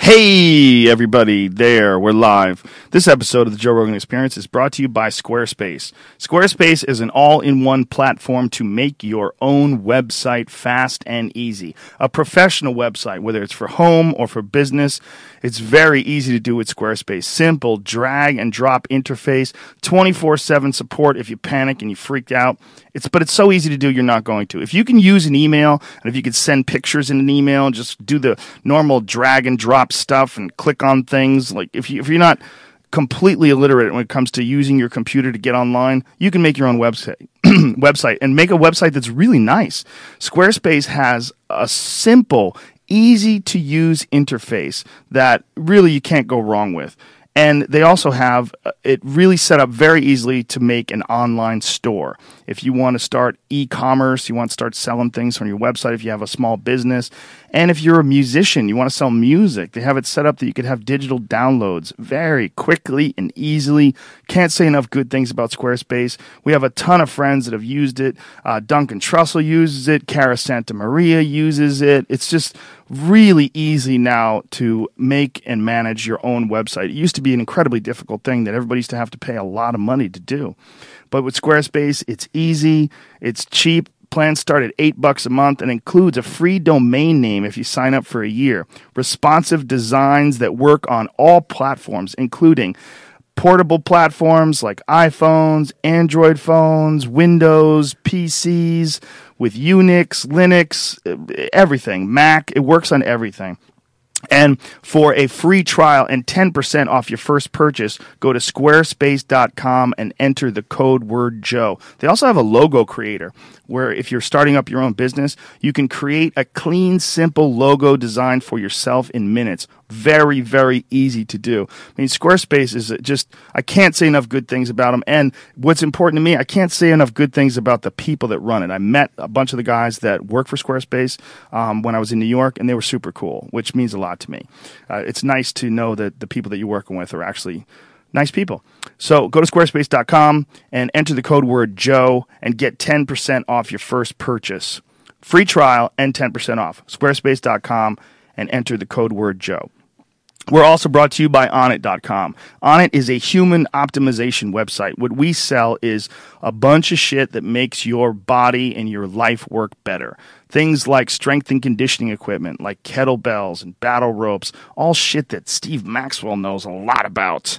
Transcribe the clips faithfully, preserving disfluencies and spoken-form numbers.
Hey, everybody, there, we're live. This episode of the Joe Rogan Experience is brought to you by Squarespace. Squarespace is an all-in-one platform to make your own website fast and easy. A professional website, whether it's for home or for business, it's very easy to do with Squarespace. Simple drag and drop interface, twenty-four seven support if you panic and you freaked out. It's But it's so easy to do, you're not going to. If you can use an email, and if you could send pictures in an email and just do the normal drag and drop stuff and click on things, like if, you, if you're not completely illiterate when it comes to using your computer to get online, you can make your own website website and make a website that's really nice. Squarespace has a simple, easy to use interface that really you can't go wrong with. And they also have it really set up very easily to make an online store. If you want to start e-commerce, you want to start selling things from your website, if you have a small business, and if you're a musician, you want to sell music, they have it set up that you could have digital downloads very quickly and easily. Can't say enough good things about Squarespace. We have a ton of friends that have used it. Uh, Duncan Trussell uses it. Cara Santa Maria uses it. It's just really easy now to make and manage your own website. It used to be an incredibly difficult thing that everybody used to have to pay a lot of money to do. But with Squarespace, it's easy, it's cheap. Plans start at eight bucks a month and includes a free domain name if you sign up for a year. Responsive designs that work on all platforms, including portable platforms like iPhones, Android phones, Windows, P Cs, with Unix, Linux, everything. Mac, it works on everything. And for a free trial and ten percent off your first purchase, go to squarespace dot com and enter the code word Joe. They also have a logo creator where if you're starting up your own business, you can create a clean, simple logo design for yourself in minutes. Very, very easy to do. I mean, Squarespace is just, I can't say enough good things about them. And what's important to me, I can't say enough good things about the people that run it. I met a bunch of the guys that work for Squarespace um, when I was in New York, and they were super cool, which means a lot to me. Uh, it's nice to know that the people that you're working with are actually nice people. So go to squarespace dot com and enter the code word Joe and get ten percent off your first purchase. Free trial and ten percent off. squarespace dot com and enter the code word Joe. We're also brought to you by Onnit dot com. Onnit is a human optimization website. What we sell is a bunch of shit that makes your body and your life work better. Things like strength and conditioning equipment, like kettlebells and battle ropes, all shit that Steve Maxwell knows a lot about.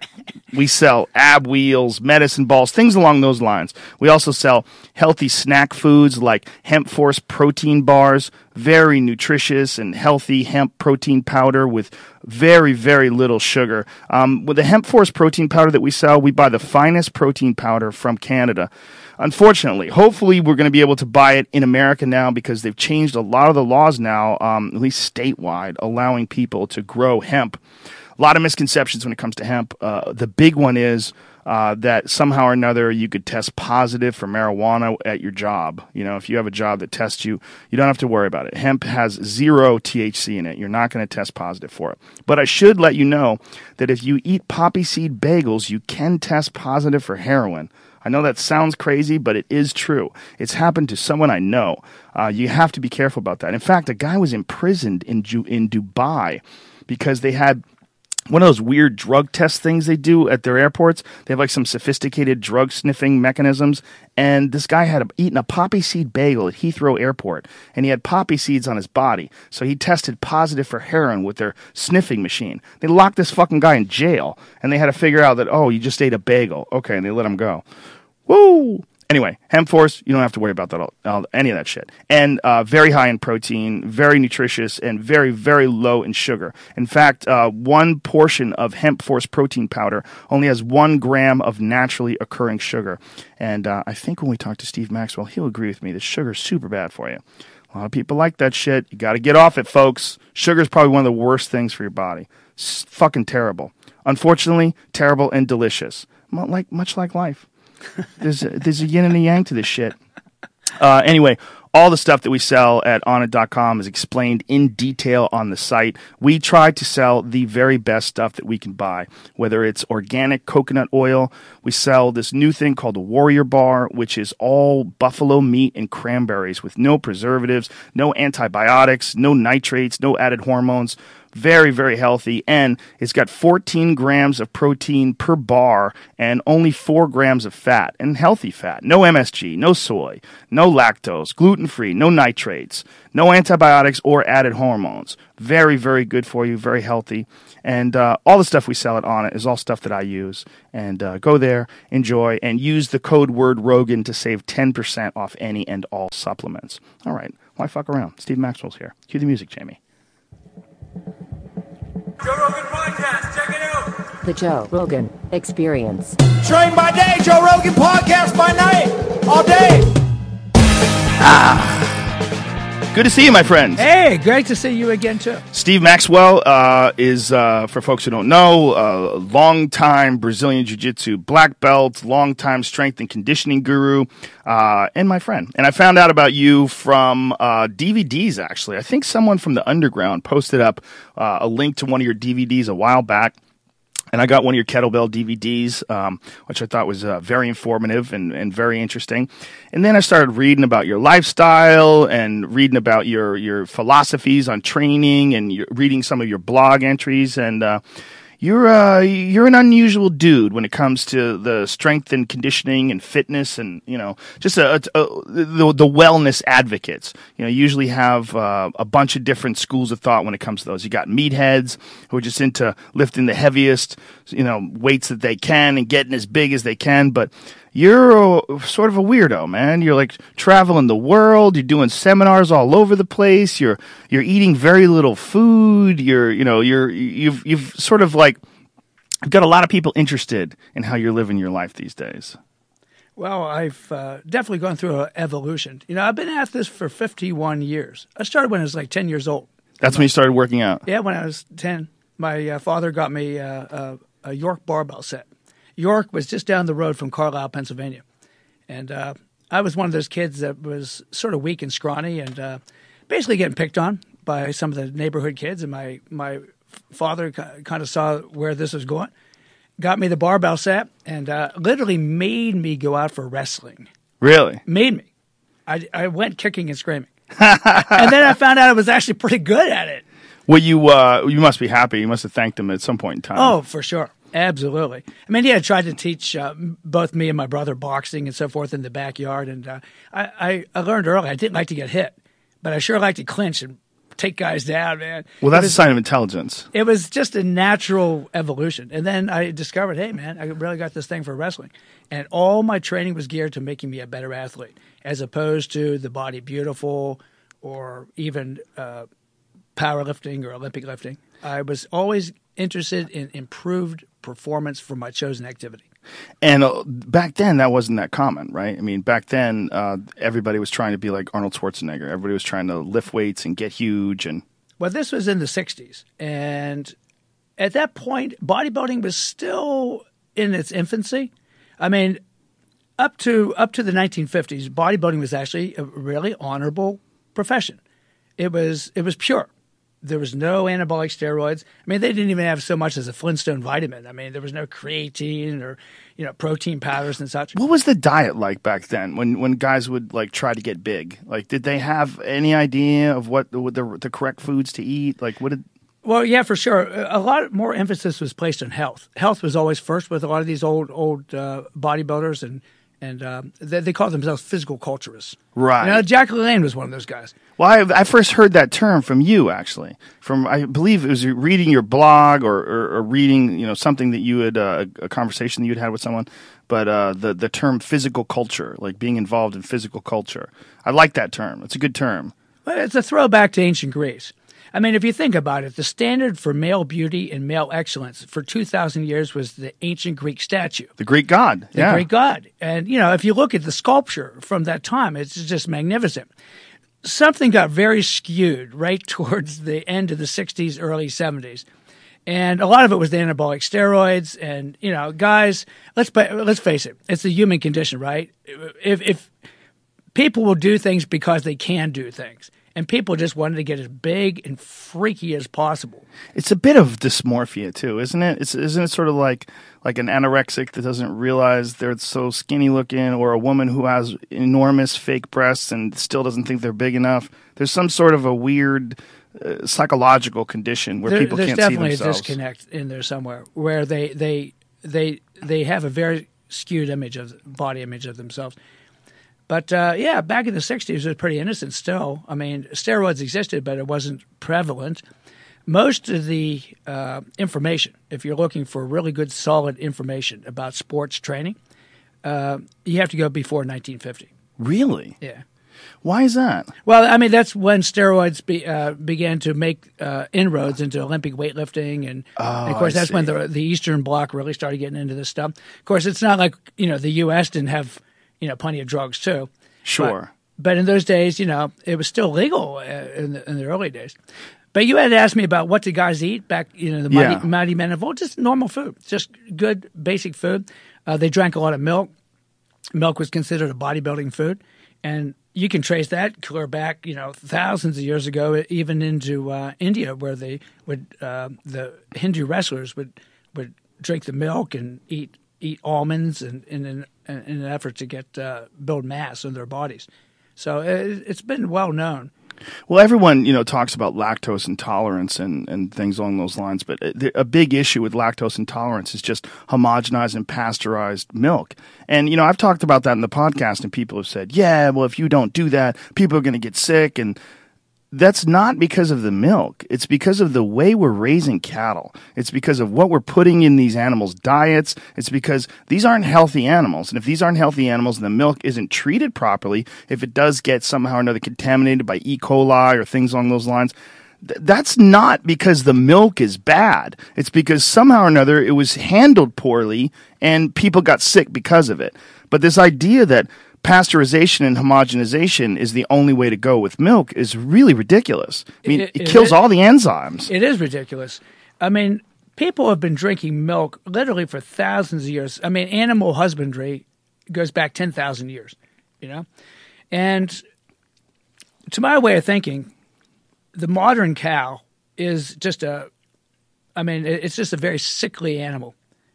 We sell ab wheels, medicine balls, things along those lines. We also sell healthy snack foods like Hemp Force protein bars, very nutritious and healthy hemp protein powder with very, very little sugar. Um, with the Hemp Force protein powder that we sell, we buy the finest protein powder from Canada. Unfortunately, hopefully we're going to be able to buy it in America now because they've changed a lot of the laws now, um, at least statewide, allowing people to grow hemp. A lot of misconceptions when it comes to hemp. Uh, the big one is uh, that somehow or another you could test positive for marijuana at your job. You know, if you have a job that tests you, you don't have to worry about it. Hemp has zero T H C in it. You're not going to test positive for it. But I should let you know that if you eat poppy seed bagels, you can test positive for heroin. I know that sounds crazy, but it is true. It's happened to someone I know. Uh, you have to be careful about that. In fact, a guy was imprisoned in Ju- in Dubai because they had one of those weird drug test things they do at their airports. They have like some sophisticated drug sniffing mechanisms. And this guy had a, eaten a poppy seed bagel at Heathrow Airport, and he had poppy seeds on his body. So he tested positive for heroin with their sniffing machine. They locked this fucking guy in jail, and they had to figure out that, oh, you just ate a bagel. Okay, and they let him go. Woo! Anyway, Hemp Force, you don't have to worry about that, all, all, any of that shit. And uh, very high in protein, very nutritious, and very, very low in sugar. In fact, uh, one portion of Hemp Force protein powder only has one gram of naturally occurring sugar. And uh, I think when we talk to Steve Maxwell, he'll agree with me that sugar's super bad for you. A lot of people like that shit. You got to get off it, folks. Sugar's probably one of the worst things for your body. It's fucking terrible. Unfortunately, terrible and delicious. Like much like life. There's a, there's a yin and a yang to this shit. Uh, anyway, all the stuff that we sell at onnit dot com is explained in detail on the site. We try to sell the very best stuff that we can buy, whether it's organic coconut oil. We sell this new thing called a Warrior Bar, which is all buffalo meat and cranberries with no preservatives, no antibiotics, no nitrates, no added hormones. Very, very healthy. And it's got fourteen grams of protein per bar and only four grams of fat, and healthy fat. No M S G, no soy, no lactose, gluten-free, no nitrates, no antibiotics or added hormones. Very, very good for you, very healthy. And uh, all the stuff we sell it on it is all stuff that I use. And uh, go there, enjoy, and use the code word Rogan to save ten percent off any and all supplements. All right, why fuck around? Steve Maxwell's here. Cue the music, Jamie. Joe Rogan Podcast, check it out. The Joe Rogan Experience. Train by day, Joe Rogan Podcast by night, all day. Ah. Good to see you, my friends. Hey, great to see you again, too. Steve Maxwell uh, is, uh, for folks who don't know, a long-time Brazilian Jiu-Jitsu black belt, long-time strength and conditioning guru, uh, and my friend. And I found out about you from uh, D V Ds, actually. I think someone from the Underground posted up uh, a link to one of your D V Ds a while back. And I got one of your kettlebell D V Ds, um, which I thought was uh, very informative and, and very interesting. And then I started reading about your lifestyle and reading about your, your philosophies on training and your, reading some of your blog entries. And uh, you're uh, you're an unusual dude when it comes to the strength and conditioning and fitness and, you know, just a, a, a, the, the wellness advocates. You know, you usually have uh, a bunch of different schools of thought when it comes to those. You got meatheads who are just into lifting the heaviest, you know, weights that they can and getting as big as they can. But you're a, sort of a weirdo, man. You're like traveling the world. You're doing seminars all over the place. You're you're eating very little food. You're you know you're you've you've sort of like got a lot of people interested in how you're living your life these days. Well, I've uh, definitely gone through an evolution. You know, I've been at this for fifty-one years. I started when I was like ten years old. That's when you started working out? Yeah, when I was ten. My uh, father got me uh, a, a York barbell set. York was just down the road from Carlisle, Pennsylvania. And uh, I was one of those kids that was sort of weak and scrawny and uh, basically getting picked on by some of the neighborhood kids. And my, my father kind of saw where this was going, got me the barbell set, and uh, literally made me go out for wrestling. Really? Made me. I, I went kicking and screaming. And then I found out I was actually pretty good at it. Well, you, uh, you must be happy. You must have thanked him at some point in time. Oh, for sure. Absolutely. I mean, he had tried to teach uh, both me and my brother boxing and so forth in the backyard. And uh, I, I, I learned early I didn't like to get hit, but I sure like to clinch and take guys down, man. Well, that's was, a sign of intelligence. It was just a natural evolution. And then I discovered, hey, man, I really got this thing for wrestling. And all my training was geared to making me a better athlete, as opposed to the body beautiful or even uh, powerlifting or Olympic lifting. I was always interested in improved performance for my chosen activity. And uh, back then, that wasn't that common, right? I mean, back then, uh, everybody was trying to be like Arnold Schwarzenegger. Everybody was trying to lift weights and get huge. And well, this was in the sixties. And at that point, bodybuilding was still in its infancy. I mean, up to up to the nineteen fifties, bodybuilding was actually a really honorable profession. It was it was pure. There was no anabolic steroids. I mean, they didn't even have so much as a Flintstone vitamin. I mean, there was no creatine or, you know, protein powders and such. What was the diet like back then when, when guys would, like, try to get big? Like, did they have any idea of what the, the, the correct foods to eat? Like, what did... Well, yeah, for sure. A lot more emphasis was placed on health. Health was always first with a lot of these old old uh, bodybuilders, and and um, they, they called themselves physical culturists. Right. You know, Jack LaLanne was one of those guys. Well, I, I first heard that term from you, actually. From I believe it was reading your blog or, or, or reading, you know, something that you had uh, a conversation that you'd had with someone. But uh, the the term physical culture, like being involved in physical culture, I like that term. It's a good term. Well, it's a throwback to ancient Greece. I mean, if you think about it, the standard for male beauty and male excellence for two thousand years was the ancient Greek statue. The Greek god. The yeah. Greek god. And, you know, if you look at the sculpture from that time, it's just magnificent. Something got very skewed right towards the end of the sixties, early seventies. And a lot of it was the anabolic steroids. And, you know, guys, let's let's face it, it's the human condition, right? If, if people will do things because they can do things. and people just wanted to get as big and freaky as possible. It's a bit of dysmorphia too, isn't it? It's isn't it sort of like like an anorexic that doesn't realize they're so skinny looking, or a woman who has enormous fake breasts and still doesn't think they're big enough. There's some sort of a weird uh, psychological condition where there, people can't see themselves. There's definitely a disconnect in there somewhere where they they they they have a very skewed image of body image of themselves. But uh, yeah, back in the sixties, it was pretty innocent still. I mean, steroids existed, but it wasn't prevalent. Most of the uh, information, if you're looking for really good, solid information about sports training, uh, you have to go before nineteen fifty. Really? Yeah. Why is that? Well, I mean, that's when steroids be, uh, began to make uh, inroads into Olympic weightlifting. And, Oh, and of course, I that's see. when the, the Eastern Bloc really started getting into this stuff. Of course, it's not like, you know, the U S didn't have, you know, plenty of drugs too. Sure. But, but in those days, you know, it was still legal uh, in, the, in the early days. But you had asked me about what did guys eat back, you know, the mighty, Yeah. mighty men of old. Just normal food, just good basic food. Uh, they drank a lot of milk. Milk was considered a bodybuilding food, and you can trace that clear back, you know, thousands of years ago, even into uh, India, where they would uh, the Hindu wrestlers would would drink the milk and eat eat almonds, and in an in an effort to get uh, build mass in their bodies. So it, it's been well known. Well, everyone, you know, talks about lactose intolerance and, and things along those lines, but a, a big issue with lactose intolerance is just homogenized and pasteurized milk. And, you know, I've talked about that in the podcast, and people have said, yeah, well, if you don't do that, people are going to get sick. And that's not because of the milk. It's because of the way we're raising cattle. It's because of what we're putting in these animals' diets. It's because these aren't healthy animals. And if these aren't healthy animals and the milk isn't treated properly, if it does get somehow or another contaminated by E. coli or things along those lines, th- that's not because the milk is bad. It's because somehow or another it was handled poorly and people got sick because of it. But this idea that pasteurization and homogenization is the only way to go with milk is really ridiculous. I mean, it, It- it, it kills is- all the enzymes. It is ridiculous. I mean, people have been drinking milk literally for thousands of years. I mean, animal husbandry goes back ten thousand years, you know? And to my way of thinking, the modern cow is just a, I mean, it- it's just a very sickly animal.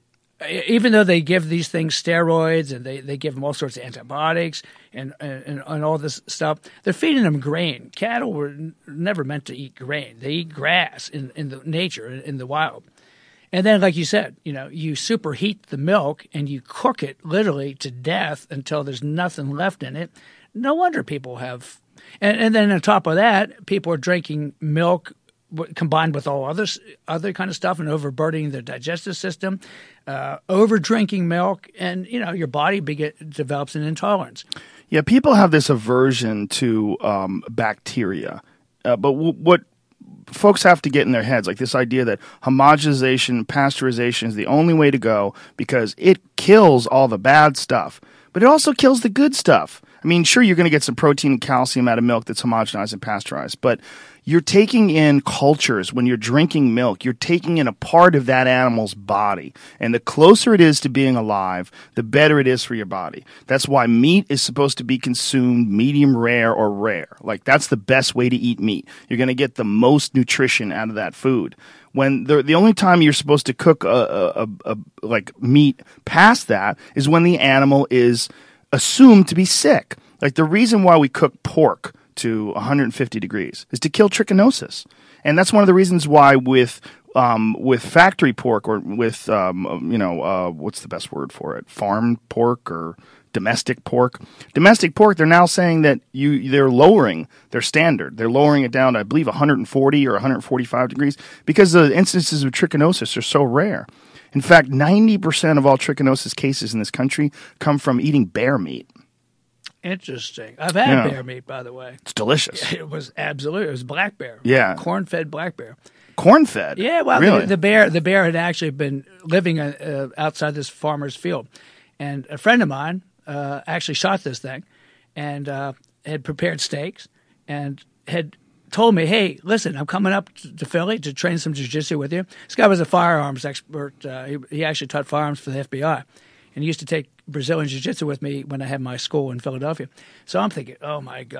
Even though they give these things steroids and they, they give them all sorts of antibiotics and, and, and all this stuff, they're feeding them grain. Cattle were n- never meant to eat grain. They eat grass in, in the nature, in, in the wild. And then, like you said, you know, you superheat the milk and you cook it literally to death until there's nothing left in it. No wonder people have, and, and then on top of that, people are drinking milk w- combined with all other other kind of stuff and overburdening their digestive system, uh, over drinking milk, and you know your body begin, develops an intolerance. Yeah, people have this aversion to um, bacteria, uh, but w- what folks have to get in their heads, like this idea that homogenization, pasteurization is the only way to go because it kills all the bad stuff, but it also kills the good stuff. I mean, sure, you're going to get some protein and calcium out of milk that's homogenized and pasteurized, but you're taking in cultures when you're drinking milk. You're taking in a part of that animal's body. And the closer it is to being alive, the better it is for your body. That's why meat is supposed to be consumed medium rare or rare. Like, that's the best way to eat meat. You're going to get the most nutrition out of that food. When the the only time you're supposed to cook a, a, a, a like meat past that is when the animal is assumed to be sick. Like, the reason why we cook pork to one hundred fifty degrees is to kill trichinosis. And that's one of the reasons why with um, with factory pork or with, um, you know, uh, what's the best word for it? Farm pork or domestic pork. Domestic pork, they're now saying that you they're lowering their standard. They're lowering it down to, I believe, one hundred forty or one hundred forty-five degrees because the instances of trichinosis are so rare. In fact, ninety percent of all trichinosis cases in this country come from eating bear meat. Interesting. I've had Yeah. bear meat, by the way. It's delicious. It was absolutely, it was black bear. Yeah. Corn-fed black bear. Corn-fed? Yeah, well, really? the, the bear the bear had actually been living uh, uh, outside this farmer's field. And a friend of mine uh, actually shot this thing and uh, had prepared steaks and had told me, hey, listen, I'm coming up to, to Philly to train some jiu-jitsu with you. This guy was a firearms expert. Uh, he, he actually taught firearms for the F B I. And he used to take Brazilian jiu-jitsu with me when I had my school in Philadelphia. So I'm thinking, oh, my God,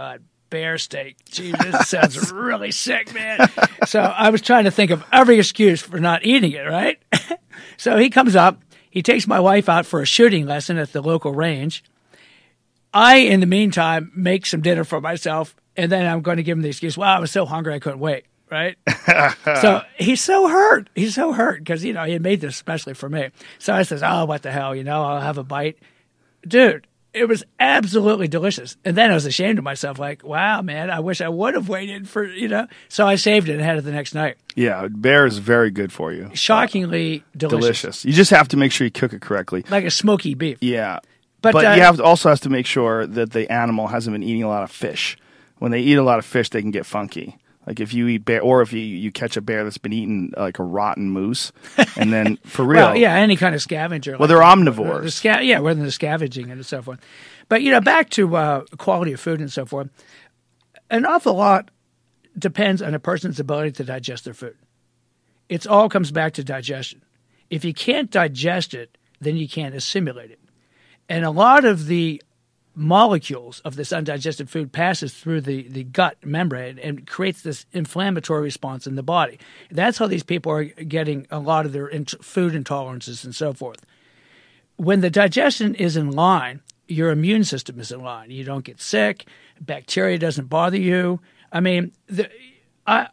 bear steak. Jesus, this sounds really sick, man. So I was trying to think of every excuse for not eating it, right? So he comes up. He takes my wife out for a shooting lesson at the local range. I, in the meantime, make some dinner for myself, and then I'm going to give him the excuse, wow, I was so hungry I couldn't wait, right? So he's so hurt. He's so hurt because, you know, he had made this especially for me. So I says, oh, what the hell, you know, I'll have a bite. Dude, it was absolutely delicious. And then I was ashamed of myself, like, wow, man, I wish I would have waited for, you know. So I saved it and had it the next night. Yeah, bear is very good for you. Shockingly delicious. Delicious. You just have to make sure you cook it correctly. Like a smoky beef. Yeah. But, But, uh, you have to also have to make sure that the animal hasn't been eating a lot of fish. When they eat a lot of fish, they can get funky. Like if you eat bear, or if you, you catch a bear that's been eating like a rotten moose, and then for real, Well, yeah, any kind of scavenger. Well, like they're the- omnivores. The sca- yeah, whether they're scavenging and so forth. But, you know, back to uh, quality of food and so forth, an awful lot depends on a person's ability to digest their food. It all comes back to digestion. If you can't digest it, then you can't assimilate it. And a lot of the molecules of this undigested food passes through the, the gut membrane and creates this inflammatory response in the body. That's how these people are getting a lot of their int- food intolerances and so forth. When the digestion is in line, your immune system is in line. You don't get sick. Bacteria doesn't bother you. I mean, the, I,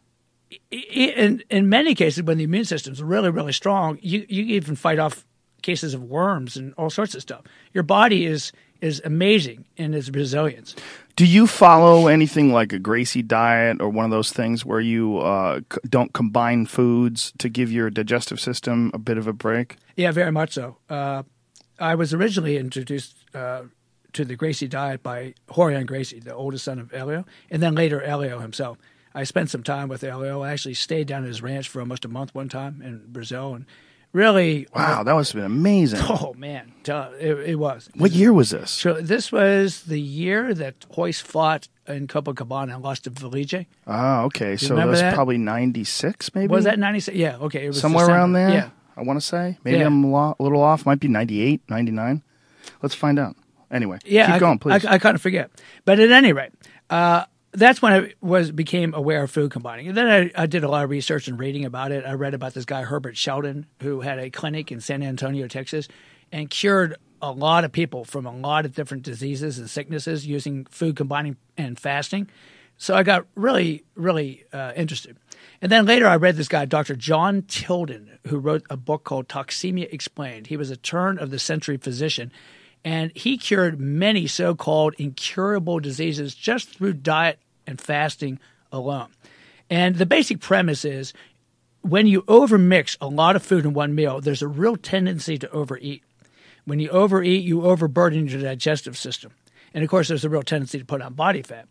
in in many cases, when the immune system is really, really strong, you, you even fight off cases of worms and all sorts of stuff. Your body is is amazing in its resilience. Do you follow anything like a Gracie diet or one of those things where you uh, c- don't combine foods to give your digestive system a bit of a break? Yeah, very much so. Uh, I was originally introduced uh, to the Gracie diet by Horion Gracie, the oldest son of Elio, and then later Elio himself. I spent some time with Elio. I actually stayed down at his ranch for almost a month one time in Brazil, and really, Wow, that must have been amazing. oh man, tell- it, it was. What year was this? So this was the year that Hoist fought in Copacabana and lost to Felice. Oh, okay. So that remember was that? probably ninety-six, maybe? Was that ninety-six? Yeah, okay. It was Somewhere December. around there? Yeah. I want to say. Maybe Yeah. I'm a, lo- a little off. Might be ninety-eight, ninety-nine. Let's find out. Anyway, Yeah, keep I, going, please. I, I kind of forget. But at any rate, uh, that's when I was became aware of food combining. And then I, I did a lot of research and reading about it. I read about this guy, Herbert Sheldon, who had a clinic in San Antonio, Texas, and cured a lot of people from a lot of different diseases and sicknesses using food combining and fasting. So I got really, really uh, interested. And then later I read this guy, Doctor John Tilden, who wrote a book called Toxemia Explained. He was a turn-of-the-century physician, and he cured many so-called incurable diseases just through diet and fasting alone. And the basic premise is when you overmix a lot of food in one meal, there's a real tendency to overeat. When you overeat, you overburden your digestive system. And, of course, there's a real tendency to put on body fat.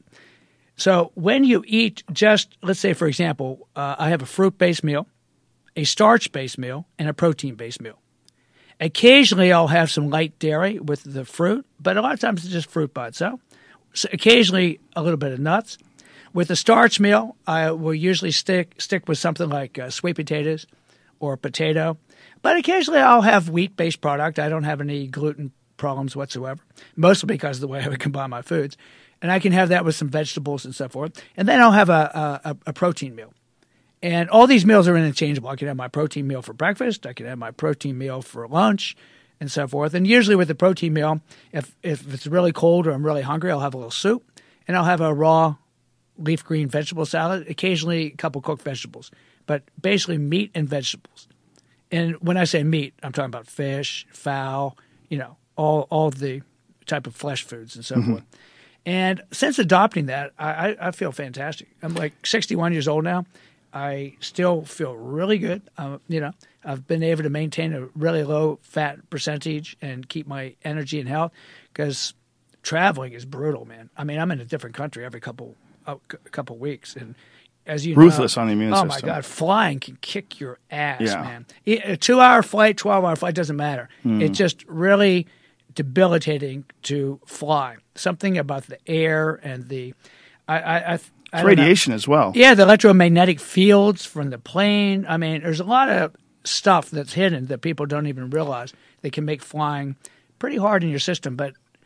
So when you eat just, let's say, for example, uh, I have a fruit-based meal, a starch-based meal, and a protein-based meal. Occasionally, I'll have some light dairy with the fruit, but a lot of times it's just fruit by itself. So occasionally, a little bit of nuts. With a starch meal, I will usually stick stick with something like uh, sweet potatoes or potato. But occasionally, I'll have wheat-based product. I don't have any gluten problems whatsoever, mostly because of the way I would combine my foods. And I can have that with some vegetables and so forth. And then I'll have a, a, a protein meal. And all these meals are interchangeable. I can have my protein meal for breakfast. I can have my protein meal for lunch and so forth. And usually with the protein meal, if, if it's really cold or I'm really hungry, I'll have a little soup. And I'll have a raw leaf green vegetable salad, occasionally a couple cooked vegetables. But basically meat and vegetables. And when I say meat, I'm talking about fish, fowl, you know, all, all the type of flesh foods and so mm-hmm. forth. And since adopting that, I, I, I feel fantastic. I'm like sixty-one years old now. I still feel really good. Uh, you know, I've been able to maintain a really low fat percentage and keep my energy and health because traveling is brutal, man. I mean, I'm in a different country every couple uh, couple weeks, and as you ruthless know, on the immune oh system. Oh my God, flying can kick your ass, yeah. man. A two-hour flight, twelve-hour flight doesn't matter. Mm. It's just really debilitating to fly. Something about the air and the I, I, I, I it's radiation know. as well. Yeah, the electromagnetic fields from the plane. I mean, there's a lot of stuff that's hidden that people don't even realize that can make flying pretty hard in your system. But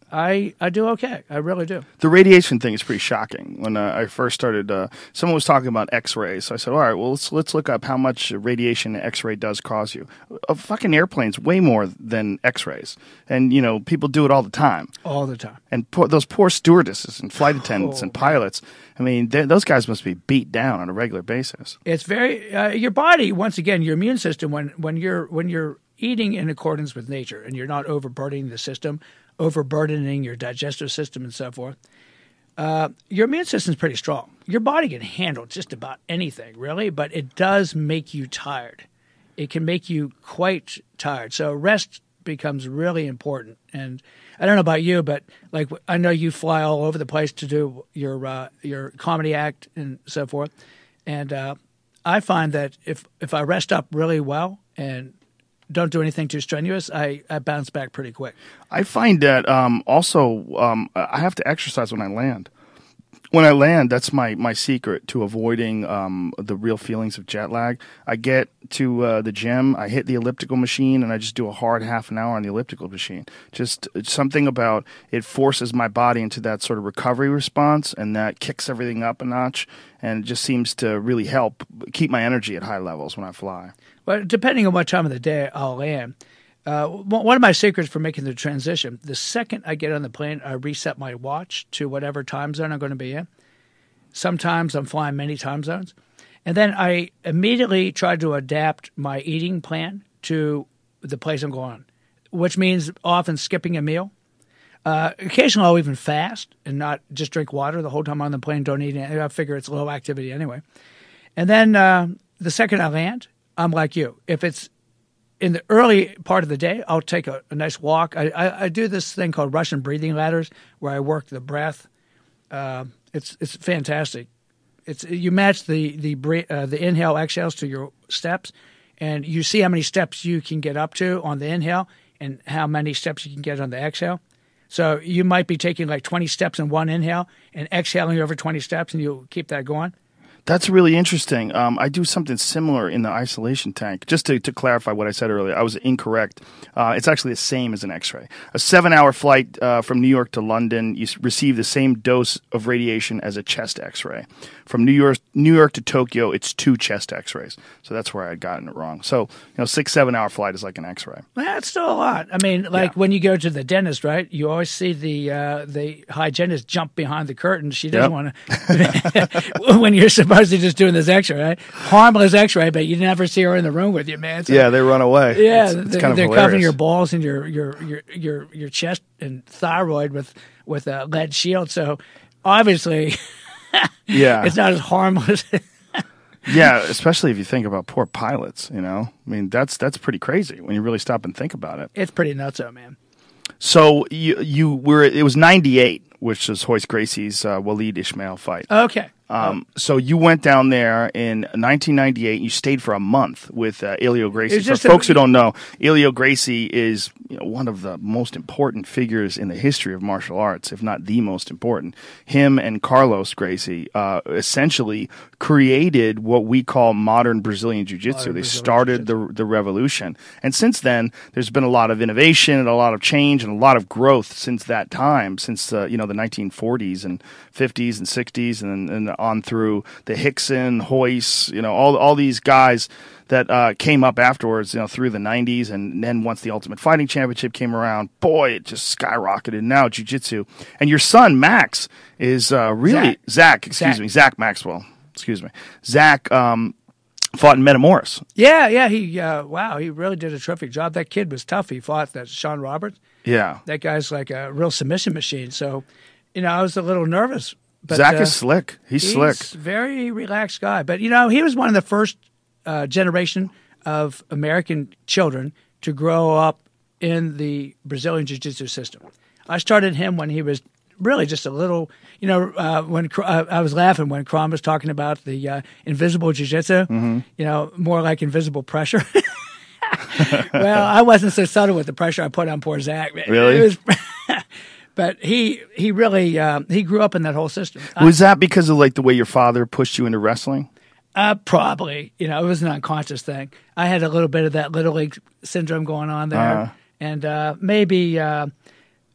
I, I do okay. I really do. The radiation thing is pretty shocking. When uh, I first started, uh, someone was talking about X-rays. So I said, all right, well, let's let's look up how much radiation an X-ray does cause you. A fucking airplane's way more than X-rays. And, you know, people do it all the time. All the time. And poor, those poor stewardesses and flight attendants Oh, and pilots, I mean, those guys must be beat down on a regular basis. It's very uh, your body. Once again, your immune system. When when you're when you're eating in accordance with nature and you're not overburdening the system, overburdening your digestive system and so forth, uh, your immune system's pretty strong. Your body can handle just about anything, really, but it does make you tired. It can make you quite tired. So rest becomes really important. And I don't know about you, but like I know you fly all over the place to do your uh, your comedy act and so forth. And uh, I find that if if I rest up really well and don't do anything too strenuous, I, I bounce back pretty quick. I find that um, also um, I have to exercise when I land. When I land, that's my, my secret to avoiding um, the real feelings of jet lag. I get to uh, the gym, I hit the elliptical machine, and I just do a hard half an hour on the elliptical machine. Just something about it forces my body into that sort of recovery response, and that kicks everything up a notch, and it just seems to really help keep my energy at high levels when I fly. Well, depending on what time of the day I'll land, uh, one of my secrets for making the transition, the second I get on the plane, I reset my watch to whatever time zone I'm going to be in. Sometimes I'm flying many time zones. And then I immediately try to adapt my eating plan to the place I'm going, which means often skipping a meal. Uh, occasionally I'll even fast and not just drink water the whole time on the plane, don't eat anything. I figure it's low activity anyway. And then uh, the second I land, I'm like you. If it's in the early part of the day, I'll take a, a nice walk. I, I, I do this thing called Russian breathing ladders where I work the breath. Uh, it's it's fantastic. It's you match the the uh, the inhale exhales to your steps, and you see how many steps you can get up to on the inhale and how many steps you can get on the exhale. So you might be taking like twenty steps in one inhale and exhaling over twenty steps, and you'll keep that going. That's really interesting. Um, I do something similar in the isolation tank. Just to, to clarify what I said earlier, I was incorrect. Uh, it's actually the same as an X-ray. A seven-hour flight uh, from New York to London, you receive the same dose of radiation as a chest X-ray. From New York New York to Tokyo, it's two chest X-rays. So that's where I'd gotten it wrong. So, you know, six, seven-hour flight is like an X-ray. That's still a lot. I mean, like Yeah. when you go to the dentist, right? You always see the uh, the hygienist jump behind the curtain. She doesn't Yep. want to. When you're supposed to just doing this X-ray, right? Harmless X-ray, but you never see her in the room with you, man. So, Yeah, they run away. yeah. It's, it's they're kind of they're hilarious. covering your balls and your your your your your chest and thyroid with with a lead shield. So obviously, Yeah. it's not as harmless. Yeah, especially if you think about poor pilots, you know? I mean, that's that's pretty crazy when you really stop and think about it. It's pretty nutso, man. So you you were it was ninety-eight, which was Hoist Gracie's uh, Waleed Ismail fight. Okay. Um, so you went down there in nineteen ninety-eight. And you stayed for a month with uh, Elio Gracie. It's For just a- folks who don't know, Elio Gracie is you know, one of the most important figures in the history of martial arts, if not the most important. Him and Carlos Gracie uh, essentially created what we call modern Brazilian Jiu-Jitsu. Modern They Brazilian started the the revolution, and since then, there's been a lot of innovation and a lot of change and a lot of growth since that time, since uh, you know the nineteen forties and fifties and sixties, and, and on through the Hickson, Hoist, you know, all all these guys that uh, came up afterwards, you know, through the nineties, and then once the Ultimate Fighting Championship came around, boy, it just skyrocketed. Now jiu-jitsu, and your son Max is uh, really Zach. Zach, excuse Zach. me, Zach Maxwell, excuse me, Zach um, fought in Metamoris. Yeah, yeah. He uh, wow, he really did a terrific job. That kid was tough. He fought that Sean Roberts. Yeah, That guy's like a real submission machine. So, you know, I was a little nervous. But, Zach uh, is slick. He's, he's slick. a very relaxed guy. But, you know, he was one of the first uh, generation of American children to grow up in the Brazilian Jiu-Jitsu system. I started him when he was really just a little, you know, uh, when uh, I was laughing when Crom was talking about the uh, invisible Jiu-Jitsu, Mm-hmm. you know, more like invisible pressure. Well, I wasn't so subtle with the pressure I put on poor Zach. Really? It was, but he he really um, he grew up in that whole system. Was that because of like the way your father pushed you into wrestling? Uh, probably, you know, it was an unconscious thing. I had a little bit of that little league syndrome going on there, Uh-huh. and uh, maybe uh,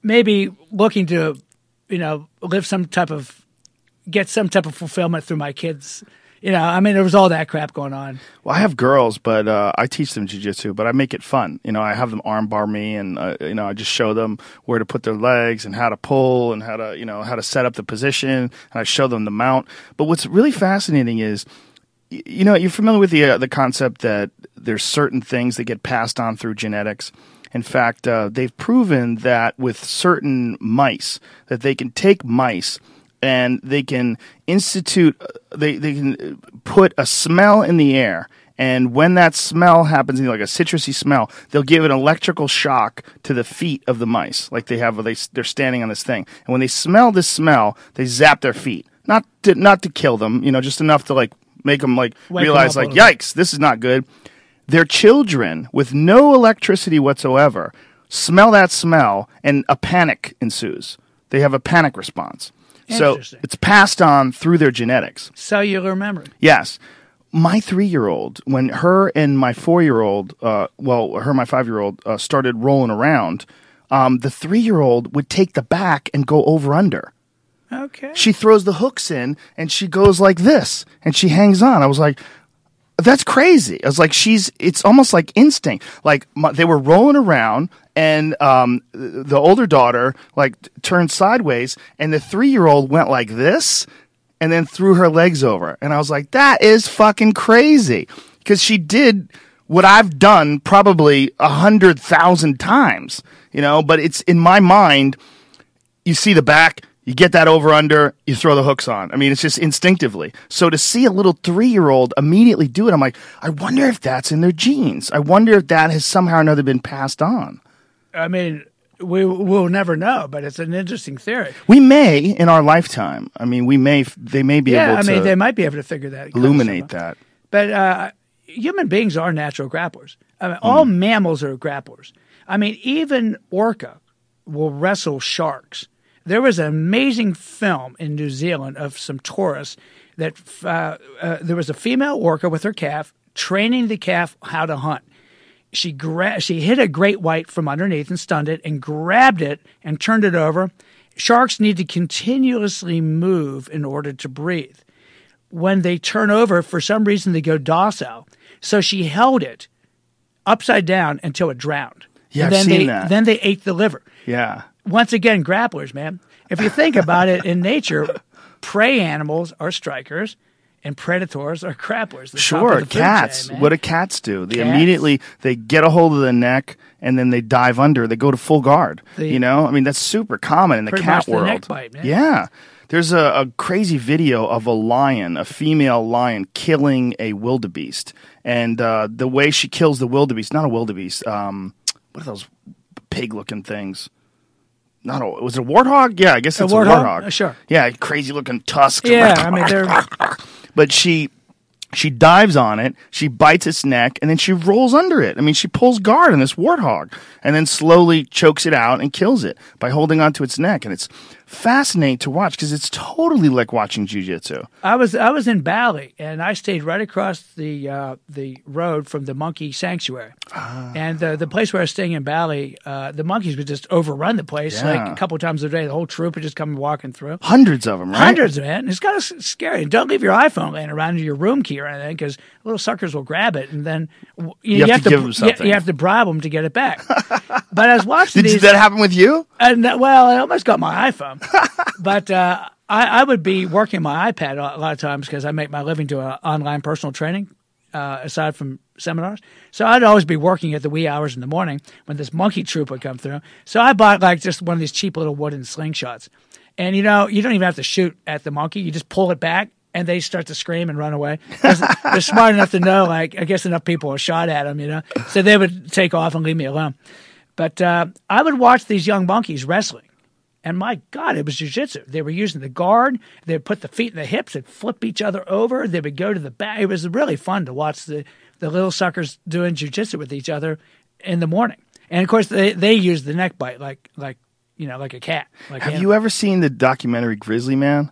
maybe looking to, you know, live some type of, get some type of fulfillment through my kids. You know, I mean, there was all that crap going on. Well, I have girls, but uh, I teach them jiu-jitsu, but I make it fun. You know, I have them arm bar me, and uh, you know, I just show them where to put their legs and how to pull and how to, you know, how to set up the position, and I show them the mount. But what's really fascinating is, you know, you're familiar with the uh, the concept that there's certain things that get passed on through genetics. In fact, uh, they've proven that with certain mice, that they can take mice and they can institute, they, they can put a smell in the air. And when that smell happens, like a citrusy smell, they'll give an electrical shock to the feet of the mice. Like they have, they, they're standing on this thing. And when they smell this smell, they zap their feet. Not to, not to kill them, you know, just enough to like make them like Wake realize them up like, a little yikes, this is not good. Their children, with no electricity whatsoever, smell that smell and a panic ensues. They have a panic response. So Interesting. it's passed on through their genetics. Cellular memory. Yes. My three-year-old, when her and my four-year-old, uh, well, her and my five-year-old uh, started rolling around, um, the three-year-old would take the back and go over under. Okay. She throws the hooks in, and she goes like this, and she hangs on. I was like, that's crazy. I was like, she's, it's almost like instinct. Like, my, they were rolling around, and um, the older daughter, like, turned sideways, and the three-year-old went like this, and then threw her legs over. And I was like, that is fucking crazy. Because she did what I've done probably a hundred thousand times, you know, but it's in my mind, you see the back, you get that over under, you throw the hooks on. I mean, it's just instinctively. So to see a little three-year-old immediately do it, I'm like, I wonder if that's in their genes. I wonder if that has somehow or another been passed on. I mean, we will never know, but it's an interesting theory. We may in our lifetime. I mean, we may. They may be Yeah, able I to mean, they might be able to figure that. kind of illuminate stuff out. that. But uh, human beings are natural grapplers. I mean, all Hmm. mammals are grapplers. I mean, even orca will wrestle sharks. There was an amazing film in New Zealand of some tourists that uh, uh, there was a female orca with her calf training the calf how to hunt. She gra- she hit a great white from underneath and stunned it and grabbed it and turned it over. Sharks need to continuously move in order to breathe. When they turn over, for some reason, they go docile. So she held it upside down until it drowned. Yeah, and I've then seen they, that. Then they ate the liver. Yeah. Once again, grapplers, man. If you think about it, in nature, prey animals are strikers and predators are grapplers. The top Sure, of the food cats. chain, man. What do cats do? They Cats. immediately they get a hold of the neck and then they dive under. They go to full guard. The- you know, I mean that's super common in the Pretty cat much the world. neck bite, man. Yeah, there's a, a crazy video of a lion, a female lion, killing a wildebeest, and uh, the way she kills the wildebeest, not a wildebeest, um, what are those pig-looking things? Not a, was it a warthog? Yeah, I guess A it's warthog? a warthog. Uh, sure. Yeah, crazy looking tusks. Yeah, I mean, they're But she she dives on it, she bites its neck, and then she rolls under it. I mean, she pulls guard on this warthog and then slowly chokes it out and kills it by holding onto its neck. And it's fascinating to watch because it's totally like watching jiu-jitsu. I was I was in Bali, and I stayed right across the uh, the road from the monkey sanctuary. Ah. And the the place where I was staying in Bali, uh, the monkeys would just overrun the place Yeah. like a couple times a day. The whole troop would just come walking through. Hundreds of them, right? Hundreds, man. It's kind of scary. And don't leave your iPhone laying around in your room key or anything, because little suckers will grab it, and then w- you, have to give them you- something. You have to bribe them to get it back. But I was watching Did these. that happen with you? And uh, well, I almost got my iPhone, but uh, I, I would be working my iPad a lot of times because I make my living doing online personal training, uh, aside from seminars. So I'd always be working at the wee hours in the morning when this monkey troop would come through. So I bought like just one of these cheap little wooden slingshots, and you know you don't even have to shoot at the monkey; you just pull it back. And they start to scream and run away. They're smart enough to know, like, I guess enough people have shot at them, you know? So they would take off and leave me alone. But uh, I would watch these young monkeys wrestling. And my God, it was jiu-jitsu. They were using the guard. They'd put the feet in the hips. They'd flip each other over. They would go to the back. It was really fun to watch the, the little suckers doing jiu-jitsu with each other in the morning. And, of course, they, they used the neck bite like, like you know, like a cat. Like Have him. you ever seen the documentary Grizzly Man?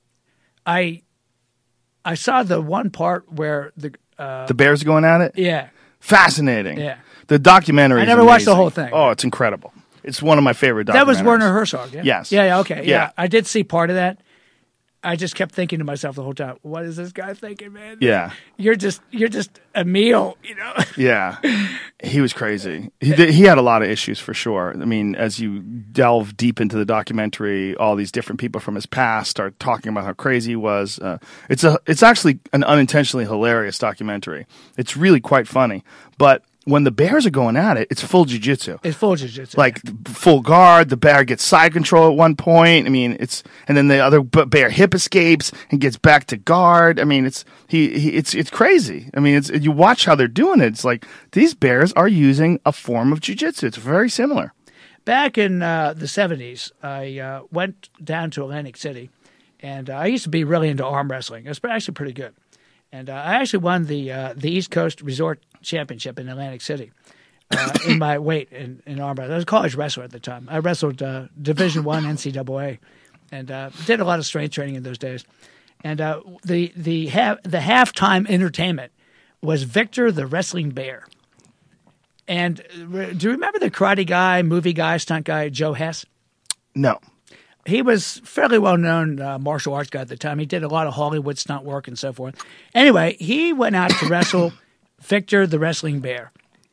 I I saw the one part where the uh, The bears going at it? yeah Fascinating. Yeah. The documentary I is never watched the amazing. whole thing. Oh, it's incredible. It's one of my favorite documentaries. That was Werner Herzog, yeah? Yes. Yeah, yeah, okay. Yeah. Yeah. I did see part of that. I just kept thinking to myself the whole time, what is this guy thinking, man? Yeah. You're just you're just a meal, you know? Yeah. He was crazy. He did, he had a lot of issues for sure. I mean, as you delve deep into the documentary, all these different people from his past start talking about how crazy he was. Uh, it's a it's actually an unintentionally hilarious documentary. It's really quite funny. But when the bears are going at it, it's full jiu-jitsu. It's full jiu-jitsu. Like full guard, the bear gets side control at one point. I mean, it's and then the other b- bear hip escapes and gets back to guard. I mean, it's he, he it's it's crazy. I mean, it's you watch how they're doing it. It's like these bears are using a form of jiu-jitsu. It's very similar. Back in uh, the seventies, I uh, went down to Atlantic City, and uh, I used to be really into arm wrestling. It was actually pretty good. And uh, I actually won the uh, the East Coast Resort Championship in Atlantic City uh, in my weight in, in arm wrestling. I was a college wrestler at the time. I wrestled uh, Division One N C double A and uh, did a lot of strength training in those days. And uh, the the ha- the halftime entertainment was Victor the Wrestling Bear. And uh, do you remember the karate guy, movie guy, stunt guy, Joe Hess? No. He was fairly well-known uh, martial arts guy at the time. He did a lot of Hollywood stunt work and so forth. Anyway, he went out to wrestle Victor the Wrestling Bear.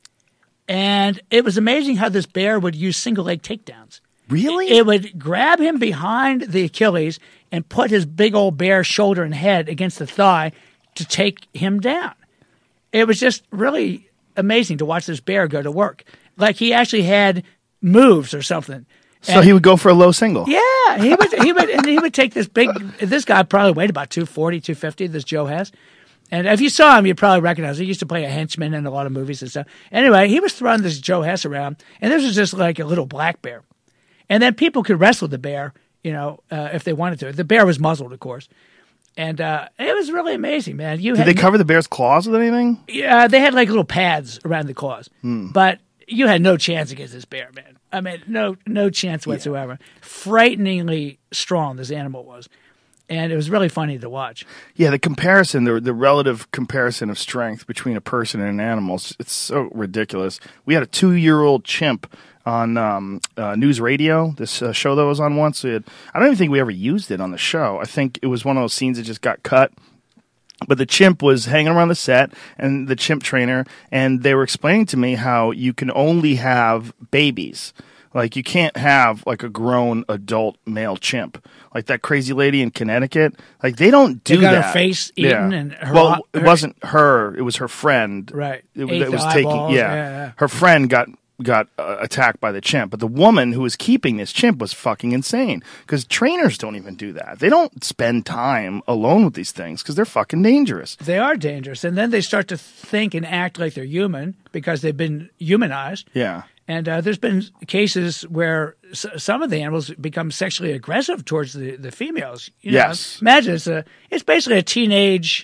And it was amazing how this bear would use single-leg takedowns. Really? It would grab him behind the Achilles and put his big old bear shoulder and head against the thigh to take him down. It was just really amazing to watch this bear go to work. Like he actually had moves or something. So And- he would go for a low single. yeah, he would. He would, and he would take this big. This guy probably weighed about two forty, two fifty. This Joe Hess, and if you saw him, you'd probably recognize him. He used to play a henchman in a lot of movies and stuff. Anyway, he was throwing this Joe Hess around, and this was just like a little black bear. And then people could wrestle the bear, you know, uh, if they wanted to. The bear was muzzled, of course, and uh, it was really amazing, man. You Did had, they cover the bear's claws with anything? Yeah, they had like little pads around the claws, but you had no chance against this bear, man. I mean, no, no chance whatsoever. Frighteningly strong this animal was, and it was really funny to watch. Yeah, the comparison, the the relative comparison of strength between a person and an animal, it's, it's so ridiculous. We had a two-year-old chimp on um, uh, News Radio, this uh, show that was on once. We had, I don't even think we ever used it on the show. I think it was one of those scenes that just got cut. But the chimp was hanging around the set, and the chimp trainer, and they were explaining to me how you can only have babies. Like, you can't have, like, a grown adult male chimp. Like that crazy lady in Connecticut. Like, they don't do They got that. her face eaten and her- Well, it her- wasn't her. It was her friend. Right. It, Ate that the was taking, eyeballs. yeah. Yeah, yeah. Her friend got got uh, attacked by the chimp. But the woman who was keeping this chimp was fucking insane. Because trainers don't even do that. They don't spend time alone with these things because they're fucking dangerous. They are dangerous, and then they start to think and act like they're human because they've been humanized. Yeah. And uh, there's been cases where s- some of the animals become sexually aggressive towards the, the females. You know, Yes. Imagine it's a it's basically a teenage,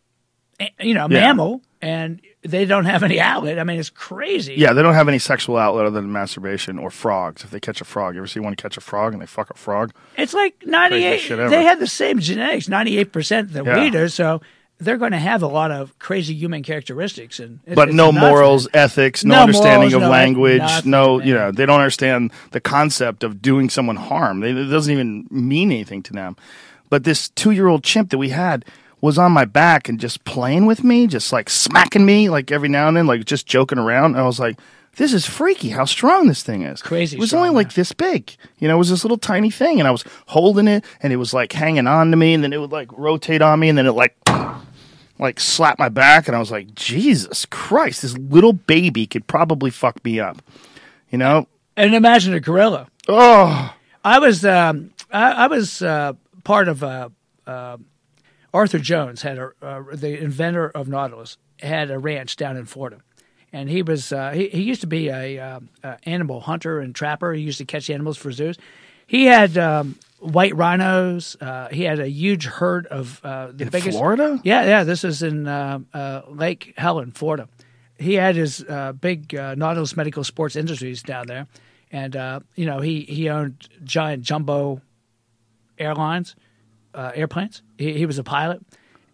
eh, you know, Yeah. mammal, and they don't have any outlet. I mean, it's crazy. Yeah, they don't have any sexual outlet other than masturbation or frogs. If they catch a frog, you ever see one catch a frog and they fuck a frog? It's like ninety-eight. shit ever. They have the same genetics, ninety-eight percent the Yeah. leaders, so they're going to have a lot of crazy human characteristics. And it's, But it's no nuts, morals, man. ethics, no, No understanding morals, of no eth- language, nothing, no, man. you know, they don't understand the concept of doing someone harm. They, it doesn't even mean anything to them. But this two-year-old chimp that we had was on my back and just playing with me, just like smacking me, like every now and then, like just joking around. And I was like, this is freaky how strong this thing is. Crazy It was strong, only like yeah. this big. You know, it was this little tiny thing. And I was holding it and it was like hanging on to me. And then it would like rotate on me. And then it like... like slap my back, and I was like, Jesus Christ, this little baby could probably fuck me up, you know? And imagine a gorilla. Oh, I was um, I, I was uh, part of uh, uh, Arthur Jones had a, uh, the inventor of Nautilus had a ranch down in Florida, and he was uh, he, he used to be a, uh, a animal hunter and trapper. He used to catch animals for zoos. He had um, white rhinos. Uh, he had a huge herd of uh, the in biggest. Florida? Yeah, yeah. This is in uh, uh, Lake Helen, Florida. He had his uh, big uh, Nautilus Medical Sports Industries down there, and uh, you know he he owned giant jumbo airlines, uh, airplanes. He, he was a pilot,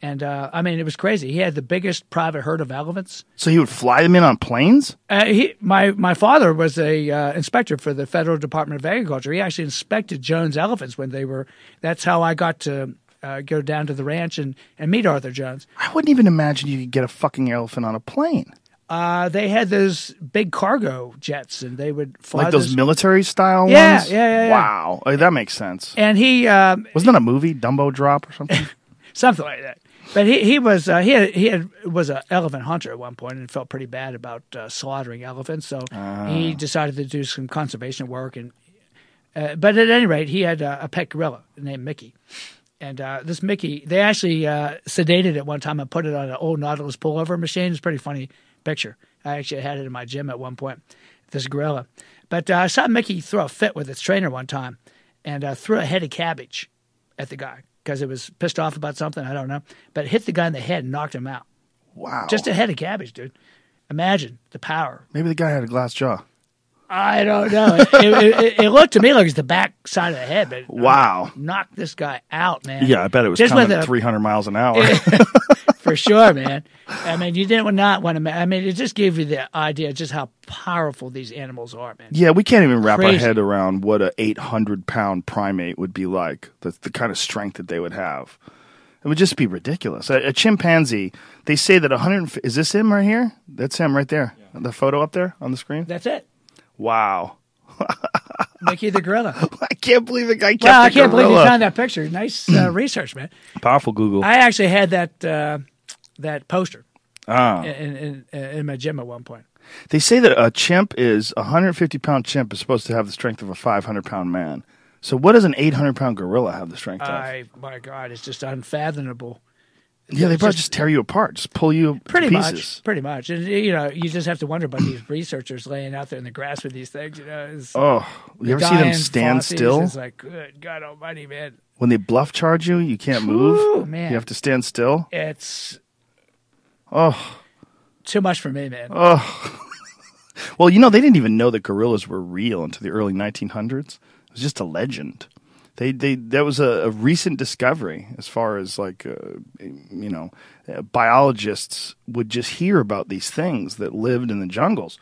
And, uh, I mean, it was crazy. He had the biggest private herd of elephants. So he would fly them in on planes? Uh, he, my, my father was a uh, inspector for the Federal Department of Agriculture. He actually inspected Jones elephants when they were – that's how I got to uh, go down to the ranch and, and meet Arthur Jones. I wouldn't even imagine you could get a fucking elephant on a plane. Uh, they had those big cargo jets, and they would fly Like those this- military-style Yeah, ones? yeah, yeah, yeah. Wow. Oh, that makes sense. And he um, – Wasn't that a movie, Dumbo Drop or something? something like that. But he he was uh, he had, he had, was an elephant hunter at one point and felt pretty bad about uh, slaughtering elephants, so Ah. he decided to do some conservation work. And uh, but at any rate, he had uh, a pet gorilla named Mickey, and uh, this Mickey they actually uh, sedated it one time and put it on an old Nautilus pullover machine. It's a pretty funny picture. I actually had it in my gym at one point. This gorilla, but uh, I saw Mickey throw a fit with its trainer one time, and uh, threw a head of cabbage at the guy. Because it was pissed off about something, I don't know. But it hit the guy in the head and knocked him out. Wow. Just a head of cabbage, dude. Imagine the power. Maybe the guy had a glass jaw. I don't know. It, it, it, it looked to me like it was the back side of the head, but Wow. knocked this guy out, man. Yeah, I bet it was Just coming with a- three hundred miles an hour. For sure, man. I mean, you didn't not want to. I mean, it just gave you the idea just how powerful these animals are, man. Yeah, we can't even wrap our Crazy. head around what a eight hundred pound primate would be like. The, the kind of strength that they would have. It would just be ridiculous. A, a chimpanzee, they say that one hundred is this him right here? That's him right there. The photo up there on the screen? That's it. Wow. Mickey the gorilla. I can't believe the guy kept Well, the I can't believe you gorilla. found that picture. Nice uh, research, man. Powerful Google. I actually had that uh, that poster ah. in, in in my gym at one point. They say that a chimp is, a one hundred fifty pound chimp is supposed to have the strength of a five hundred pound man. So what does an eight hundred pound gorilla have the strength of? I my God, it's just unfathomable. Yeah, they It's probably just- just tear you apart, just pull you Pretty to much, pieces. pretty much, and you know, you just have to wonder about these researchers laying out there in the grass with these things. You know, it's, Oh, you ever see them dying stand Fossies, still? It's like, good God Almighty, man! When they bluff charge you, you can't move. Whew, man. You have to stand still. It's Oh, too much for me, man. well, you know, they didn't even know that gorillas were real until the early nineteen hundreds. It was just a legend. They, they, that was a, a recent discovery as far as like, uh, you know, uh, biologists would just hear about these things that lived in the jungles,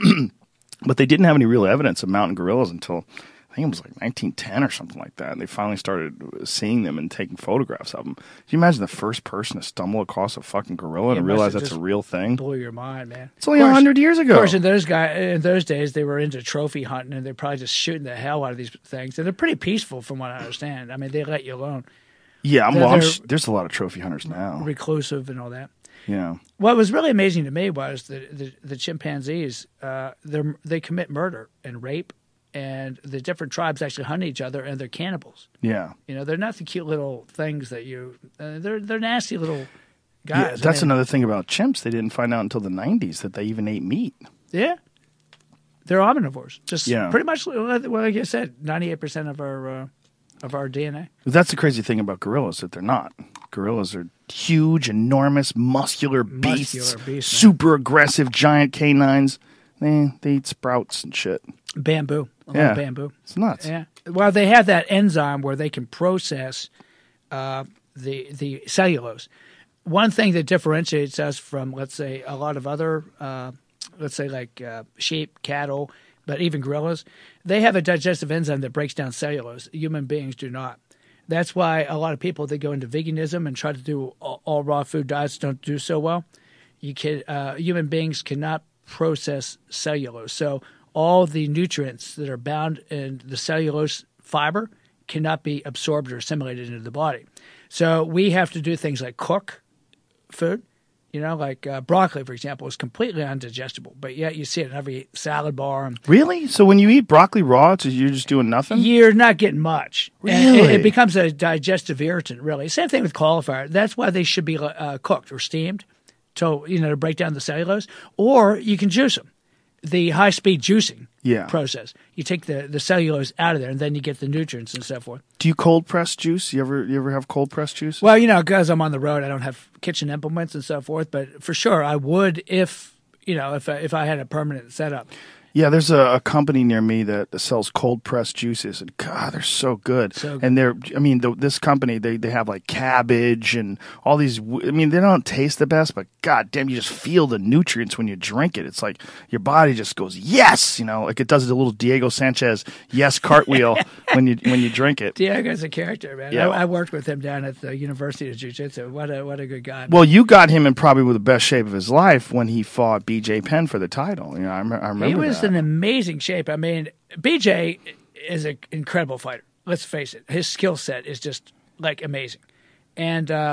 but they didn't have any real evidence of mountain gorillas until I think it was like nineteen ten or something like that. And they finally started seeing them and taking photographs of them. Can you imagine the first person to stumble across a fucking gorilla It and must realize have that's a just real thing? Blew your mind, man. It's only Of a course- hundred years ago. Of course, in those guys, in those days, they were into trophy hunting, and they're probably just shooting the hell out of these things. And they're pretty peaceful, from what I understand. I mean, they let you alone, Yeah, I'm, They're- well, I'm they're- sh- there's a lot of trophy hunters now. reclusive, and all that. Yeah. What was really amazing to me was the the, the chimpanzees. Uh, they they commit murder and rape, and the different tribes actually hunt each other, and they're cannibals. Yeah. You know, they're not the cute little things that you. Uh, they're they're nasty little guys. Yeah, I that's mean, another thing about chimps. They didn't find out until the nineties that they even ate meat. Yeah, they're omnivores. Just Yeah. pretty much. Well, like I said, ninety eight percent of our uh, of our D N A. That's the crazy thing about gorillas, that they're not. Gorillas are huge, enormous, muscular beasts, Muscular beasts, man. super aggressive, giant canines. They, they eat sprouts and shit. Bamboo. A lot Yeah. of bamboo. It's nuts. Yeah. Well, they have that enzyme where they can process uh, the the cellulose. One thing that differentiates us from, let's say, a lot of other, uh, let's say, like uh, sheep, cattle, but even gorillas, they have a digestive enzyme that breaks down cellulose. Human beings do not. That's why a lot of people that go into veganism and try to do all, all raw food diets don't do so well. You can uh, human beings cannot process cellulose, so all the nutrients that are bound in the cellulose fiber cannot be absorbed or assimilated into the body. So we have to do things like cook food. You know, like uh, broccoli, for example, is completely undigestible, but yet you see it in every salad bar. And Really? So when you eat broccoli raw, so you're just doing nothing? you're not getting much. And Really? it, it becomes a digestive irritant, really. Same thing with cauliflower. That's why they should be uh, cooked or steamed to, you know, to break down the cellulose. Or you can juice them. The high-speed juicing Yeah. process. You take the, the cellulose out of there, and then you get the nutrients and so forth. Do you cold press juice? You ever you ever have cold press juice? Well, you know, because I'm on the road, I don't have kitchen implements and so forth. But for sure, I would if, you know, if I, if I had a permanent setup. Yeah, there's a, a company near me that sells cold pressed juices, and God, they're so good. So good. And they're, I mean, the, this company they, they have like cabbage and all these. w- I mean, they don't taste the best, but God damn, you just feel the nutrients when you drink it. It's like your body just goes yes, you know, like it does the little Diego Sanchez yes cartwheel when you when you drink it. Diego's a character, man. Yeah. I, I worked with him down at the University of Jiu-Jitsu. What a what a good guy. Well, you got him in probably with the best shape of his life when he fought B J Penn for the title. You know, I, rem- I remember he was that. in amazing shape. I mean, B J is an incredible fighter. Let's face it. His skill set is just like amazing. And uh,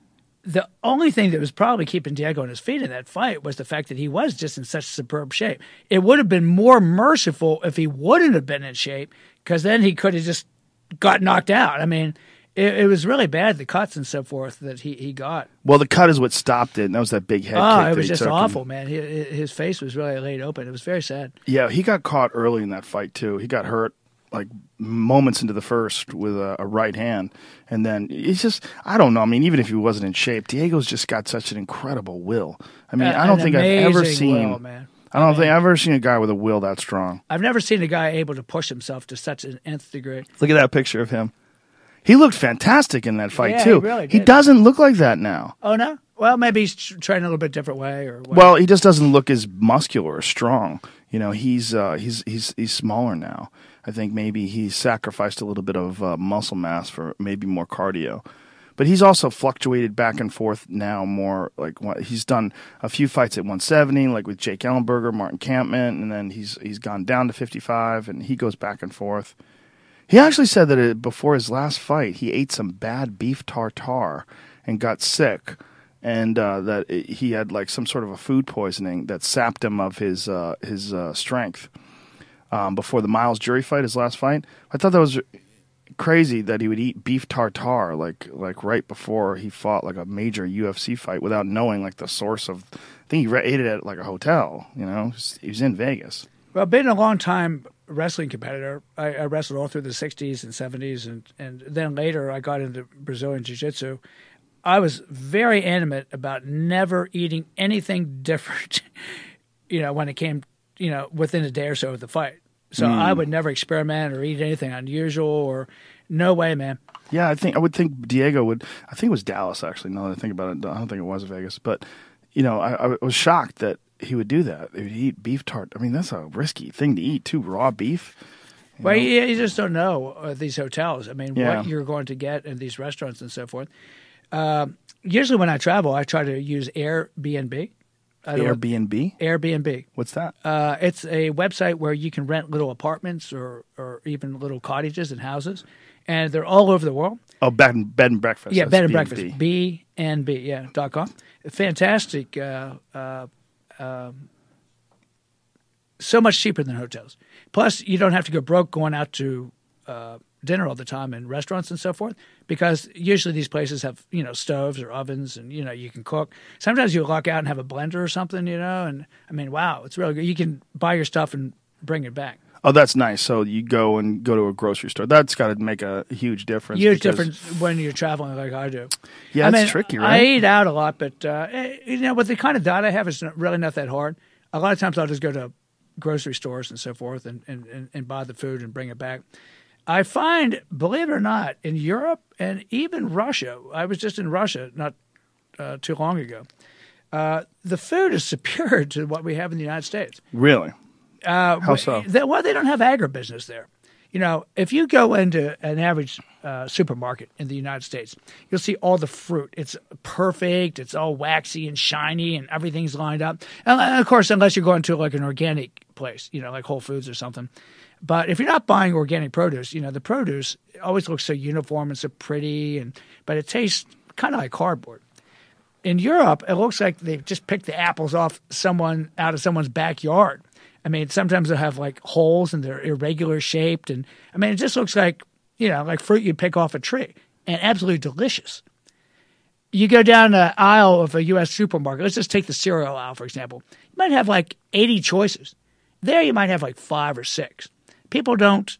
the only thing that was probably keeping Diego on his feet in that fight was the fact that he was just in such superb shape. It would have been more merciful if he wouldn't have been in shape, because then he could have just got knocked out. I mean, it, it was really bad, the cuts and so forth that he, he got. Well, the cut is what stopped it, and that was that big head kick. Oh, that it was he just took, and- awful, man. He, his face was really laid open. It was very sad. Yeah, he got caught early in that fight too. He got hurt like moments into the first with a, a right hand, and then he's just—I don't know. I mean, even if he wasn't in shape, Diego's just got such an incredible will. I mean, Uh, I don't an think I've ever amazing seen. will, man. I don't think I've ever seen a guy with a will that strong. I've never seen a guy able to push himself to such an nth degree. Look at that picture of him. He looked fantastic in that fight Yeah, too. he really He did. doesn't look like that now. Oh, no? Well, maybe he's tr- training a little bit different way. or what. Well, he just doesn't look as muscular or strong. You know, he's uh, he's he's he's smaller now. I think maybe he's sacrificed a little bit of uh, muscle mass for maybe more cardio. But he's also fluctuated back and forth now more. Like what, he's done a few fights at one seventy, like with Jake Ellenberger, Martin Kampman, and then he's he's gone down to fifty-five, and he goes back and forth. He actually said that it, before his last fight, he ate some bad beef tartare and got sick, and uh, that it, he had like some sort of a food poisoning that sapped him of his uh, his uh, strength um, before the Miles Jury fight, his last fight. I thought that was crazy that he would eat beef tartare like like right before he fought like a major U F C fight without knowing like the source of. I think he re- ate it at like a hotel. You know, he was in Vegas. Well, being a long time wrestling competitor, I, I wrestled all through the sixties and seventies, and, and then later I got into Brazilian Jiu-Jitsu. I was very animate about never eating anything different, you know, when it came, you know, within a day or so of the fight. So Mm. I would never experiment or eat anything unusual or no way, man. Yeah, I think I would think Diego would. I think it was Dallas actually. Now that I think about it, I don't think it was Vegas. But you know, I, I was shocked that he would do that. He would eat beef tart. I mean, that's a risky thing to eat too. Raw beef. you Well, know? you, you just don't know uh, these hotels. I mean, Yeah. what you're going to get in these restaurants and so forth. Um, usually when I travel, I try to use Airbnb. I don't- Airbnb. Airbnb. What's that? Uh, it's a website where you can rent little apartments or, or even little cottages and houses, and they're all over the world. Oh, bed and bed and breakfast. Yeah, That's bed and B and breakfast. B. B and B, yeah, dot com. Fantastic. Uh, uh, um, so much cheaper than hotels. Plus, you don't have to go broke going out to uh, dinner all the time in restaurants and so forth, because usually these places have, you know, stoves or ovens, and, you know, you can cook. Sometimes you luck out and have a blender or something, you know, and I mean, wow, it's really good. You can buy your stuff and bring it back. Oh, that's nice. So you go and go to a grocery store. That's got to make a huge difference. Huge because- difference when you're traveling like I do. Yeah, I it's mean, tricky, I right? eat out a lot, but uh, eh, you know, with the kind of diet I have, it's not, really not that hard. A lot of times I'll just go to grocery stores and so forth and, and, and, and buy the food and bring it back. I find, believe it or not, in Europe and even Russia, I was just in Russia not uh, too long ago, uh, the food is superior to what we have in the United States. Really? Uh, How so? They, well, they don't have agribusiness there. You know, if you go into an average uh, supermarket in the United States, you'll see all the fruit. It's perfect. It's all waxy and shiny, and everything's lined up. And of course, unless you're going to like an organic place, you know, like Whole Foods or something. But if you're not buying organic produce, you know, the produce always looks so uniform and so pretty, and but it tastes kind of like cardboard. In Europe, it looks like they've just picked the apples off someone out of someone's backyard. I mean, sometimes they'll have like holes and they're irregular shaped. And I mean, it just looks like, you know, like fruit you pick off a tree, and absolutely delicious. You go down the aisle of a U S supermarket. Let's just take the cereal aisle, for example. You might have like eighty choices. There you might have like five or six. People don't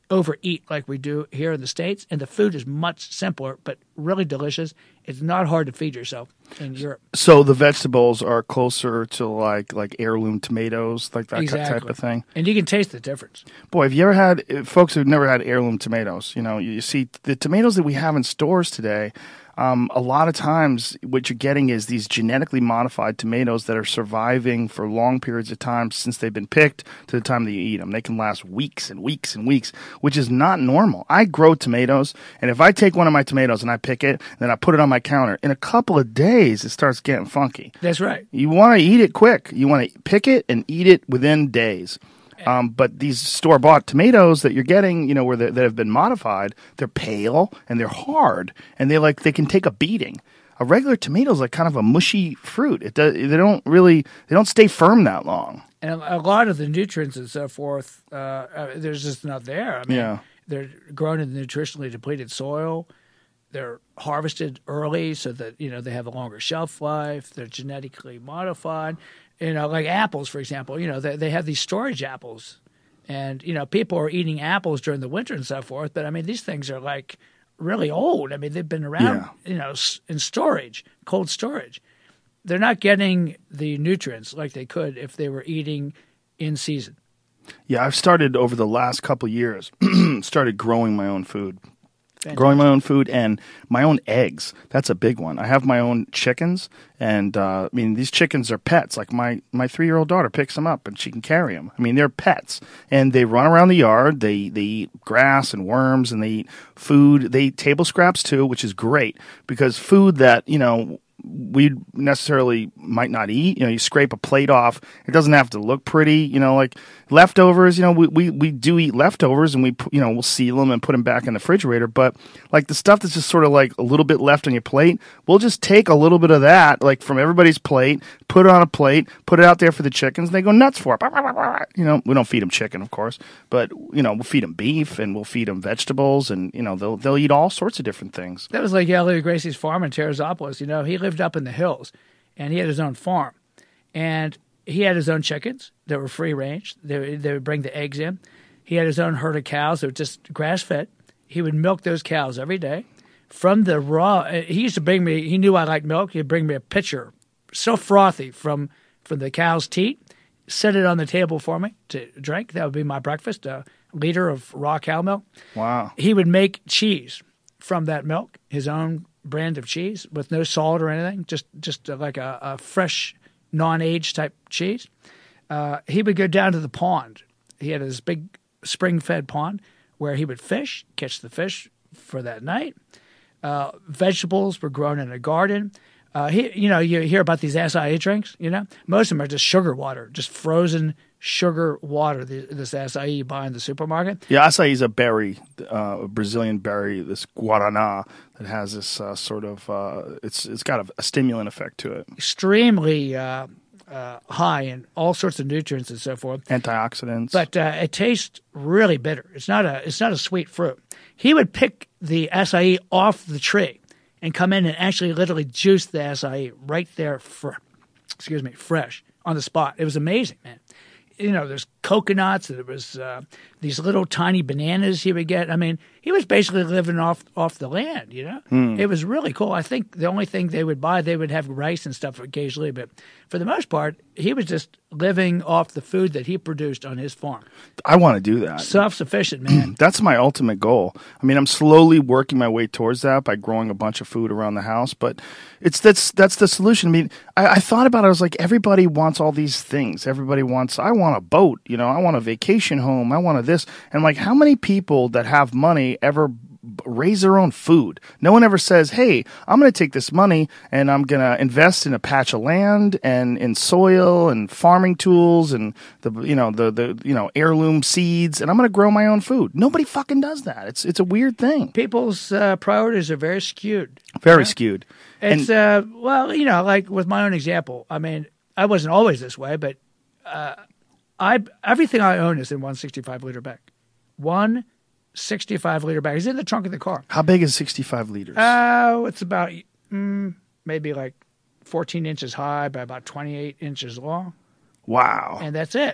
overeat like we do here in the States, and the food is much simpler but really delicious. It's not hard to feed yourself in Europe. So the vegetables are closer to like like heirloom tomatoes, like that Exactly. type of thing. And you can taste the difference. Boy, have you ever had uh, folks who've never had heirloom tomatoes? You know, you, you see the tomatoes that we have in stores today. Um, a lot of times, what you're getting is these genetically modified tomatoes that are surviving for long periods of time since they've been picked to the time that you eat them. They can last weeks and weeks and weeks, which is not normal. I grow tomatoes, and if I take one of my tomatoes and I pick it, and then I put it on my counter, in a couple of days, it starts getting funky. That's right. You want to eat it quick. You want to pick it and eat it within days. Um, but these store-bought tomatoes that you're getting, you know, where they, that have been modified, they're pale and they're hard, and they like they can take a beating. A regular tomato is like kind of a mushy fruit. It does, they don't really they don't stay firm that long. And a lot of the nutrients and so forth, uh, uh, there's just not there. I mean, Yeah. they're grown in nutritionally depleted soil. They're harvested early so that, you know, they have a longer shelf life. They're genetically modified. You know, like apples, for example, you know, they, they have these storage apples. And, you know, people are eating apples during the winter and so forth. But, I mean, these things are, like, really old. I mean, they've been around, Yeah. you know, s- in storage, cold storage. They're not getting the nutrients like they could if they were eating in season. Yeah, I've started over the last couple of years, started growing my own food. Growing my own food and my own eggs. That's a big one. I have my own chickens, and uh, I mean, these chickens are pets. Like my, my three-year-old daughter picks them up, and she can carry them. I mean, they're pets, and they run around the yard. They they eat grass and worms, and they eat food. They eat table scraps too, which is great because food that, you know, we necessarily might not eat. You know, you scrape a plate off. It doesn't have to look pretty. You know, like leftovers, you know, we, we, we do eat leftovers and we, pu- you know, we'll seal them and put them back in the refrigerator. But like the stuff that's just sort of like a little bit left on your plate, we'll just take a little bit of that, like from everybody's plate, put it on a plate, put it out there for the chickens. And they go nuts for it. You know, we don't feed them chicken, of course, but, you know, we'll feed them beef and we'll feed them vegetables and, you know, they'll, they'll eat all sorts of different things. That was like Elliot Gracie's farm in Terrazopolis. You know, he lived up in the hills, and he had his own farm. And he had his own chickens that were free range. They, they would bring the eggs in. He had his own herd of cows that were just grass-fed. He would milk those cows every day. From the raw, he used to bring me, he knew I liked milk. He'd bring me a pitcher, so frothy from, from the cow's teat, set it on the table for me to drink. That would be my breakfast, a liter of raw cow milk. Wow. He would make cheese from that milk, his own brand of cheese with no salt or anything, just just like a, a fresh, non-aged type cheese. Uh, he would go down to the pond. He had this big spring-fed pond where he would fish, catch the fish for that night. Uh, vegetables were grown in a garden. Uh, he, you know, you hear about these acai drinks, you know? Most of them are just sugar water, just frozen sugar water, the, this acai you buy in the supermarket. Yeah, acai is a berry, uh, a Brazilian berry, this guaraná that has this uh, sort of, uh, it's it's got a, a stimulant effect to it. Extremely uh, uh, high in all sorts of nutrients and so forth. Antioxidants. But uh, it tastes really bitter. It's not a it's not a sweet fruit. He would pick the acai off the tree and come in and actually literally juice the acai right there, fr- excuse me, fresh on the spot. It was amazing, man. You know, there's coconuts, there was uh, these little tiny bananas he would get. I mean, he was basically living off off the land, you know? Hmm. It was really cool. I think the only thing they would buy, they would have rice and stuff occasionally, but for the most part, he was just living off the food that he produced on his farm. I want to do that. Self-sufficient, man. That's my ultimate goal. I mean, I'm slowly working my way towards that by growing a bunch of food around the house, but it's that's that's the solution. I mean, I, I thought about it. I was like, everybody wants all these things. Everybody wants, I want a boat, you know, I want a vacation home. I want a this. And I'm like, how many people that have money ever b- raise their own food? No one ever says, hey, I'm going to take this money and I'm going to invest in a patch of land and in soil and farming tools and the, you know, the, the, you know, heirloom seeds, and I'm going to grow my own food. Nobody fucking does that. It's, it's a weird thing. People's uh, priorities are very skewed. Very Yeah. skewed. It's, And- uh, well, you know, like with my own example, I mean, I wasn't always this way, but uh, I everything I own is in one sixty-five liter bag. One sixty-five liter bag. It's in the trunk of the car. How big is sixty-five liters? Oh, it's about mm, maybe like fourteen inches high by about twenty-eight inches long, wow. and that's it.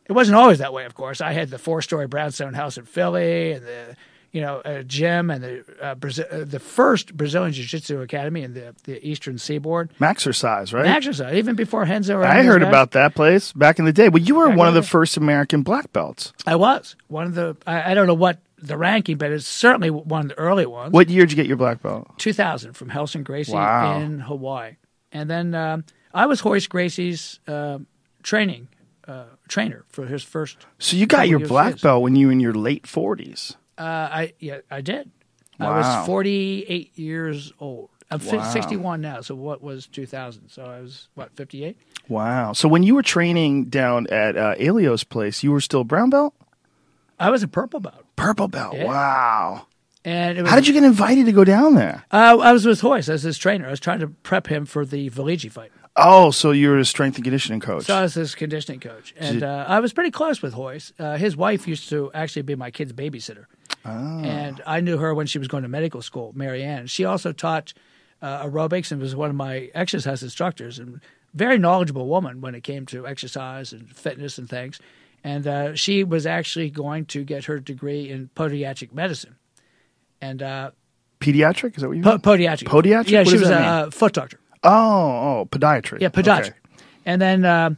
it wasn't always that way, of course. I had the four-story brownstone house in Philly and the, you know, a gym and the uh, Brazil, uh, the first Brazilian Jiu-Jitsu Academy in the, the Eastern Seaboard. Maxercise, right? Maxercise, even before Henzo. Or I heard guys. about that place back in the day. Well, you were back one of the first American black belts. I was. One of the, I, I don't know what the ranking, but it's certainly one of the early ones. What year did you get your black belt? two thousand from Helson Gracie wow. in Hawaii. And then um, I was Royce Gracie's uh, training uh, trainer for his first. So you got your black belt when you were in your late forties. Uh, I yeah, I did. Wow. I was forty-eight years old. I'm wow. sixty-one now. So what was two thousand? So I was what fifty-eight. Wow. So when you were training down at uh, Elio's place, you were still brown belt? I was a purple belt. Purple belt. Yeah. Wow. And it was, how did you get invited to go down there? Uh, I was with Royce as his trainer. I was trying to prep him for the Valigi fight. Oh, so you were a strength and conditioning coach. So I was his conditioning coach. And uh, I was pretty close with Royce. Uh, his wife used to actually be my kid's babysitter. Oh. And I knew her when she was going to medical school, Mary Ann. She also taught uh, aerobics and was one of my exercise instructors. And very knowledgeable woman when it came to exercise and fitness and things. And uh, she was actually going to get her degree in podiatric medicine. And uh, pediatric? Is that what you po- mean? Podiatric. Podiatric? Yeah, what she does was that a mean? foot doctor. Oh, oh, podiatry. Yeah, podiatric. Okay. And then uh,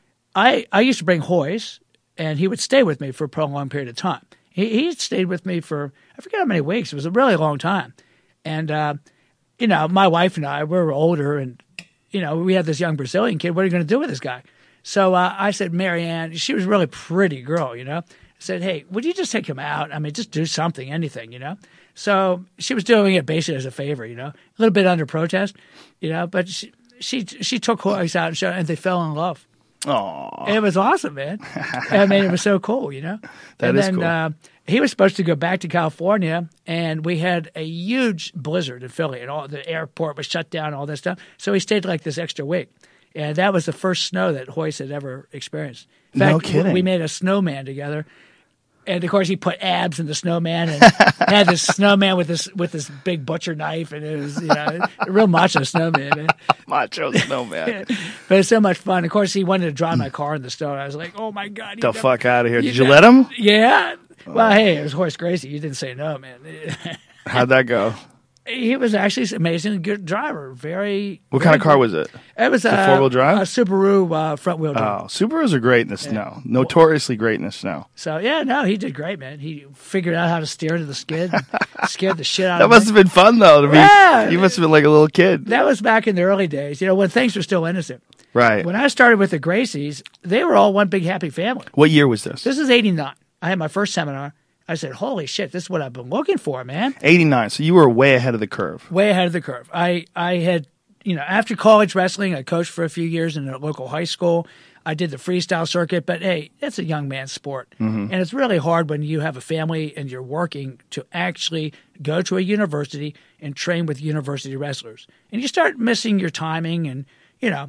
I I used to bring Royce, and he would stay with me for a prolonged period of time. He, he stayed with me for, I forget how many weeks. It was a really long time. And, uh, you know, my wife and I, we were older, and, you know, we had this young Brazilian kid. What are you going to do with this guy? So uh, I said, Mary Ann, she was a really pretty girl, you know. I said, hey, would you just take him out? I mean, just do something, anything, you know. So she was doing it basically as a favor, you know, a little bit under protest, you know, but she she, she took Royce out and, showed, and they fell in love. Aww. It was awesome, man. I mean, it was so cool, you know. That and is then, cool. Uh, he was supposed to go back to California, and we had a huge blizzard in Philly, and all the airport was shut down, all that stuff. So he stayed like this extra week. And that was the first snow that Royce had ever experienced. In fact, no kidding. We made a snowman together. And of course, he put abs in the snowman and had this snowman with this with this big butcher knife, and it was, you know, a real macho snowman, man. Macho snowman. But it's so much fun. Of course, he wanted to drive my car in the snow. I was like, oh my god, the never, fuck out of here! you Did you know, let him? Yeah. Well, hey, it was Royce Gracie. You didn't say no, man. How'd that go? He was actually an amazing good driver. Very. What very kind of car good. was it? It was a a four-wheel drive? A Subaru uh, front wheel drive. Oh, Subarus are great in the snow. Notoriously great in the snow. So yeah, no, he did great, man. He figured out how to steer to the skid, and scared the shit out That of must me. have been fun though. To be, Yeah. you must have been like a little kid. That was back in the early days, you know, when things were still innocent. Right. When I started with the Gracies, they were all one big happy family. What year was this? This is eighty-nine. I had my first seminar. I said, holy shit, this is what I've been looking for, man. eighty-nine. So you were way ahead of the curve. Way ahead of the curve. I, I had, you know, after college wrestling, I coached for a few years in a local high school. I did the freestyle circuit, but hey, it's a young man's sport. Mm-hmm. And it's really hard when you have a family and you're working to actually go to a university and train with university wrestlers. And you start missing your timing and, you know.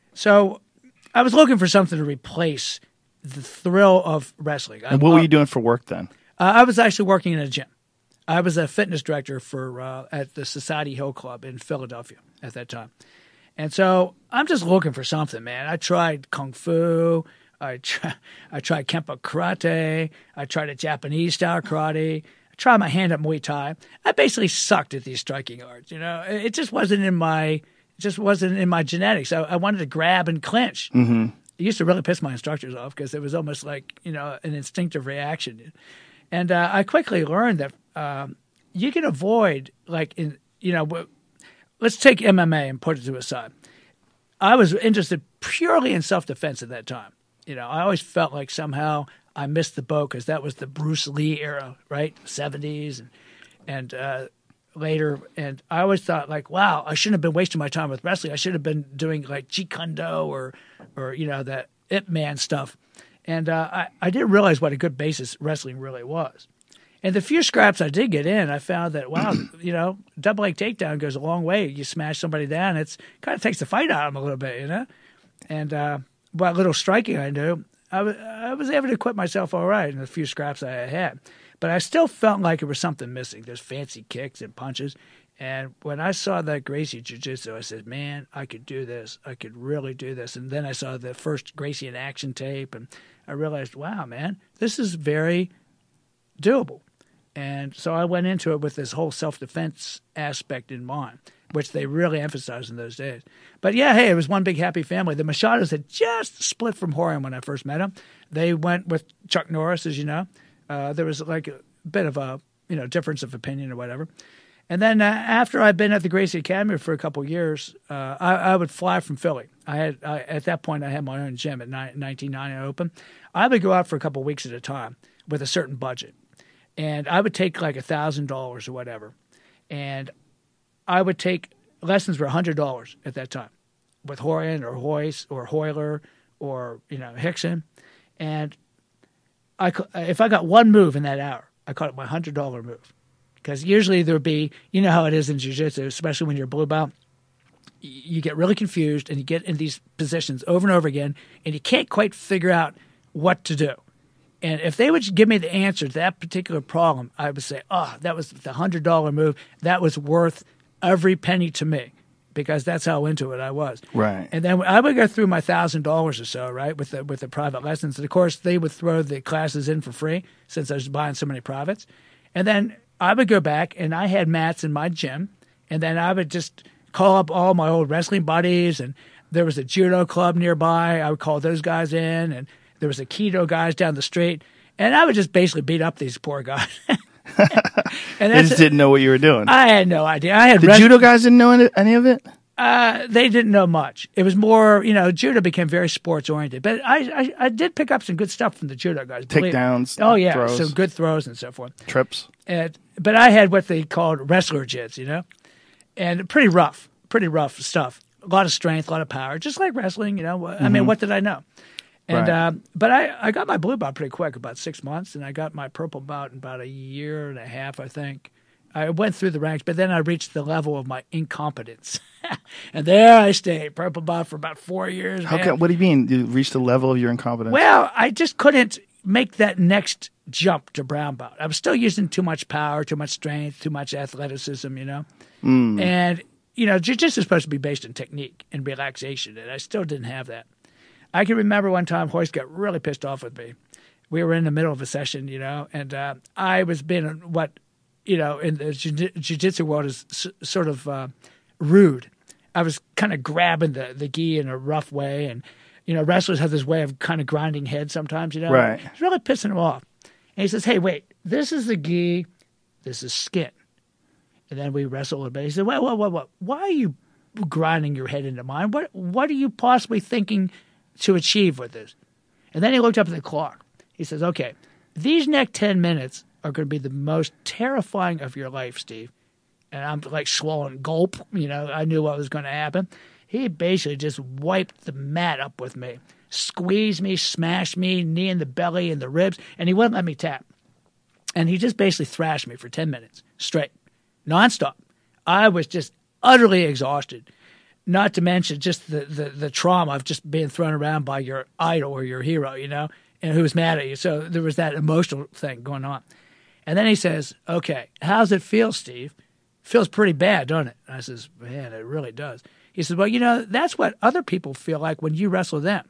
So I was looking for something to replace the thrill of wrestling. And what were you doing for work then? Uh, I was actually working in a gym. I was a fitness director for uh, at the Society Hill Club in Philadelphia at that time. And so I'm just looking for something, man. I tried Kung Fu. I, try, I tried Kempo Karate. I tried a Japanese style karate. I tried my hand-up Muay Thai. I basically sucked at these striking arts, you know. It just wasn't in my it just wasn't in my genetics. I, I wanted to grab and clinch. Mm-hmm. It used to really piss my instructors off because it was almost like, you know, an instinctive reaction. And uh, I quickly learned that um, you can avoid, like, in you know, w- let's take M M A and put it to a side. I was interested purely in self-defense at that time. You know, I always felt like somehow I missed the boat because that was the Bruce Lee era, right? seventies and, and uh, later. And I always thought, like, wow, I shouldn't have been wasting my time with wrestling. I should have been doing, like, Jeet Kune Do or, or you know, that Ip Man stuff. And uh, I, I didn't realize what a good basis wrestling really was. And the few scraps I did get in, I found that, wow, you know, double leg takedown goes a long way. You smash somebody down, it's kind of takes the fight out of them a little bit, you know? And uh, what little striking I knew, I, w- I was able to equip myself all right in the few scraps I had. But I still felt like there was something missing. There's fancy kicks and punches. And when I saw that Gracie Jiu-Jitsu, I said, man, I could do this. I could really do this. And then I saw the first Gracie in action tape, and I realized, wow, man, this is very doable. And so I went into it with this whole self-defense aspect in mind, which they really emphasized in those days. But yeah, hey, it was one big happy family. The Machados had just split from Rorion when I first met them. They went with Chuck Norris, as you know. Uh, there was like a bit of a you know difference of opinion or whatever. And then uh, after I'd been at the Gracie Academy for a couple of years, uh, I, I would fly from Philly. I had I, at that point I had my own gym at ni- nineteen ninety Open. I would go out for a couple of weeks at a time with a certain budget, and I would take like a thousand dollars or whatever, and I would take lessons for a hundred dollars at that time with Rorion or Hoyce or Hoyler or you know Hickson, and I if I got one move in that hour, I called it my hundred dollar move. Because usually there would be, you know how it is in jiu-jitsu, especially when you're a blue belt, you get really confused and you get in these positions over and over again and you can't quite figure out what to do. And if they would give me the answer to that particular problem, I would say, oh, that was the one hundred dollar move. That was worth every penny to me because that's how into it I was. Right. And then I would go through my one thousand dollars or so, right, with the, with the private lessons. And, of course, they would throw the classes in for free since I was buying so many privates. And then I would go back, and I had mats in my gym, and then I would just call up all my old wrestling buddies, and there was a judo club nearby. I would call those guys in, and there was a keto guys down the street, and I would just basically beat up these poor guys. And they just didn't know what you were doing. I had no idea. I had the rest- judo guys didn't know any, any of it? Uh, they didn't know much. It was more, you know, judo became very sports oriented. But I, I, I did pick up some good stuff from the judo guys. Takedowns. Oh yeah, throws. some good throws and so forth. Trips. And, but I had what they called wrestler jits, you know, and pretty rough, pretty rough stuff. A lot of strength, a lot of power, just like wrestling. You know, mm-hmm. I mean, what did I know? And right. um, but I, I got my blue belt pretty quick, about six months, and I got my purple belt in about a year and a half, I think. I went through the ranks, but then I reached the level of my incompetence. And there I stayed, purple belt for about four years. How man. can, what do you mean? You reached the level of your incompetence? Well, I just couldn't make that next jump to brown belt. I was still using too much power, too much strength, too much athleticism, you know. Mm. And, you know, jiu-jitsu is supposed to be based on technique and relaxation, and I still didn't have that. I can remember one time Hoyce got really pissed off with me. We were in the middle of a session, you know, and uh, I was being what – you know, in the jiu- jiu-jitsu world is s- sort of uh, rude. I was kind of grabbing the, the gi in a rough way. And, you know, wrestlers have this way of kind of grinding heads sometimes, you know. Right. It's really pissing him off. And he says, hey, wait, this is the gi, this is skin. And then we wrestle a little bit. He said, wait, wait, wait, wait. Why are you grinding your head into mine? What, what are you possibly thinking to achieve with this? And then he looked up at the clock. He says, okay, these next ten minutes are going to be the most terrifying of your life, Steve. And I'm like swallowing gulp. You know, I knew what was going to happen. He basically just wiped the mat up with me, squeezed me, smashed me, knee in the belly and the ribs, and he wouldn't let me tap. And he just basically thrashed me for ten minutes straight, nonstop. I was just utterly exhausted, not to mention just the, the, the trauma of just being thrown around by your idol or your hero, you know, and who was mad at you. So there was that emotional thing going on. And then he says, okay, how's it feel, Steve? Feels pretty bad, don't it? And I says, man, it really does. He says, well, you know, that's what other people feel like when you wrestle them.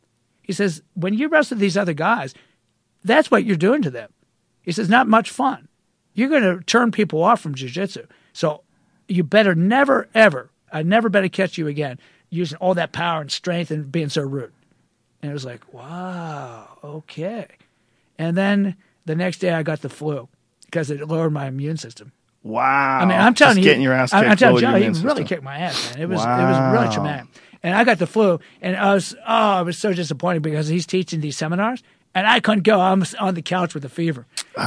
He says, when you wrestle these other guys, that's what you're doing to them. He says, not much fun. You're going to turn people off from jiu-jitsu. So you better never, ever, I never better catch you again using all that power and strength and being so rude. And it was like, wow, okay. And then the next day I got the flu because it lowered my immune system. Wow. I mean, I'm telling Just you. getting your ass kicked. I'm telling you, lowered he your really immune system. kicked my ass, man. It was, Wow. it was really traumatic. And I got the flu, and I was, oh, I was so disappointed because he's teaching these seminars, and I couldn't go. I was on the couch with a fever.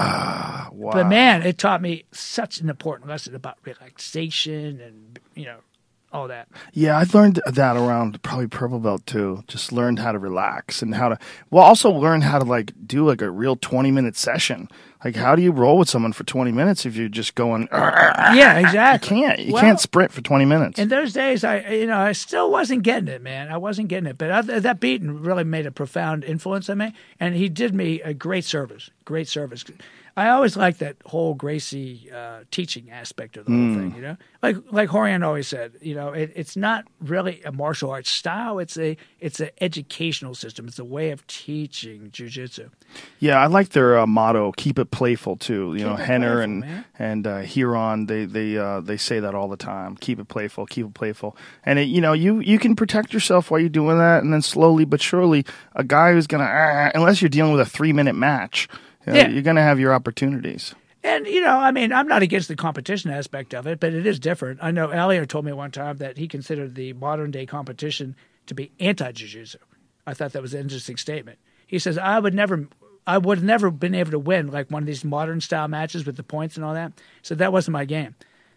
Ah, wow. But, man, it taught me such an important lesson about relaxation and, you know, all that. Yeah, I learned that around probably purple belt too. Just learned how to relax and how to, well, also learn how to like do like a real twenty minute session. Like, how do you roll with someone for twenty minutes if you're just going? Yeah, exactly. You can't. You Well, can't sprint for twenty minutes. In those days, I you know I still wasn't getting it, man. I wasn't getting it, but I, that beating really made a profound influence on me, and he did me a great service. Great service. I always liked that whole Gracie uh, teaching aspect of the whole thing. You know, like like Horian always said, you know, it, it's not really a martial arts style. It's a it's an educational system. It's a way of teaching jiu-jitsu. Yeah, I like their uh, motto: "Keep it playful." Too, you Keep know, it Henner playful, and man. and uh, Huron, they they uh, they say that all the time. Keep it playful, keep it playful, and it, you know, you you can protect yourself while you're doing that, and then slowly but surely, a guy who's gonna, uh, unless you're dealing with a three minute match, you know, Yeah. you're gonna have your opportunities. And, you know, I mean, I'm not against the competition aspect of it, but it is different. I know Elliot told me one time that he considered the modern day competition to be anti-jiu-jitsu. I thought that was an interesting statement. He says, I would never, I would have never been able to win like one of these modern style matches with the points and all that. So that wasn't my game.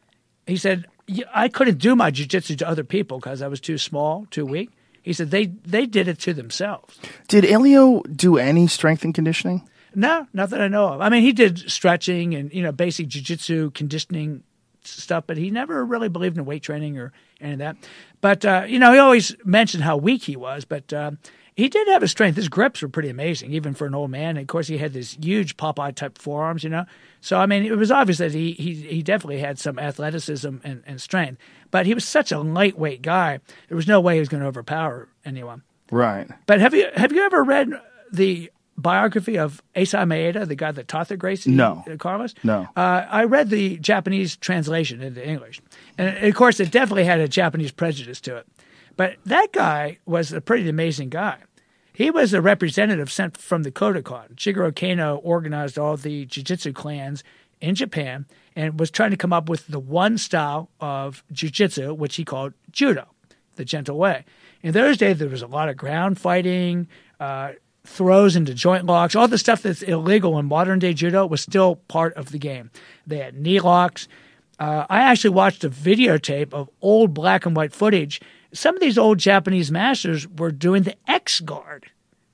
He said, "Yeah, I couldn't do my jiu-jitsu to other people because I was too small, too weak. He said, they, they did it to themselves. Did Elio do any strength and conditioning? No, not that I know of. I mean, he did stretching and, you know, basic jiu-jitsu conditioning stuff, but he never really believed in weight training or any of that. But, uh, you know, he always mentioned how weak he was, but uh, he did have a strength. His grips were pretty amazing, even for an old man. And, of course, he had these huge Popeye-type forearms, you know. So, I mean, it was obvious that he he, he definitely had some athleticism and, and strength. But he was such a lightweight guy, there was no way he was going to overpower anyone. Right. But have you have you ever read the biography of Eisai Maeda, the guy that taught the Gracie? No. uh, Carlos? No. Uh, I read the Japanese translation into English. And, of course, it definitely had a Japanese prejudice to it. But that guy was a pretty amazing guy. He was a representative sent from the Kodokan. Shigeru Kano organized all the jiu-jitsu clans in Japan and was trying to come up with the one style of jiu-jitsu, which he called judo, the gentle way. In those days, there was a lot of ground fighting, uh, throws into joint locks, all the stuff that's illegal in modern-day judo was still part of the game. They had knee locks. Uh, I actually watched a videotape of old black and white footage. Some of these old Japanese masters were doing the X-guard.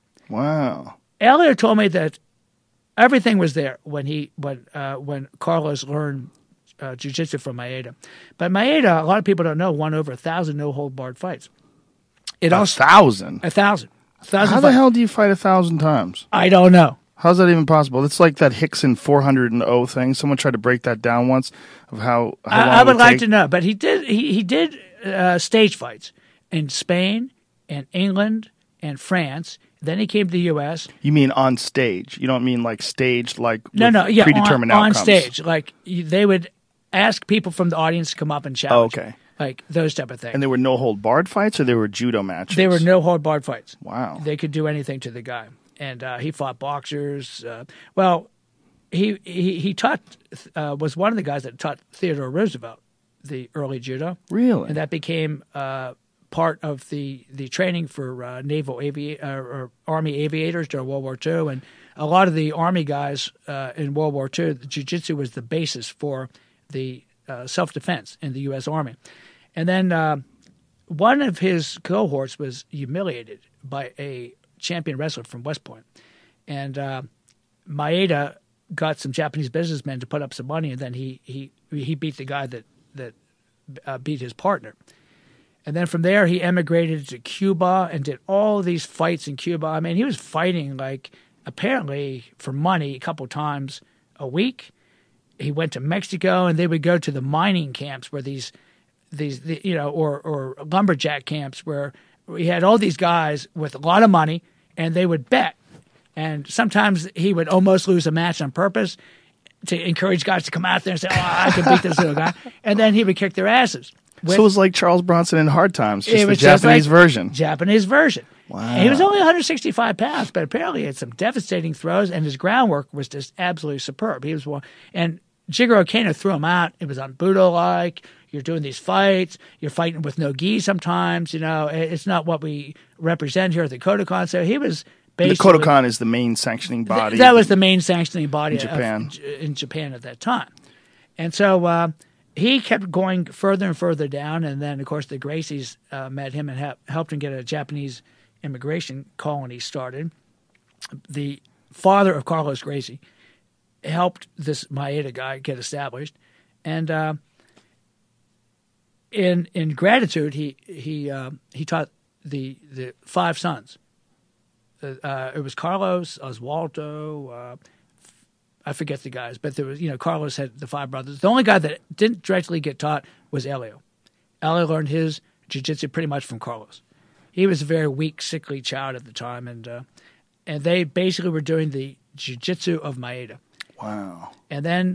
Wow. Elliot told me that everything was there when he when uh, when Carlos learned uh, jiu-jitsu from Maeda. But Maeda, a lot of people don't know, won over a thousand no-hold-barred fights. It A also thousand. a thousand. A thousand How the fights. hell do you fight a thousand times? I don't know. How's that even possible? It's like that Hickson four hundred and oh thing. Someone tried to break that down once of how, how long I, I it would like take. to know, but he did. He he did uh, stage fights in Spain and England and France. Then he came to the U S. You mean on stage? You don't mean like staged, like No, with no, yeah, predetermined on, on outcomes? stage. Like you- they would ask people from the audience to come up and challenge. Oh, okay. Like those type of things. And there were no hold barred fights, or there were judo matches. They were no hold barred fights. Wow. They could do anything to the guy, and uh, he fought boxers. Uh, well, he he he taught uh, was one of the guys that taught Theodore Roosevelt the early judo. Really? And that became uh, part of the, the training for uh, naval avi- uh, or Army aviators during World War Two. And a lot of the Army guys uh, in World War Two, the jiu-jitsu was the basis for the uh, self-defense in the U S Army. And then uh, one of his cohorts was humiliated by a champion wrestler from West Point. And uh, Maeda got some Japanese businessmen to put up some money, and then he he, he beat the guy that, that uh, beat his partner. And then from there, he emigrated to Cuba and did all these fights in Cuba. I mean, he was fighting, like, apparently for money a couple times a week. He went to Mexico, and they would go to the mining camps where these, these the, you know, or, or lumberjack camps where we had all these guys with a lot of money, and they would bet. And sometimes he would almost lose a match on purpose to encourage guys to come out there and say, oh, I can beat this little guy. And then he would kick their asses. With, so it was like Charles Bronson in Hard Times, just it the was just Japanese like version. Japanese version. Wow. And he was only one hundred sixty-five pounds, but apparently he had some devastating throws, and his groundwork was just absolutely superb. He was one, and Shigeru Kano threw him out. It was on Budo-like. You're doing these fights. You're fighting with no gi sometimes. You know, it's not what we represent here at the Kodokan. So he was The basically Kodokan is the main sanctioning body. Th- that was the main sanctioning body in Japan. Of, in Japan at that time. And so uh, he kept going further and further down. And then, of course, the Gracies uh, met him and ha- helped him get a Japanese immigration colony started. The father of Carlos Gracie helped this Maeda guy get established, and uh, in in gratitude, he he uh, he taught the the five sons. Uh, it was Carlos, Oswaldo. Uh, I forget the guys, but there was, you know, Carlos had the five brothers. The only guy that didn't directly get taught was Elio. Elio learned his jiu-jitsu pretty much from Carlos. He was a very weak, sickly child at the time, and uh, and they basically were doing the jiu-jitsu of Maeda. Wow. And then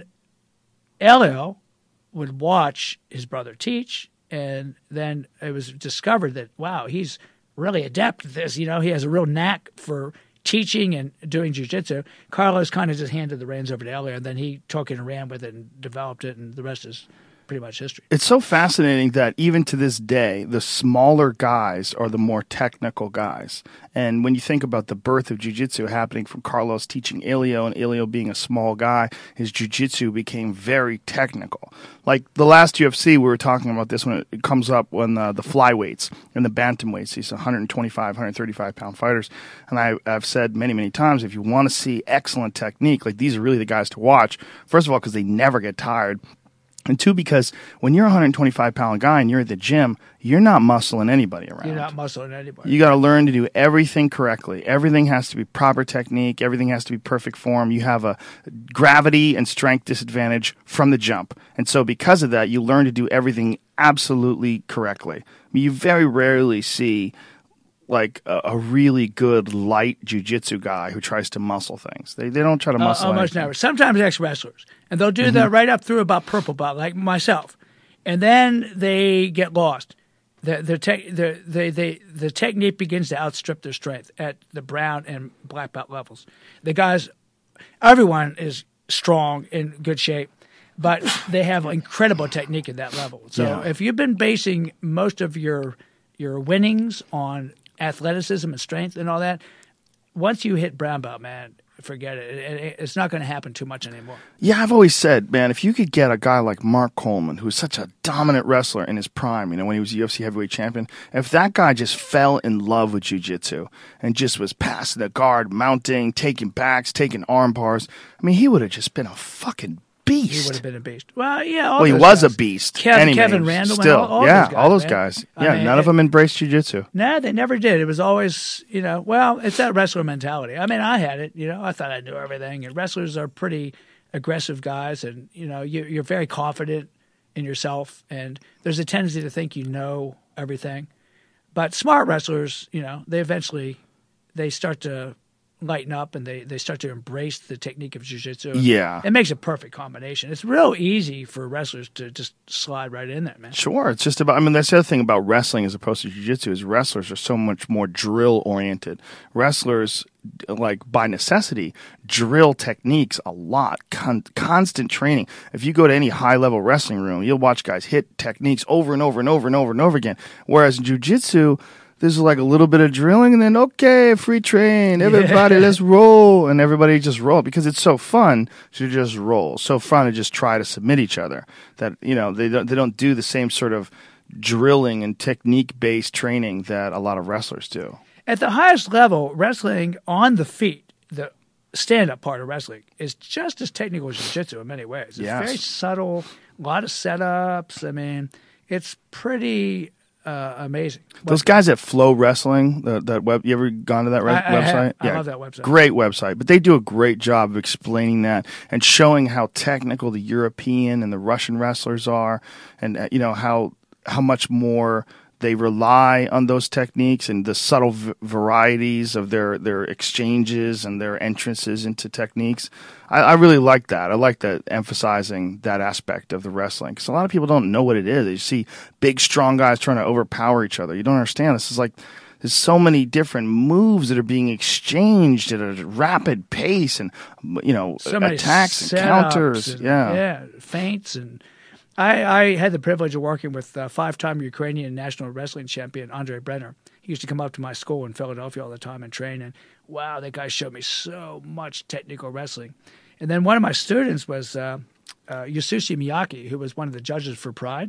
Elio would watch his brother teach, and then it was discovered that, wow, he's really adept at this. You know, he has a real knack for teaching and doing jiu-jitsu. Carlos kind of just handed the reins over to Elio, and then he took it and ran with it and developed it, and the rest is pretty much history. It's so fascinating that even to this day, the smaller guys are the more technical guys. And when you think about the birth of jiu-jitsu happening from Carlos teaching Elio and Elio being a small guy, his jiu-jitsu became very technical. Like the last U F C, we were talking about this when it comes up when uh, the flyweights and the bantamweights, these one twenty-five, one thirty-five pound fighters. And I, I've said many, many times, if you want to see excellent technique, like these are really the guys to watch. First of all, because they never get tired. And two, because when you're a one twenty-five pound guy and you're at the gym, you're not muscling anybody around. You're not muscling anybody. You got to learn to do everything correctly. Everything has to be proper technique. Everything has to be perfect form. You have a gravity and strength disadvantage from the jump. And so because of that, you learn to do everything absolutely correctly. I mean, you very rarely see like a, a really good light jiu-jitsu guy who tries to muscle things. They they don't try to muscle uh, Almost anything. never. Sometimes ex-wrestlers. And they'll do Mm-hmm. that right up through about purple belt, like myself. And then they get lost. The, the, te- the, the, the, the technique begins to outstrip their strength at the brown and black belt levels. The guys, everyone is strong, in good shape, but they have incredible technique at that level. So Yeah. if you've been basing most of your your winnings on athleticism and strength and all that, once you hit brown belt, man, forget it. it, it it's not going to happen too much anymore. Yeah, I've always said, man, if you could get a guy like Mark Coleman, who's such a dominant wrestler in his prime, you know, when he was U F C heavyweight champion, if that guy just fell in love with jiu-jitsu and just was passing the guard, mounting, taking backs, taking arm bars, I mean, he would have just been a fucking beast. He would have been a beast. Well, yeah. All well, he those was guys. a beast. Kev, anyway, Kevin Randall, still, and all, all yeah, those guys, all those man. guys. I Yeah, mean, none it, of them embraced jiu-jitsu. No, they never did. It was always, you know, well, it's that wrestler mentality. I mean, I had it. You know, I thought I knew everything. And wrestlers are pretty aggressive guys, and you know, you, you're very confident in yourself, and there's a tendency to think you know everything. But smart wrestlers, you know, they eventually they start to lighten up and they, they start to embrace the technique of jiu-jitsu. Yeah. It makes a perfect combination. It's real easy for wrestlers to just slide right in there, man. Sure. It's just about, I mean, that's the other thing about wrestling as opposed to jiu-jitsu is wrestlers are so much more drill-oriented. Wrestlers, like by necessity, drill techniques a lot, Con- constant training. If you go to any high-level wrestling room, you'll watch guys hit techniques over and over and over and over and over again. Whereas in jiu-jitsu, there's like a little bit of drilling and then, okay, free train, everybody, yeah. let's roll. And everybody just roll because it's so fun to just roll. So fun to just try to submit each other that, you know, they don't, they don't do the same sort of drilling and technique-based training that a lot of wrestlers do. At the highest level, wrestling on the feet, the stand-up part of wrestling, is just as technical as jiu-jitsu in many ways. It's yes. very subtle, a lot of setups. I mean, it's pretty... Uh, amazing. Those guys at Flow Wrestling, the, that web, you ever gone to that re- I, I website? Have, I yeah, love that website. Great website, but they do a great job of explaining that and showing how technical the European and the Russian wrestlers are, and uh, you know how how much more they rely on those techniques and the subtle v- varieties of their, their exchanges and their entrances into techniques. I, I really like that. I like that emphasizing that aspect of the wrestling because a lot of people don't know what it is. They see big, strong guys trying to overpower each other. You don't understand. This is like there's so many different moves that are being exchanged at a rapid pace, and you know, so many attacks and counters. And, yeah, yeah, feints and. I, I had the privilege of working with uh, five-time Ukrainian national wrestling champion Andre Brenner. He used to come up to my school in Philadelphia all the time and train, and wow, that guy showed me so much technical wrestling. And then one of my students was uh, uh, Yasushi Miyake, who was one of the judges for Pride.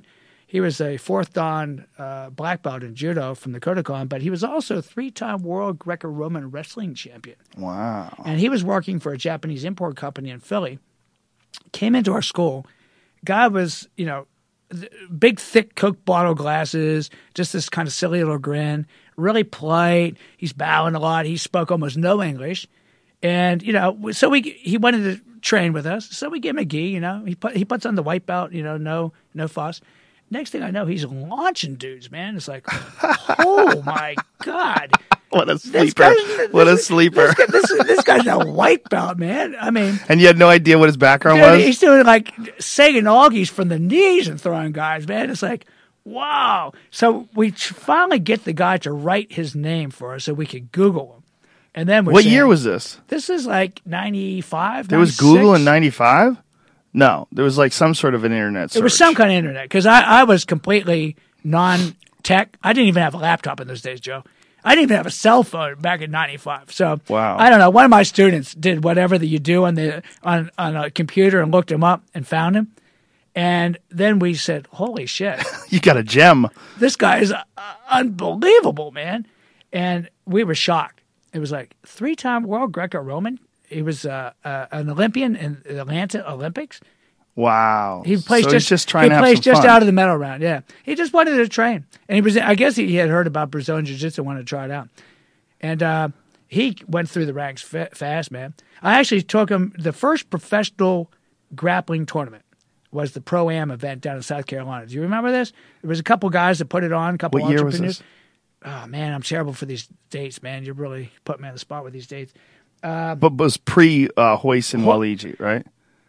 He was a fourth dan uh, black belt in judo from the Kodokan, but he was also a three-time world Greco-Roman wrestling champion. Wow. And he was working for a Japanese import company in Philly. Came into our school. Guy was, you know, big, thick Coke bottle glasses, just this kind of silly little grin, really polite. He's bowing a lot. He spoke almost no English. And, you know, so we he wanted to train with us. So we gave him a gi, you know. He put, he puts on the white belt, you know, no no fuss. Next thing I know, he's launching dudes, man. It's like, oh, my God. What a sleeper. What a sleeper. This, guy, this, this guy's a white belt, man. I mean. And you had no idea what his background dude, was? He's doing like Sagan Augies from the knees and throwing guys, man. It's like, wow. So we finally get the guy to write his name for us so we could Google him. And then we're What saying, year was this? This is like ninety-five, There was Google in ninety-five? No, there was like some sort of an internet search. It was some kind of internet because I, I was completely non-tech. I didn't even have a laptop in those days, Joe. I didn't even have a cell phone back in ninety-five. So wow. I don't know. One of my students did whatever that you do on the on, on a computer and looked him up and found him. And then we said, holy shit. You got a gem. This guy is uh, unbelievable, man. And we were shocked. It was like three-time world Greco-Roman. He was uh, uh, an Olympian in the Atlanta Olympics. Wow. He plays so just, he's just trying he to have plays some just fun. out of the medal round, yeah. He just wanted to train. And he was I guess he had heard about Brazilian Jiu-Jitsu and wanted to try it out. And uh, he went through the ranks fa- fast, man. I actually took him the first professional grappling tournament was the Pro-Am event down in South Carolina. Do you remember this? There was a couple guys that put it on, a couple What year was entrepreneurs. this? Oh, man, I'm terrible for these dates, man. You really put me on the spot with these dates. But it was pre uh, Hoist and Waligi, right?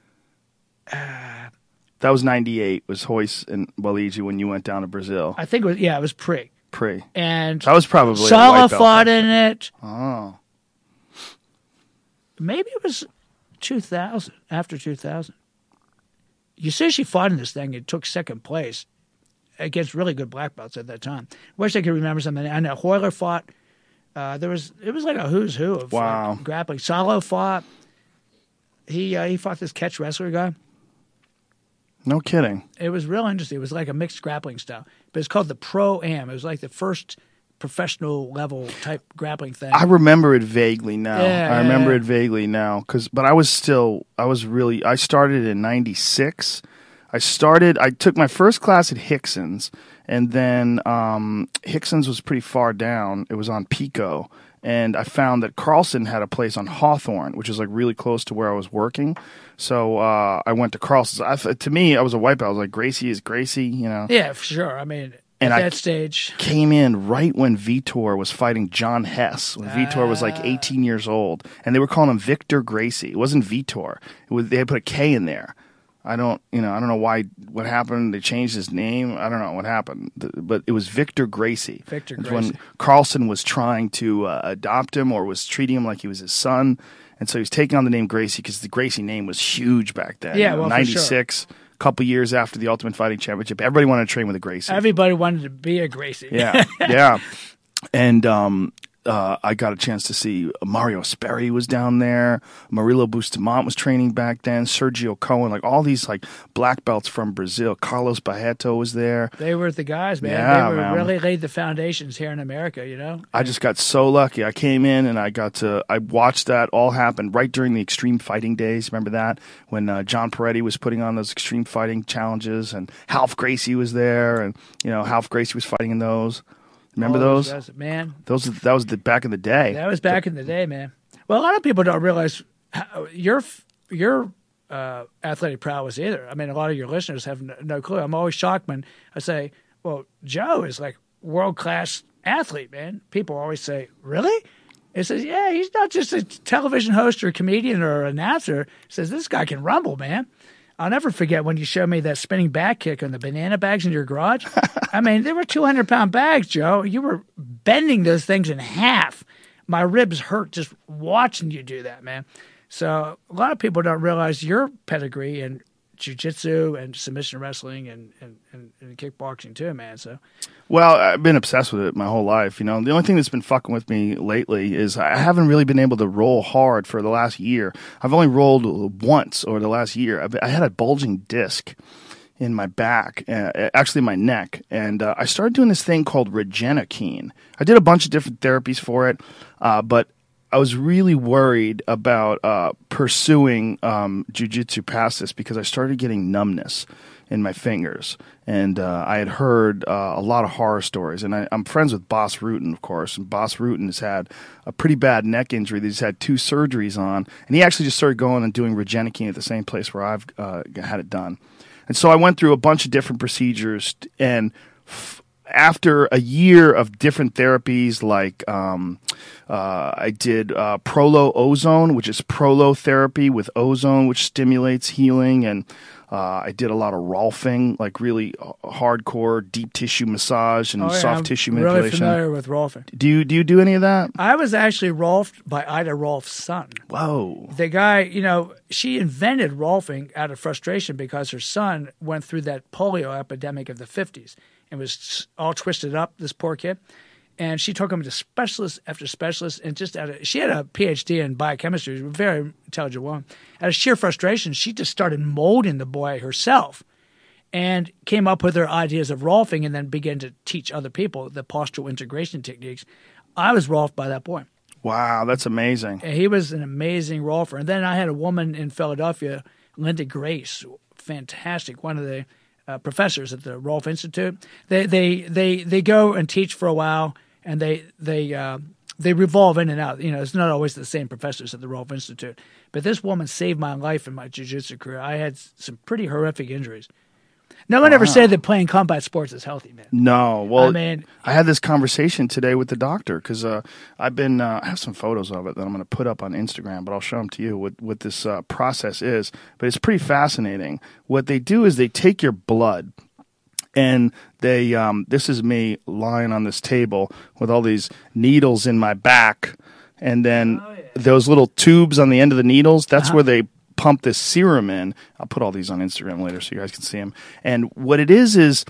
Uh, that was ninety-eight, was Hoist and Waligi when you went down to Brazil. I think it was, yeah, it was pre. Pre. And that was probably Sala a white belt fought then. in it. Oh. Maybe it was two thousand, after two thousand. Yusushi fought in this thing and took second place against really good black belts at that time. Wish I could remember something. I know Hoyler fought. Uh, there was it was like a who's who of wow. like, grappling. Salo fought. He uh, he fought this catch wrestler guy. No kidding. It was real interesting. It was like a mixed grappling style, but it's called the Pro-Am. It was like the first professional level type grappling thing. I remember it vaguely now. Yeah, I remember yeah. it vaguely now, cause but I was still I was really I started in ninety-six. I started I took my first class at Hickson's, and then um, Hickson's was pretty far down. It was on Pico, and I found that Carlson had a place on Hawthorne, which is like really close to where I was working. So uh, I went to Carlson's. I, to me, I was a white belt. I was like, Gracie is Gracie, you know. Yeah, for sure. I mean, And at I that stage, came in right when Vitor was fighting John Hess. When Vitor was like eighteen years old, and they were calling him Victor Gracie. It wasn't Vitor. It was, they had put a K in there. I don't, you know, I don't know why, what happened. They changed his name. I don't know what happened, but it was Victor Gracie. Victor It's Gracie. when Carlson was trying to uh, adopt him or was treating him like he was his son, and so he was taking on the name Gracie because the Gracie name was huge back then. Yeah, you know, well, for ninety-six. A couple years after the Ultimate Fighting Championship, everybody wanted to train with a Gracie. everybody wanted to be a Gracie. Yeah, yeah. And um, uh, I got a chance to see Mario Sperry was down there. Murilo Bustamante was training back then. Sergio Cohen, like all these like black belts from Brazil. Carlos Barreto was there. They were the guys, man. Yeah, they were man. really laid the foundations here in America, you know? I just got so lucky. I came in and I got to, I watched that all happen right during the Extreme Fighting Days. Remember that? When uh, John Peretti was putting on those Extreme Fighting challenges, and Half Gracie was there, and, you know, Half Gracie was fighting in those. Remember All those? guys, man. Those, that was the back in the day. That was back in the day, man. Well, a lot of people don't realize how, your your uh, athletic prowess either. I mean, a lot of your listeners have no, no clue. I'm always shocked when I say, well, Joe is like world-class athlete, man. People always say, really? He says, yeah, he's not just a television host or a comedian or an announcer. He says, this guy can rumble, man. I'll never forget when you showed me that spinning back kick on the banana bags in your garage. I mean, they were two hundred pound bags, Joe. You were bending those things in half. My ribs hurt just watching you do that, man. So a lot of people don't realize your pedigree in jiu-jitsu and submission wrestling and, and, and, and kickboxing too, man. So, Well, I've been obsessed with it my whole life. You know, the only thing that's been fucking with me lately is I haven't really been able to roll hard for the last year. I've only rolled once over the last year. I've, I had a bulging disc, in my back, uh, actually my neck, and uh, I started doing this thing called Regenikine. I did a bunch of different therapies for it, uh, but I was really worried about uh, pursuing um, jiu-jitsu past this because I started getting numbness in my fingers. And uh, I had heard uh, a lot of horror stories. And I, I'm friends with Boss Rutan, of course. And Boss Rutan has had a pretty bad neck injury that he's had two surgeries on. And he actually just started going and doing Regenikine at the same place where I've uh, had it done. And so I went through a bunch of different procedures. And f- after a year of different therapies, like um, uh, I did uh, Prolo Ozone, which is prolotherapy with ozone, which stimulates healing, and uh, I did a lot of Rolfing, like really hardcore deep tissue massage and oh, yeah, soft I'm tissue really manipulation. familiar with Rolfing. Do you do you do any of that? I was actually Rolfed by Ida Rolf's son. Whoa. The guy, you know, she invented Rolfing out of frustration because her son went through that polio epidemic of the fifties and was all twisted up, this poor kid. And she took him to specialist after specialist, and just out of, she had a P H D in biochemistry, she was a very intelligent woman. Out of sheer frustration, she just started molding the boy herself and came up with her ideas of Rolfing and then began to teach other people the postural integration techniques. I was Rolfed by that boy. Wow, that's amazing. And he was an amazing Rolfer. And then I had a woman in Philadelphia, Linda Grace, fantastic, one of the uh, professors at the Rolf Institute. They they they they go and teach for a while, and they they uh, they revolve in and out. You know, it's not always the same professors at the Rolf Institute. But this woman saved my life in my jiu-jitsu career. I had some pretty horrific injuries. No one wow. ever said that playing combat sports is healthy, man. No. Well, I mean, I had this conversation today with the doctor because uh, I've been, uh, I have some photos of it that I'm going to put up on Instagram, but I'll show them to you what, what this uh, process is. But it's pretty fascinating. What they do is they take your blood and they, um, this is me lying on this table with all these needles in my back. And then oh, yeah. those little tubes on the end of the needles, that's uh-huh. where they pump this serum in. I'll put all these on Instagram later so you guys can see them. And what it is is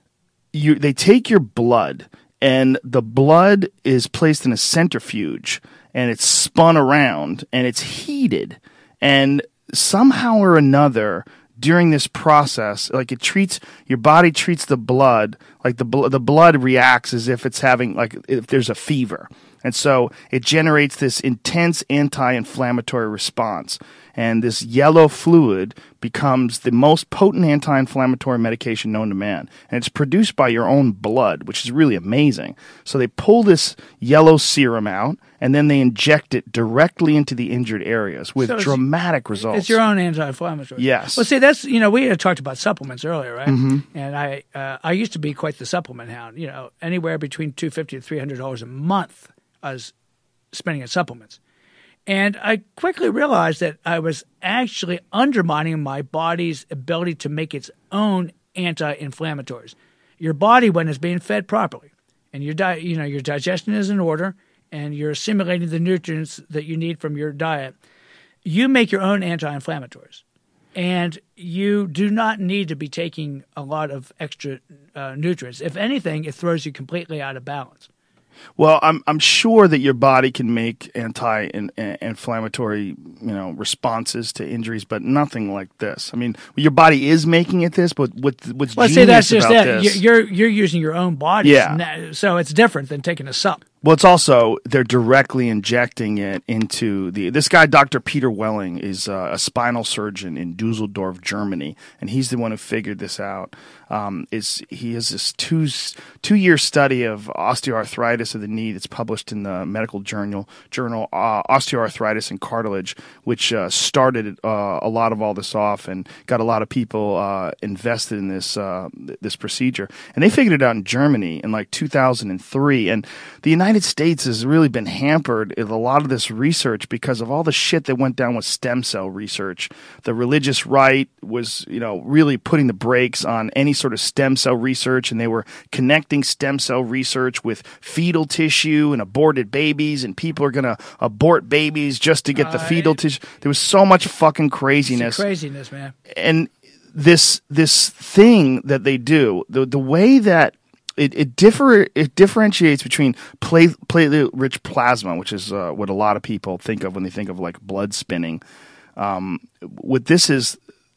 you they take your blood, and the blood is placed in a centrifuge, and it's spun around, and it's heated. And somehow or another, during this process, like it treats your body treats the blood like the bl- the blood reacts as if it's having like if there's a fever. And so it generates this intense anti-inflammatory response. And this yellow fluid becomes the most potent anti-inflammatory medication known to man. And it's produced by your own blood, which is really amazing. So they pull this yellow serum out, and then they inject it directly into the injured areas with so dramatic results. It's your own anti-inflammatory. Yes. Well, see, that's, you know, we had talked about supplements earlier, right? Mm-hmm. And I uh, I used to be quite the supplement hound, you know, anywhere between two hundred fifty dollars to three hundred dollars a month I was spending on supplements. And I quickly realized that I was actually undermining my body's ability to make its own anti-inflammatories. Your body, when it's being fed properly, and your di- you know your digestion is in order, and you're assimilating the nutrients that you need from your diet, you make your own anti-inflammatories. And you do not need to be taking a lot of extra uh, nutrients. If anything, it throws you completely out of balance. Well, I'm I'm sure that your body can make anti-inflammatory, you know, responses to injuries, but nothing like this. I mean, your body is making it this, but what, what's well, genius see, that's just about it. this? You're you're using your own body, yeah. So it's different than taking a sup. Well, it's also they're directly injecting it into the. This guy, Doctor Peter Welling, is uh, a spinal surgeon in Dusseldorf, Germany, and he's the one who figured this out. Um, is he has this two two year study of osteoarthritis of the knee that's published in the medical journal journal uh, Osteoarthritis and Cartilage, which uh, started uh, a lot of all this off and got a lot of people uh, invested in this uh, this procedure. And they figured it out in Germany in like two thousand three, and the United States has really been hampered with a lot of this research because of all the shit that went down with stem cell research. The religious right was, you know, really putting the brakes on any sort of stem cell research, and they were connecting stem cell research with fetal tissue and aborted babies, and people are going to abort babies just to get uh, the fetal tissue. There was so much fucking craziness. Craziness, man. And this this thing that they do, the the way that It it differ it differentiates between plate, platelet-rich plasma, which is uh, what a lot of people think of when they think of like blood spinning. Um, what this is,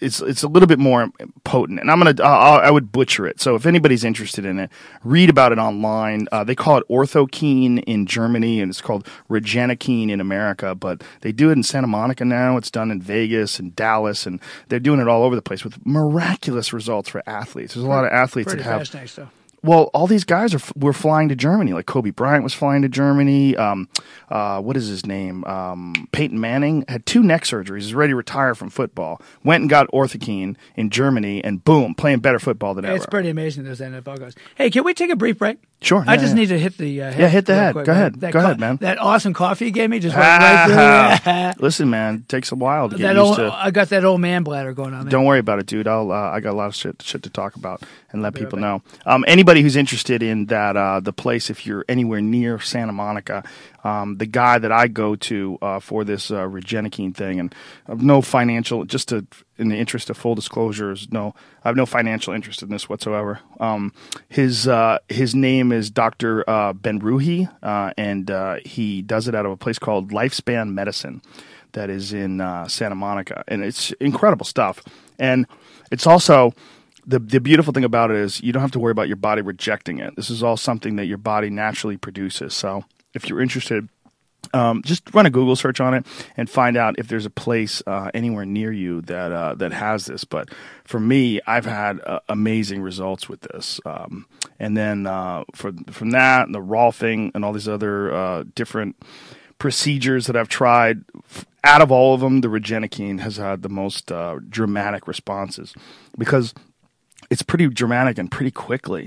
it's it's a little bit more potent, and I'm gonna I'll, I would butcher it. So if anybody's interested in it, read about it online. Uh, they call it Orthokeen in Germany, and it's called Regenikeen in America. But they do it in Santa Monica now. It's done in Vegas and Dallas, and they're doing it all over the place with miraculous results for athletes. There's a lot of athletes Pretty that have. fascinating stuff. Well, all these guys are were flying to Germany. Like Kobe Bryant was flying to Germany. Um, uh, what is his name? Um, Peyton Manning had two neck surgeries. He's ready to retire from football. Went and got Orthokeen in Germany, and boom, playing better football than ever. It's pretty amazing, those N F L guys. Hey, can we take a brief break? Sure. I yeah, just yeah. need to hit the uh, head. Yeah, hit the real head. quick, Go man. ahead. That Go co- ahead, man. That awesome coffee you gave me just went right through. Listen, man, it takes a while to get that used old, to. I got that old man bladder going on there. Don't worry about it, dude. I'll uh, I got a lot of shit shit to talk about and let people know. Um, anybody who's interested in that, uh, the place, if you're anywhere near Santa Monica, um, the guy that I go to uh, for this uh, Regenikeen thing, and uh, no financial, just to, in the interest of full disclosures, no, I have no financial interest in this whatsoever. Um, his uh, his name is Doctor Uh, Ben Ruhi, uh, and uh, he does it out of a place called Lifespan Medicine that is in uh, Santa Monica, and it's incredible stuff. And it's also the the beautiful thing about it is you don't have to worry about your body rejecting it. This is all something that your body naturally produces. So if you're interested, um, just run a Google search on it and find out if there's a place uh, anywhere near you that uh, that has this. But for me, I've had uh, amazing results with this. Um, and then uh, for from that, and the Rolfing, and all these other uh, different procedures that I've tried, out of all of them, the Regenikeen has had the most uh, dramatic responses because it's pretty dramatic and pretty quickly.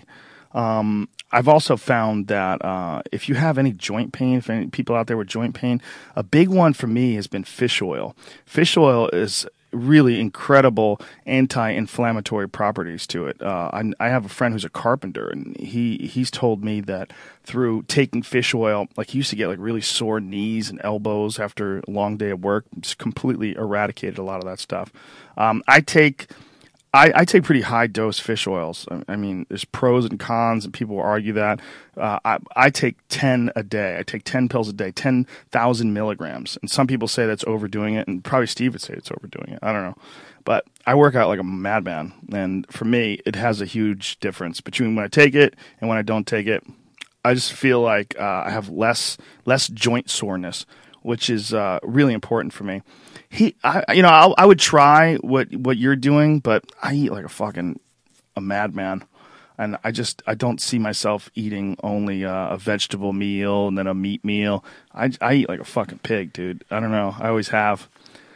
Um, I've also found that uh, if you have any joint pain, if any people out there with joint pain, a big one for me has been fish oil. Fish oil is really incredible anti-inflammatory properties to it. Uh, I, I have a friend who's a carpenter, and he he's told me that through taking fish oil, like he used to get like really sore knees and elbows after a long day of work, just completely eradicated a lot of that stuff. Um, I take I, I take pretty high dose fish oils. I, I mean, there's pros and cons, and people will argue that. Uh, I, I take ten a day. I take ten pills a day, ten thousand milligrams. And some people say that's overdoing it, and probably Steve would say it's overdoing it. I don't know. But I work out like a madman, and for me, it has a huge difference between when I take it and when I don't take it. I just feel like uh, I have less less joint soreness, which is uh, really important for me. He, I, you know, I'll, I would try what what you're doing, but I eat like a fucking a madman, and I just I don't see myself eating only uh, a vegetable meal and then a meat meal. I, I eat like a fucking pig, dude. I don't know. I always have.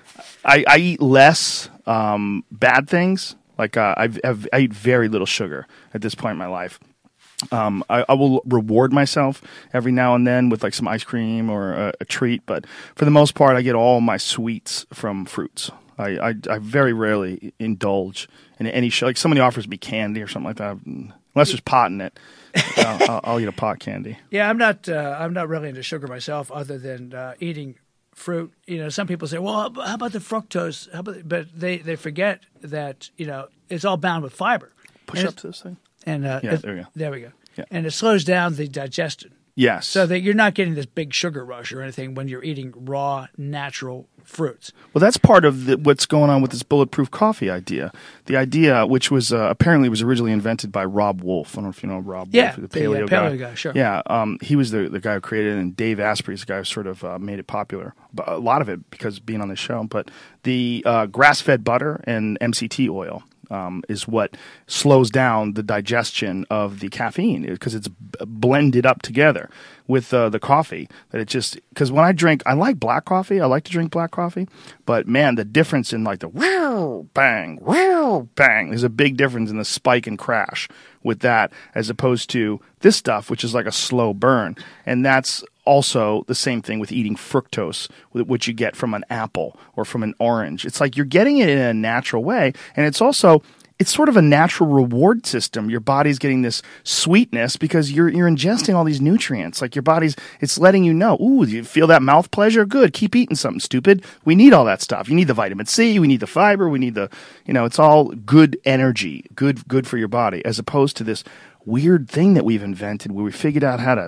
I, I eat less um, bad things. Like uh, I've, I've I eat very little sugar at this point in my life. Um, I, I will reward myself every now and then with like some ice cream or a, a treat, but for the most part, I get all my sweets from fruits. I, I, I very rarely indulge in any sh- like somebody offers me candy or something like that, unless there's pot in it. I'll, I'll, I'll eat a pot candy. Yeah, I'm not. Uh, I'm not really into sugar myself, other than uh, eating fruit. You know, some people say, "Well, how about the fructose?" How about, but they, they forget that you know it's all bound with fiber. Push and up to this thing. And uh, Yeah, there we go. There we go. Yeah. And it slows down the digestion, Yes. so that you're not getting this big sugar rush or anything when you're eating raw, natural fruits. Well, that's part of the, what's going on with this bulletproof coffee idea. The idea, which was uh, apparently was originally invented by Rob Wolf. I don't know if you know Rob Yeah, Wolf, the the, paleo uh, guy. paleo guy, sure. Yeah, um, he was the, the guy who created it, and Dave Asprey's the guy who sort of uh, made it popular. But a lot of it because of being on the show. But the uh, grass-fed butter and M C T oil um, is what slows down the digestion of the caffeine because it's b- blended up together with uh, the coffee. That it just because when I drink, I like black coffee. I like to drink black coffee, but man, the difference in like the wow, bang, wow, bang, there's a big difference in the spike and crash with that as opposed to this stuff, which is like a slow burn, and that's also the same thing with eating fructose, which you get from an apple or from an orange. It's like you're getting it in a natural way, and it's also it's sort of a natural reward system. Your body's getting this sweetness because you're you're ingesting all these nutrients. Like your body's it's letting you know, ooh, you feel that mouth pleasure? Good, keep eating something stupid. We need all that stuff. You need the vitamin C, we need the fiber, we need the, you know, it's all good energy, good good for your body, as opposed to this weird thing that we've invented where we figured out how to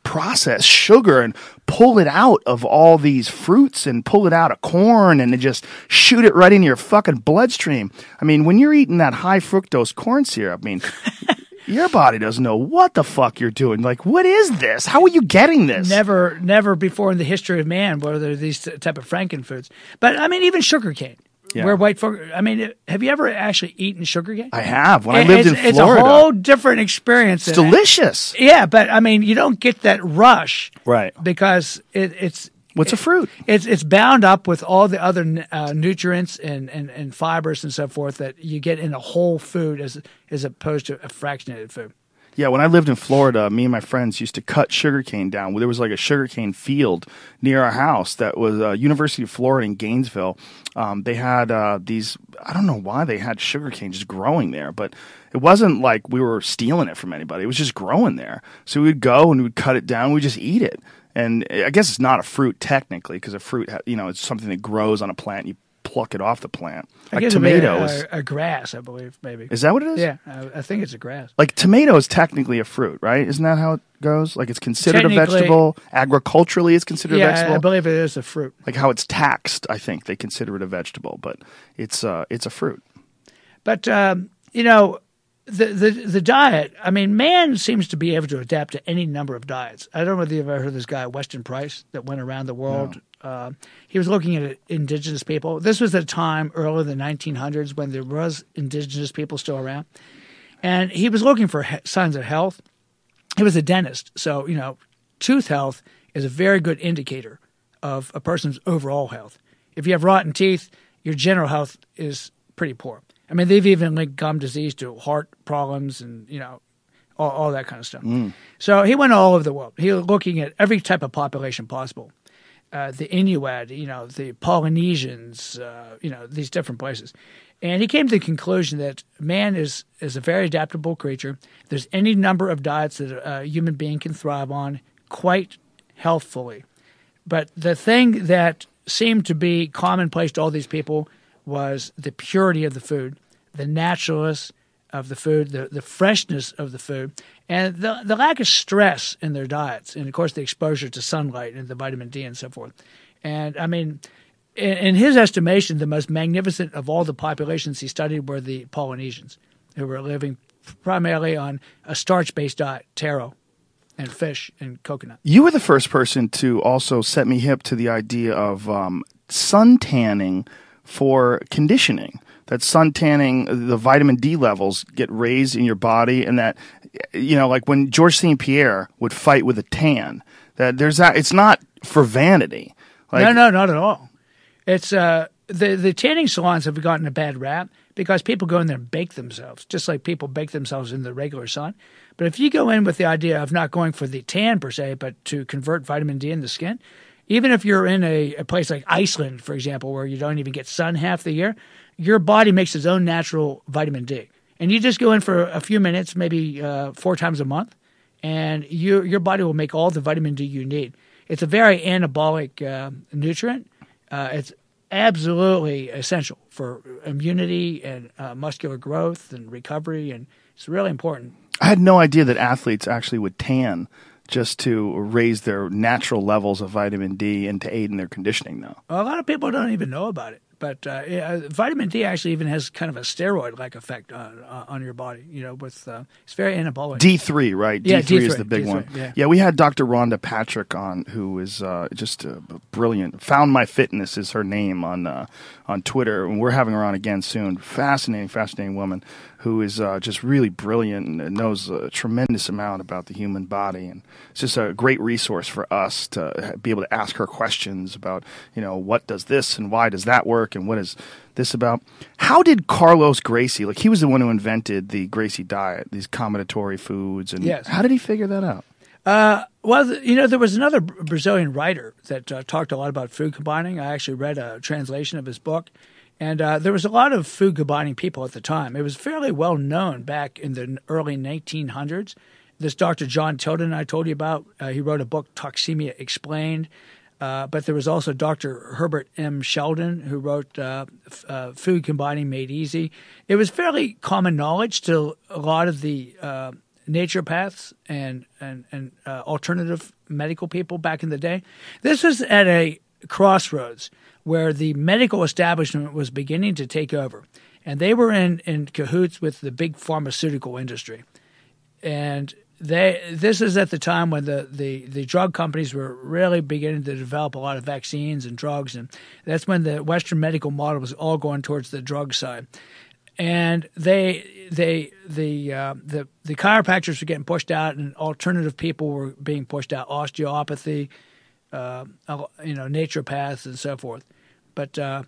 process sugar and pull it out of all these fruits and pull it out of corn and then just shoot it right into your fucking bloodstream. I mean, when you're eating that high fructose corn syrup, I mean, your body doesn't know what the fuck you're doing. Like, what is this? How are you getting this? Never, never before in the history of man were there these type of frankenfoods. But I mean, even sugarcane. Yeah. Where white folk, I mean, have you ever actually eaten sugarcane? I have. When I It- lived it's, in Florida. It's a whole different experience. It's delicious. Yeah, but I mean, you don't get that rush. Right. Because it, it's. What's a fruit? It's it's bound up with all the other uh, nutrients and, and, and fibers and so forth that you get in a whole food as as opposed to a fractionated food. Yeah, when I lived in Florida, me and my friends used to cut sugarcane down. There was like a sugarcane field near our house that was uh, University of Florida in Gainesville. Um, they had uh, these, I don't know why they had sugarcane just growing there, but it wasn't like we were stealing it from anybody. It was just growing there. So we'd go and we'd cut it down. We'd just eat it. And I guess it's not a fruit technically because a fruit, ha- you know, it's something that grows on a plant. You pluck it off the plant. I Like guess it'd be tomatoes. a, a grass, I believe, maybe. Is that what it is? Yeah, I, I think it's a grass. Like tomato is technically a fruit, right? Isn't that how it goes? Like it's considered a Technically- vegetable. Agriculturally, it's considered a Yeah, vegetable. I believe it is a fruit. Like how it's taxed, I think they consider it a vegetable, but it's uh, it's a fruit. But um, you know, the, the the diet. I mean, man seems to be able to adapt to any number of diets. I don't know whether you've ever heard of this guy Weston Price that went around the world. Uh, he was looking at indigenous people. This was at a time early in the nineteen hundreds when there was indigenous people still around, and he was looking for he- signs of health. He was a dentist, so you know, tooth health is a very good indicator of a person's overall health. If you have rotten teeth, your general health is pretty poor. I mean, they've even linked gum disease to heart problems and, you know, all, all that kind of stuff. Mm. So he went all over the world. He was looking at every type of population possible. Uh, the Inuit, you know, the Polynesians, uh, you know, these different places. And he came to the conclusion that man is, is a very adaptable creature. There's any number of diets that a human being can thrive on quite healthfully. But the thing that seemed to be commonplace to all these people was the purity of the food, the naturalness of the food, the, the freshness of the food, and the, the lack of stress in their diets, and, of course, the exposure to sunlight and the vitamin D and so forth. And, I mean, in, in his estimation, the most magnificent of all the populations he studied were the Polynesians, who were living primarily on a starch-based diet, taro, and fish and coconut. You were the first person to also set me hip to the idea of um, sun tanning for conditioning. That sun tanning, the vitamin D levels get raised in your body, and that, you know, like when Georges Saint Pierre would fight with a tan, that there's that. It's not for vanity. Like, no, no, not at all. It's uh, the the tanning salons have gotten a bad rap because people go in there and bake themselves, just like people bake themselves in the regular sun. But if you go in with the idea of not going for the tan per se, but to convert vitamin D in the skin, even if you're in a, a place like Iceland, for example, where you don't even get sun half the year, your body makes its own natural vitamin D. And you just go in for a few minutes, maybe uh, four times a month, and you, your body will make all the vitamin D you need. It's a very anabolic uh, nutrient. Uh, it's absolutely essential for immunity and uh, muscular growth and recovery, and it's really important. I had no idea that athletes actually would tan just to raise their natural levels of vitamin D and to aid in their conditioning, though. A lot of people don't even know about it. But uh, yeah, vitamin D actually even has kind of a steroid-like effect on, uh, on your body. You know, with uh, it's very anabolic. D three, right? Yeah, D three D three, is the big D three, one. yeah. yeah, we had Doctor Rhonda Patrick on, who is uh, just uh, brilliant. Found My Fitness is her name on uh, on Twitter, and we're having her on again soon. Fascinating, fascinating woman who is uh, just really brilliant and knows a tremendous amount about the human body, and it's just a great resource for us to be able to ask her questions about, you know, what does this and why does that work and what is this about. How did Carlos Gracie, like he was the one who invented the Gracie diet, these combinatory foods, and Yes. how did he figure that out? Uh, well, th- you know, there was another Br- Brazilian writer that uh, talked a lot about food combining. I actually read a translation of his book, and uh, there was a lot of food combining people at the time. It was fairly well known back in the early nineteen hundreds. This Doctor John Tilden I told you about, uh, he wrote a book, Toxemia Explained. Uh, but there was also Doctor Herbert M. Sheldon, who wrote uh, f- uh, Food Combining Made Easy. It was fairly common knowledge to a lot of the uh, naturopaths and and and uh, alternative medical people back in the day. This was at a crossroads where the medical establishment was beginning to take over, and they were in in cahoots with the big pharmaceutical industry, and they this is at the time when the, the, the drug companies were really beginning to develop a lot of vaccines and drugs, and that's when the Western medical model was all going towards the drug side. And they they the uh, the the chiropractors were getting pushed out, and alternative people were being pushed out, osteopathy, uh, you know, naturopaths and so forth. But uh,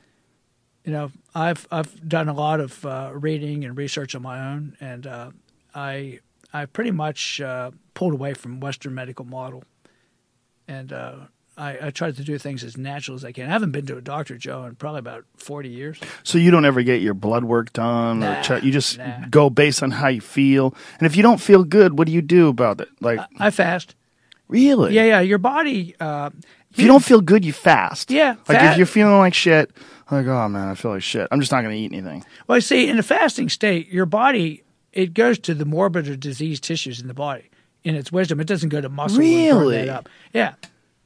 you know, I've I've done a lot of uh, reading and research on my own, and uh, I. I pretty much uh, pulled away from Western medical model, and uh, I, I tried to do things as natural as I can. I haven't been to a doctor, Joe, in probably about forty years. So you don't ever get your blood work done, nah, or check, you just nah. go based on how you feel. And if you don't feel good, what do you do about it? Like, I, I fast. Really? Yeah, yeah. Your body. Uh, if you don't feel good, you fast. Yeah, like fast. if you're feeling like shit, like, oh man, I feel like shit. I'm just not going to eat anything. Well, see, in a fasting state, your body. It goes to the morbid or diseased tissues in the body. In its wisdom, it doesn't go to muscle really? and burn that up. Yeah.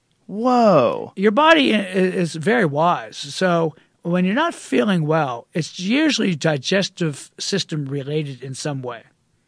Whoa. Your body is very wise. So when you're not feeling well, it's usually digestive system related in some way.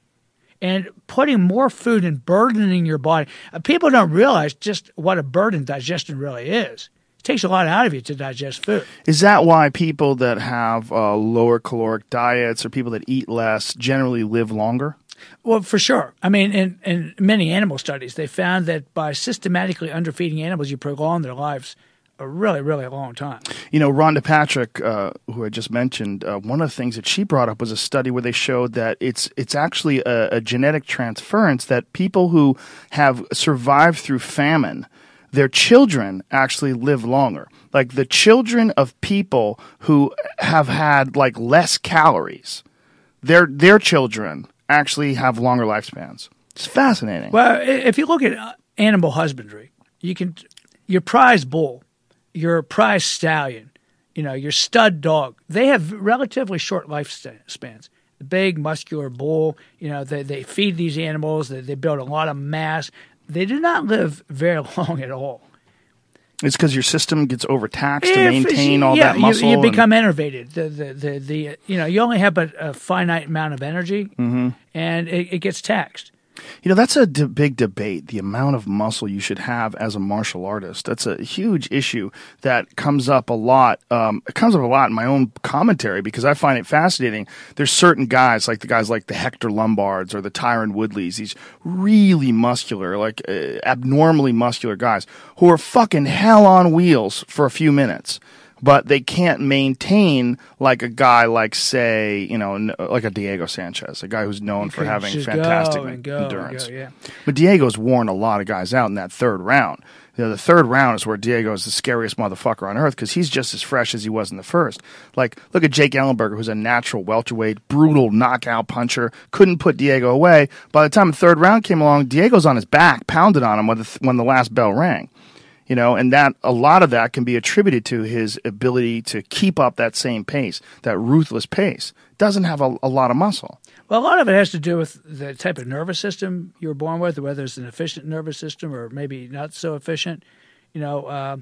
And putting more food and burdening your body. People don't realize just what a burden digestion really is. It takes a lot out of you to digest food. Is that why people that have uh, lower caloric diets or people that eat less generally live longer? Well, for sure. I mean, in, in many animal studies, they found that by systematically underfeeding animals, you prolong their lives a really, really long time. You know, Rhonda Patrick, uh, who I just mentioned, uh, one of the things that she brought up was a study where they showed that it's it's actually a, a genetic transference that people who have survived through famine, their children actually live longer. Like the children of people who have had like less calories, their their children actually have longer lifespans. It's fascinating. Well, if you look at animal husbandry, you can your prize bull, your prize stallion, you know, your stud dog, they have relatively short lifespans. The big muscular bull, you know, they they feed these animals, they, they build a lot of mass. They do not live very long at all. It's because your system gets overtaxed If, to maintain all yeah, that muscle. You, you and- become enervated. The, the, the, the, you know, you only have a, a finite amount of energy, mm-hmm. and it, it gets taxed. You know, that's a d- big debate, the amount of muscle you should have as a martial artist. That's a huge issue that comes up a lot. Um, it comes up a lot in my own commentary because I find it fascinating. There's certain guys, like the guys like the Hector Lombards or the Tyron Woodleys, these really muscular, like uh, abnormally muscular guys who are fucking hell on wheels for a few minutes. But they can't maintain like a guy like, say, you know, n- like a Diego Sanchez, a guy who's known You for could having just fantastic go and go and endurance. go, yeah. But Diego's worn a lot of guys out in that third round. You know, the third round is where Diego is the scariest motherfucker on earth because he's just as fresh as he was in the first. Like, look at Jake Ellenberger, who's a natural welterweight, brutal knockout puncher, couldn't put Diego away. By the time the third round came along, Diego's on his back, pounded on him when the, th- when the last bell rang. You know, and that a lot of that can be attributed to his ability to keep up that same pace, that ruthless pace. Doesn't have a, a lot of muscle. Well, a lot of it has to do with the type of nervous system you were born with, whether it's an efficient nervous system or maybe not so efficient. You know, uh,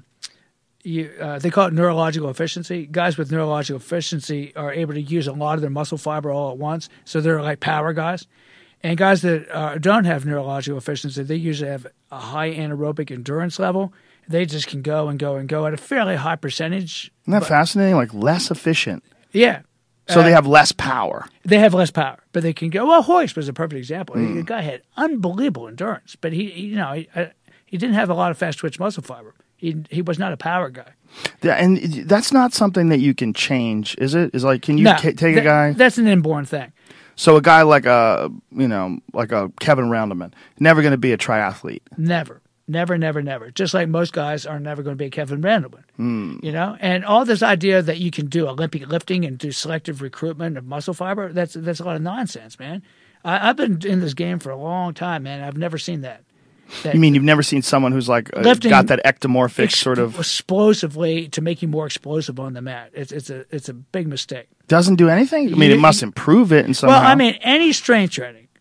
you, uh, they call it neurological efficiency. Guys with neurological efficiency are able to use a lot of their muscle fiber all at once, so they're like power guys. And guys that uh, don't have neurological efficiency, they usually have a high anaerobic endurance level. They just can go and go and go at a fairly high percentage. Isn't that but, fascinating? Like less efficient. Yeah. So uh, they have less power. They have less power, but they can go. Well, Hoist was a perfect example. Mm. The guy had unbelievable endurance, but he, he you know, he, uh, he didn't have a lot of fast twitch muscle fiber. He he was not a power guy. Yeah, and that's not something that you can change, is it? Is like, can you no, ca- take th- a guy? That's an inborn thing. So a guy like a, you know, like a Kevin Rounderman, never going to be a triathlete. Never. Never, never, never. Just like most guys are never going to be a Kevin Randleman, Mm. you know. And all this idea that you can do Olympic lifting and do selective recruitment of muscle fiber—that's that's a lot of nonsense, man. I, I've been in this game for a long time, man. I've never seen that. that You mean you've never seen someone who's like uh, Lifting got that ectomorphic ex- sort of explosively to make you more explosive on the mat? It's it's a it's a big mistake. doesn't do anything? I mean, You- it must improve it in some Well, way. I mean, any strength training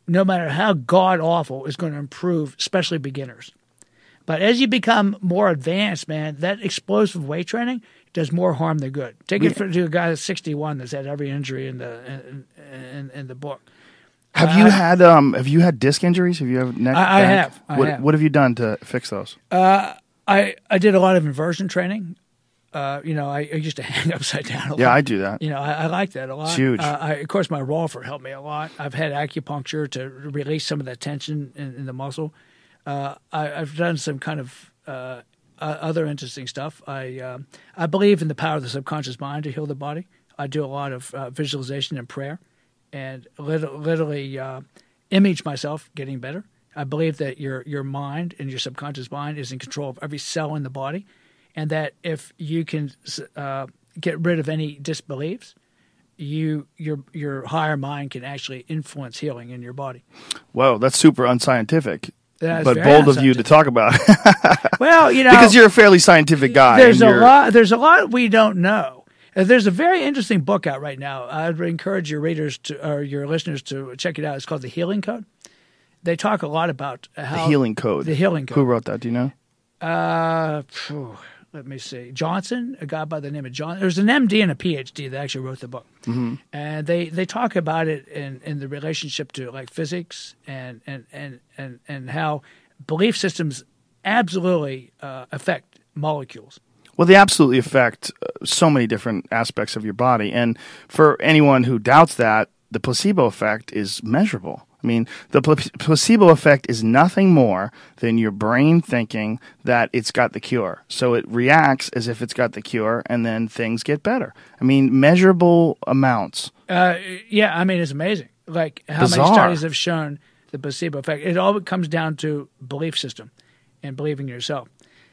no matter how god-awful, is going to improve, especially beginners. But as you become more advanced, man, that explosive weight training does more harm than good. Take it for, to a guy that's sixty-one that's had every injury in the in, in, in the book. Have Uh, you had um have you had disc injuries? Have you ever neck? I- I back? have. I what have. what have you done to fix those? Uh, I, I did a lot of inversion training. Uh, you know, I, I used to hang upside down a lot. Yeah, I do that. You know, I, I like that a lot. It's huge. Uh, I, of course, my Rolfer helped me a lot. I've had acupuncture to release some of that tension in, in the muscle. Uh, I, I've done some kind of uh, uh, other interesting stuff. I um, I believe in the power of the subconscious mind to heal the body. I do a lot of uh, visualization and prayer, and lit- literally uh, image myself getting better. I believe that your your mind and your subconscious mind is in control of every cell in the body, and that if you can uh, get rid of any disbeliefs, you your your higher mind can actually influence healing in your body. Whoa, that's super unscientific. That is But very bold of you to unscientific. talk about it. Well, you know, because you're a fairly scientific guy. there's and a you're- lot. There's a lot we don't know. Uh, There's a very interesting book out right now. I'd encourage your readers to or your listeners to check it out. It's called The Healing Code. They talk a lot about how The Healing Code. The Healing Code. Who wrote that? Do you know? Uh, phew, let me see. Johnson, a guy by the name of John. There's an M D and a P H D that actually wrote the book, mm-hmm. and they, they talk about it in, in the relationship to like physics and and and and, and how belief systems absolutely uh, affect molecules. Well, they absolutely affect uh, so many different aspects of your body. And for anyone who doubts that, the placebo effect is measurable. I mean, the pl- placebo effect is nothing more than your brain thinking that it's got the cure. So it reacts as if it's got the cure, and then things get better. I mean, measurable amounts. Uh, yeah, I mean, it's amazing. Like how Bizarre. many studies have shown the placebo effect. It all comes down to belief system and believing in yourself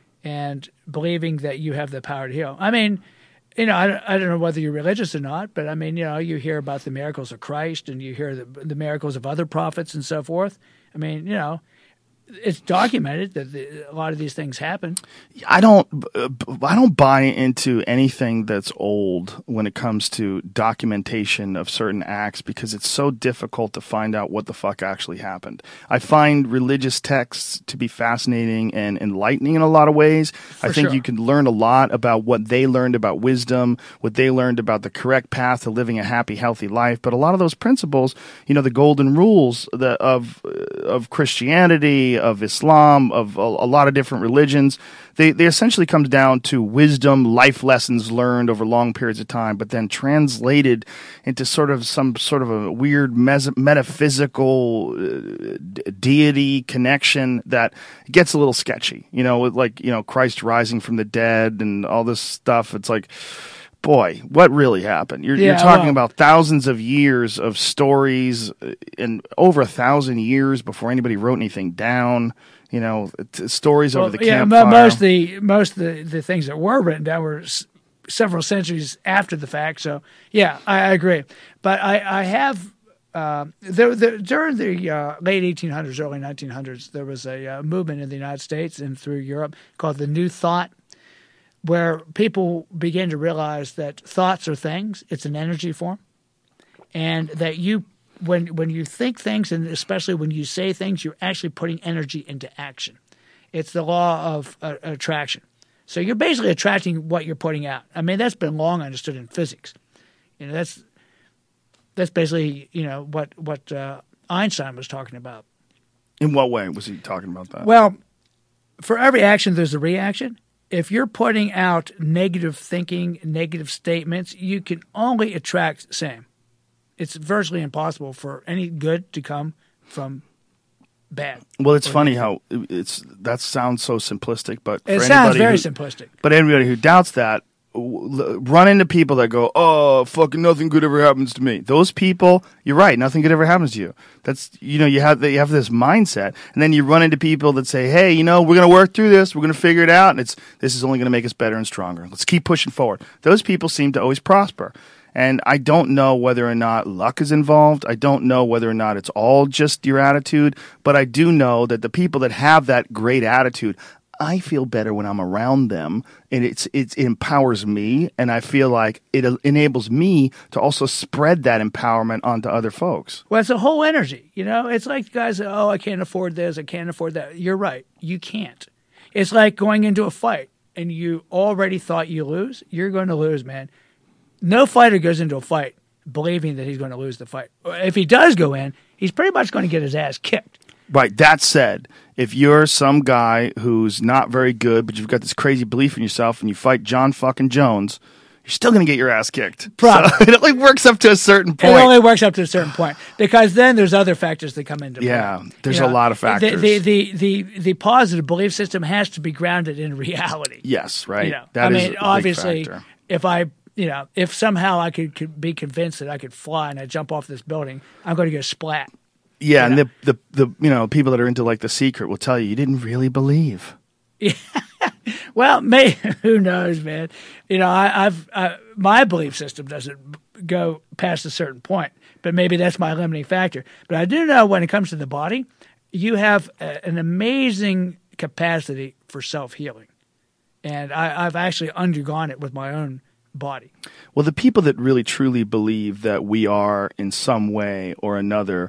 and believing that you have the power to heal. I mean, you know, I don't, I don't know whether you're religious or not, but I mean, you know, you hear about the miracles of Christ and you hear the, the miracles of other prophets and so forth. I mean, you know, it's documented that the, a lot of these things happen. I don't uh, I don't buy into anything that's old when it comes to documentation of certain acts because it's so difficult to find out what the fuck actually happened. I find religious texts to be fascinating and enlightening in a lot of ways. I think sure. you can learn a lot about what they learned about wisdom, what they learned about the correct path to living a happy, healthy life. But a lot of those principles, you know, the golden rules the, of of Christianity, of Islam, of a, a lot of different religions, they, they essentially comes down to wisdom, life lessons learned over long periods of time, but then translated into sort of some sort of a weird mes- metaphysical uh, d- deity connection that gets a little sketchy. You know, with like, you know, Christ rising from the dead and all this stuff. It's like, boy, what really happened? You're, Yeah, you're talking well- about thousands of years of stories uh, and over a thousand years before anybody wrote anything down. You know, t- stories over the yeah, campfire. mo- most of the most of the, the things that were written down were s- several centuries after the fact. So yeah, I, I agree. But I, I have uh, there, there, during the uh, late eighteen hundreds, early nineteen hundreds, there was a uh, movement in the United States and through Europe called the New Thought, where people began to realize that thoughts are things. It's an energy form, and that you. When when you think things, and especially when you say things, you're actually putting energy into action. It's the law of uh, attraction. So you're basically attracting what you're putting out. I mean, that's been long understood in physics. You know, that's that's basically you know what what uh, Einstein was talking about. In what way was he talking about that? Well, for every action, there's a reaction. If you're putting out negative thinking, negative statements, you can only attract same. It's virtually impossible for any good to come from bad. Well, it's funny how it's that sounds so simplistic, but for It sounds anybody very who, simplistic. But anybody who doubts that, w- run into people that go, "Oh, fucking nothing good ever happens to me." Those people, you're right, nothing good ever happens to you. That's you know you have you have this mindset, and then you run into people that say, "Hey, you know, we're gonna work through this. We're gonna figure it out, and it's this is only gonna make us better and stronger. Let's keep pushing forward." Those people seem to always prosper. And I don't know whether or not luck is involved. I don't know whether or not it's all just your attitude. But I do know that the people that have that great attitude, I feel better when I'm around them, and it's, it's it empowers me, and I feel like it enables me to also spread that empowerment onto other folks. Well, it's a whole energy, you know? It's like guys, oh, I can't afford this, I can't afford that. You're right. You can't. It's like going into a fight, and you already thought you lose. You're going to lose, man. No fighter goes into a fight believing that he's going to lose the fight. If he does go in, he's pretty much going to get his ass kicked. Right. That said, if you're some guy who's not very good, but you've got this crazy belief in yourself and you fight John fucking Jones, you're still going to get your ass kicked. Probably. So it only works up to a certain point. It only works up to a certain point because then there's other factors that come into play. Yeah, there's You know, a lot of factors. The, the, the, the, the positive belief system has to be grounded in reality. Yes, right. You know, That I is mean, a big obviously, factor. if I, you know, if somehow I could, could be convinced that I could fly and I jump off this building, I'm going to get a splat. Yeah, you and the, the the you know people that are into like The Secret will tell you you didn't really believe. Well, may, who knows, man? You know, I, I've I, my belief system doesn't go past a certain point, but maybe that's my limiting factor. But I do know when it comes to the body, you have a, an amazing capacity for self-healing, and I, I've actually undergone it with my own body. Well, the people that really truly believe that we are in some way or another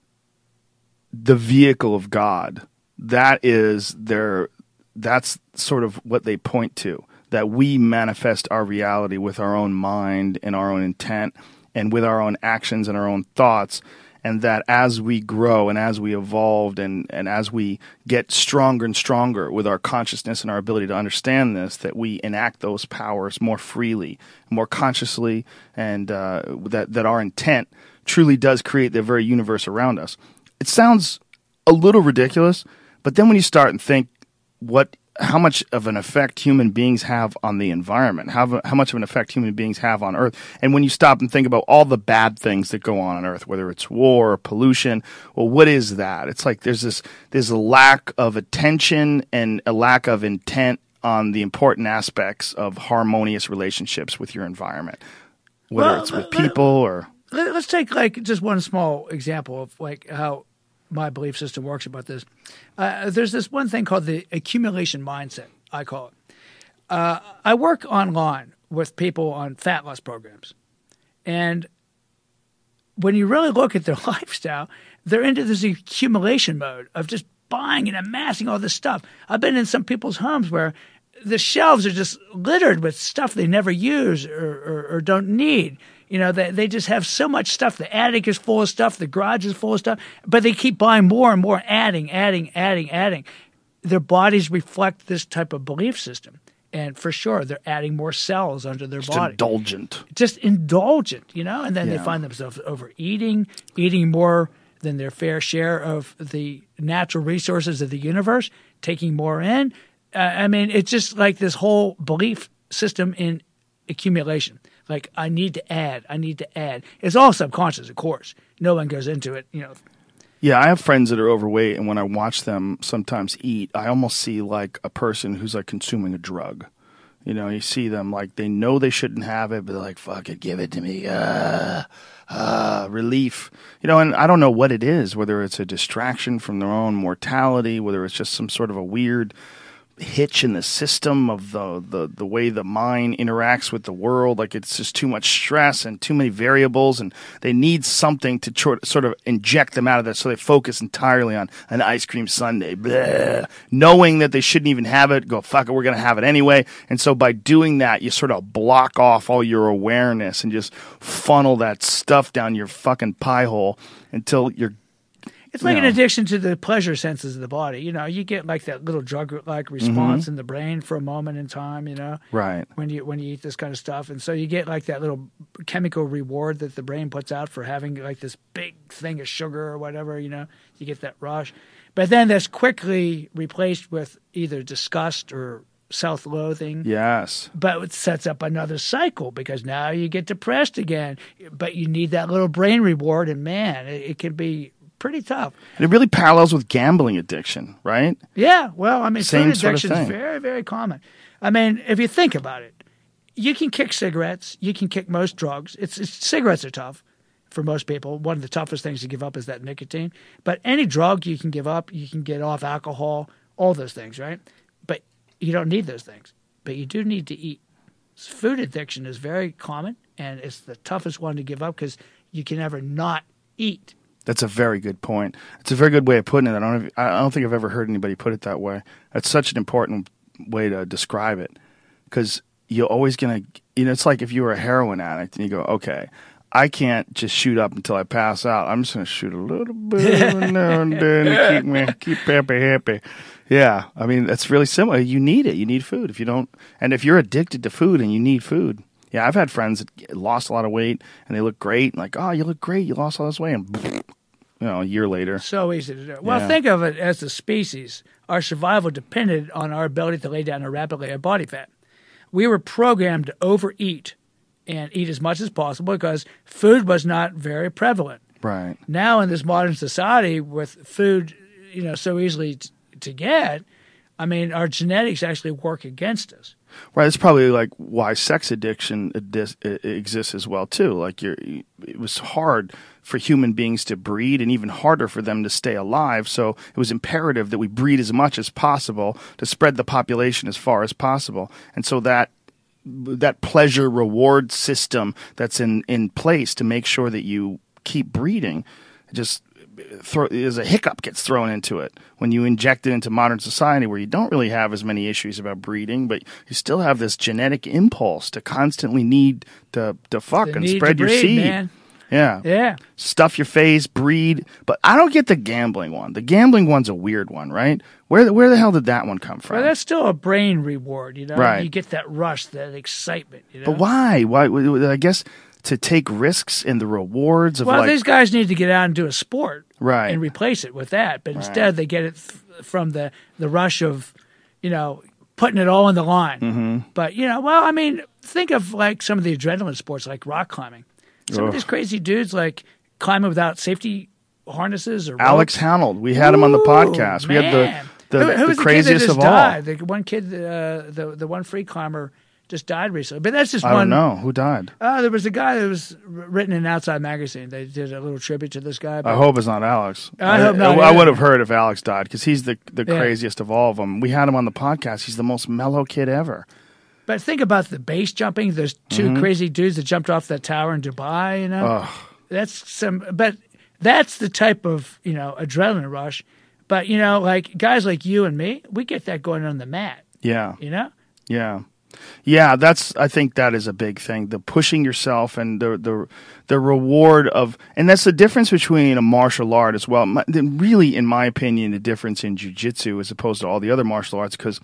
the vehicle of God, that is their that's sort of what they point to, that we manifest our reality with our own mind and our own intent and with our own actions and our own thoughts, and that as we grow and as we evolve and, and as we get stronger and stronger with our consciousness and our ability to understand this, that we enact those powers more freely, more consciously, and uh, that, that our intent truly does create the very universe around us. It sounds a little ridiculous, but then when you start and think what, how much of an effect human beings have on the environment, how, how much of an effect human beings have on Earth, and when you stop and think about all the bad things that go on on Earth, whether it's war or pollution, well, what is that? It's like there's this there's a lack of attention and a lack of intent on the important aspects of harmonious relationships with your environment, whether Well, it's with let- people or Let- Let's take like just one small example of like how my belief system works about this. Uh, there's this one thing called the accumulation mindset, I call it. Uh, I work online with people on fat loss programs. And when you really look at their lifestyle, they're into this accumulation mode of just buying and amassing all this stuff. I've been in some people's homes where the shelves are just littered with stuff they never use or, or, or don't need. You know, they, they just have so much stuff. The attic is full of stuff. The garage is full of stuff. But they keep buying more and more, adding, adding, adding, adding. Their bodies reflect this type of belief system. And for sure, they're adding more cells under their just body. indulgent. Just indulgent, you know? And then Yeah. they find themselves overeating, eating more than their fair share of the natural resources of the universe, taking more in. Uh, I mean, it's just like this whole belief system in accumulation. Like, I need to add, I need to add. It's all subconscious, of course. No one goes into it, you know. Yeah, I have friends that are overweight, and when I watch them sometimes eat, I almost see like a person who's like consuming a drug. You know, you see them like they know they shouldn't have it, but they're like, fuck it, give it to me. Ah, ah, relief. You know, and I don't know what it is, whether it's a distraction from their own mortality, whether it's just some sort of a weird hitch in the system of the, the, the way the mind interacts with the world. Like it's just too much stress and too many variables, and they need something to tr- sort of inject them out of that, so they focus entirely on an ice cream sundae, bleh, knowing that they shouldn't even have it. Go, fuck it, we're going to have it anyway. And so by doing that, you sort of block off all your awareness and just funnel that stuff down your fucking pie hole until you're It's like Yeah. an addiction to the pleasure senses of the body. You know, you get like that little drug-like response in the brain for a moment in time, you know, right. when you when you eat this kind of stuff. And so you get like that little chemical reward that the brain puts out for having like this big thing of sugar or whatever, you know. You get that rush. But then that's quickly replaced with either disgust or self-loathing. Yes. But it sets up another cycle because now you get depressed again. But you need that little brain reward, and man, it, it can be pretty tough. And it really parallels with gambling addiction, right? Yeah, well, I mean, Same food sort of addiction is thing. very, very common. I mean, if you think about it, you can kick cigarettes, you can kick most drugs. It's, it's cigarettes are tough for most people. One of the toughest things to give up is that nicotine. But any drug you can give up, you can get off alcohol, all those things, right? But you don't need those things, but you do need to eat. Food addiction is very common, and it's the toughest one to give up because you can never not eat. That's a very good point. It's a very good way of putting it. I don't, I don't think I've ever heard anybody put it that way. That's such an important way to describe it, because you're always going to, you know, it's like if you were a heroin addict and you go, okay, I can't just shoot up until I pass out. I'm just going to shoot a little bit every now and then to keep me, keep happy, happy. Yeah, I mean, that's really similar. You need it. You need food. If you don't, and if you're addicted to food and you need food, yeah, I've had friends that lost a lot of weight and they look great. Like, oh, you look great. You lost all this weight. And, you know, a year later. So easy to do. Well, Yeah. think of it as a species. Our survival depended on our ability to lay down a rapid layer of body fat. We were programmed to overeat and eat as much as possible because food was not very prevalent. Right. Now in this modern society with food, you know, so easily t- to get, I mean, our genetics actually work against us. Right. It's probably like why sex addiction adis- exists as well, too. Like you're, it was hard for human beings to breed and even harder for them to stay alive. So it was imperative that we breed as much as possible to spread the population as far as possible. And so that that pleasure reward system that's in, in place to make sure that you keep breeding just throw, as a hiccup gets thrown into it when you inject it into modern society where you don't really have as many issues about breeding, but you still have this genetic impulse to constantly need to, to fuck The and need spread to your breed, seed. man. Yeah. Yeah. Stuff your face, breed. But I don't get the gambling one. The gambling one's a weird one, right? Where the, where the hell did that one come from? Well, that's still a brain reward, you know? Right. You get that rush, that excitement, you know? But why? Why? I guess to take risks in the rewards of Well, like. these guys need to get out and do a sport, Right. and replace it with that. But instead, they get it th- from the the rush of, you know, putting it all on the line. Mm-hmm. But you know, well, I mean, think of like some of the adrenaline sports, like rock climbing. Some Ugh. of these crazy dudes like climbing without safety harnesses or Alex ropes. Hanold. We had him on the Ooh, podcast. We had man. the the, who, who the was craziest the kid that just of all. died? The one kid, uh, the the one free climber, just died recently. But that's just I one. don't know who died. Uh, there was a guy that was written in Outside Magazine. They did a little tribute to this guy. I but- hope it's not Alex. I hope not I, either. would have heard if Alex died because he's the the Yeah. craziest of all of them. We had him on the podcast. He's the most mellow kid ever. But think about the base jumping. Those 2 Mm-hmm. crazy dudes that jumped off that tower in Dubai. You know, Ugh. that's some. But that's the type of you know adrenaline rush. But you know, like guys like you and me, we get that going on the mat. Yeah. You know, Yeah. Yeah, that's I think that is a big thing. The pushing yourself and the the the reward of and that's the difference between a martial art as well. My, the, really in my opinion the difference in jiu-jitsu as opposed to all the other martial arts cuz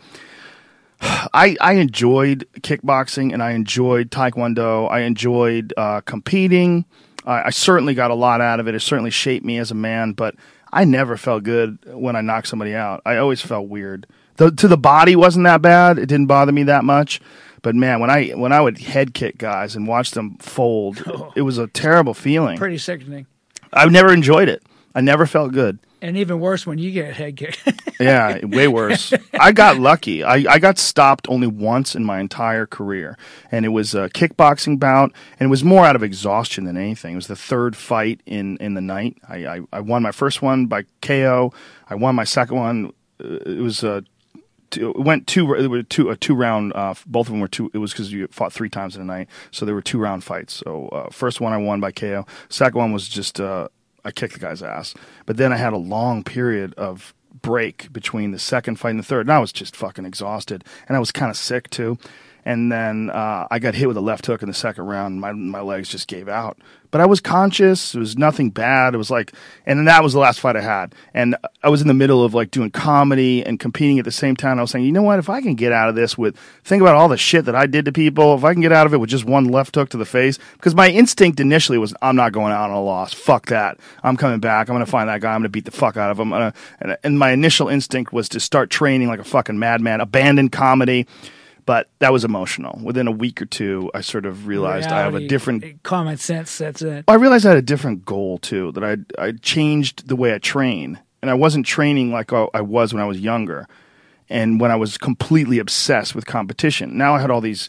I I enjoyed kickboxing and I enjoyed taekwondo. I enjoyed uh, competing. I, I certainly got a lot out of it. It certainly shaped me as a man, but I never felt good when I knocked somebody out. I always felt weird. The, to the body wasn't that bad. It didn't bother me that much. But man, when I when I would head kick guys and watch them fold, it was a terrible feeling. pretty sickening. I've never enjoyed it. I never felt good. And even worse when you get a head kick. Yeah, way worse. I got lucky. I, I got stopped only once in my entire career. And it was a kickboxing bout, and it was more out of exhaustion than anything. It was the third fight in, in the night. I, I, I won my first one by K O. I won my second one. Uh, it was a. Two, it went two. It were two a two round. Uh, both of them were two. It was because you fought three times in a night, so there were two round fights. So uh, first one I won by K O. Second one was just uh, I kicked the guy's ass. But then I had a long period of break between the second fight and the third, and I was just fucking exhausted, and I was kind of sick too. And then uh, I got hit with a left hook in the second round, and my my legs just gave out. But I was conscious. It was nothing bad. It was like, and then that was the last fight I had. And I was in the middle of like doing comedy and competing at the same time. I was saying, you know what? If I can get out of this with, think about all the shit that I did to people. If I can get out of it with just one left hook to the face, because my instinct initially was, I'm not going out on a loss. Fuck that. I'm coming back. I'm going to find that guy. I'm going to beat the fuck out of him. I'm gonna, and, and my initial instinct was to start training like a fucking madman, abandon comedy. But that was emotional. Within a week or two, I sort of realized I have a Reality, different. common sense. That's it. I realized I had a different goal too. That I I changed the way I train, and I wasn't training like I was when I was younger, and when I was completely obsessed with competition. Now I had all these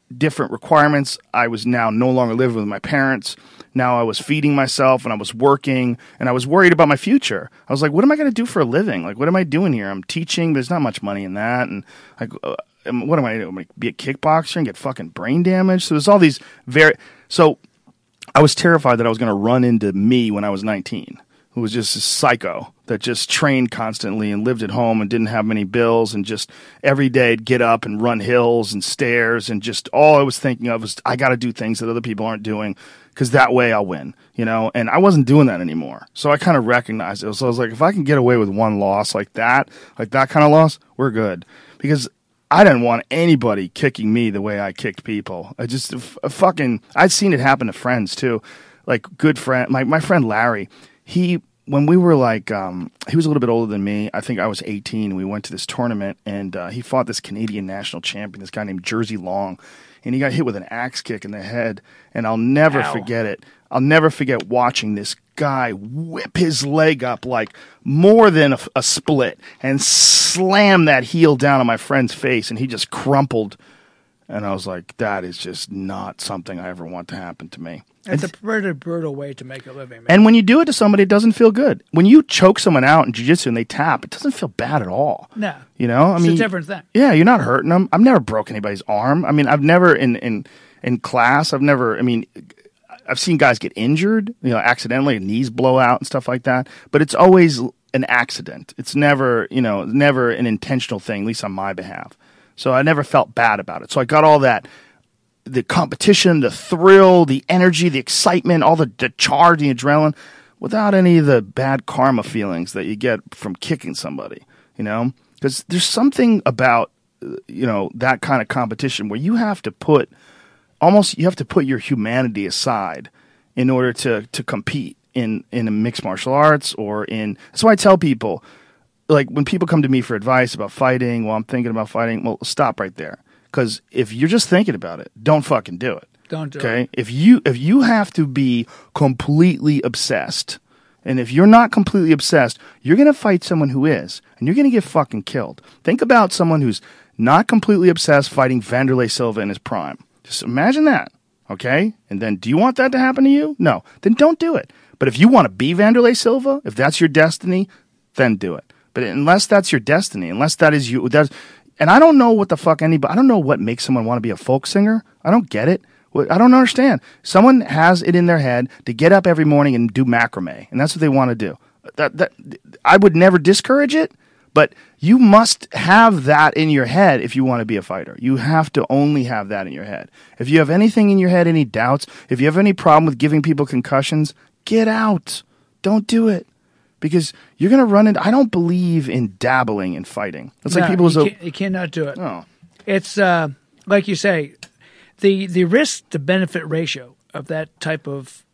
different requirements. I was now no longer living with my parents. Now I was feeding myself and I was working and I was worried about my future. I was like, what am I going to do for a living? Like, what am I doing here? I'm teaching. There's not much money in that. And like, uh, what am I doing? I'm going to be a kickboxer and get fucking brain damage. So there's all these very, so I was terrified that I was going to run into me when I was nineteen, who was just a psycho that just trained constantly and lived at home and didn't have many bills and just every day I'd get up and run hills and stairs and just all I was thinking of was I got to do things that other people aren't doing because that way I'll win, you know, and I wasn't doing that anymore. So I kind of recognized it. So I was like, if I can get away with one loss like that, like that kind of loss, we're good. Because I didn't want anybody kicking me the way I kicked people. I just f- fucking, I'd seen it happen to friends too. Like good friend, my, my friend Larry, he, when we were like, um, he was a little bit older than me. I think I was eighteen. And we went to this tournament, and uh, he fought this Canadian national champion, this guy named Jersey Long, and he got hit with an axe kick in the head. And I'll never Ow. forget it. I'll never forget watching this guy whip his leg up like more than a, a split and slam that heel down on my friend's face, and he just crumpled. And I was like, that is just not something I ever want to happen to me. It's a pretty brutal way to make a living, man. And when you do it to somebody, it doesn't feel good. When you choke someone out in jiu-jitsu and they tap, it doesn't feel bad at all. No. You know? I It's mean, a different thing. Yeah, you're not hurting them. I've never broken anybody's arm. I mean, I've never, in, in, in class, I've never, I mean, I've seen guys get injured, you know, accidentally, knees blow out and stuff like that. But it's always an accident. It's never, you know, never an intentional thing, at least on my behalf. So I never felt bad about it. So I got all that, the competition, the thrill, the energy, the excitement, all the, the charge, the adrenaline, without any of the bad karma feelings that you get from kicking somebody, you know? Because there's something about, you know, that kind of competition where you have to put, almost, you have to put your humanity aside in order to, to compete in, in a mixed martial arts or in, that's why I tell people, like when people come to me for advice about fighting, well, I'm thinking about fighting, well, stop right there. Because if you're just thinking about it, don't fucking do it. Don't do okay? it. If you if you have to be completely obsessed, and if you're not completely obsessed, you're going to fight someone who is, and you're going to get fucking killed. Think about someone who's not completely obsessed fighting Vanderlei Silva in his prime. Just imagine that, okay? And then do you want that to happen to you? No. Then don't do it. But if you want to be Vanderlei Silva, if that's your destiny, then do it. But unless that's your destiny, unless that is you, that's... And I don't know what the fuck anybody, I don't know what makes someone want to be a folk singer. I don't get it. I don't understand. Someone has it in their head to get up every morning and do macrame, and that's what they want to do. That, that I would never discourage it, but you must have that in your head if you want to be a fighter. You have to only have that in your head. If you have anything in your head, any doubts, if you have any problem with giving people concussions, get out. Don't do it. Because you're going to run into, I don't believe in dabbling in fighting. It's No, like people you, so, can't, you cannot do it. oh, It's, uh, like you say, the, the risk to benefit ratio of that type of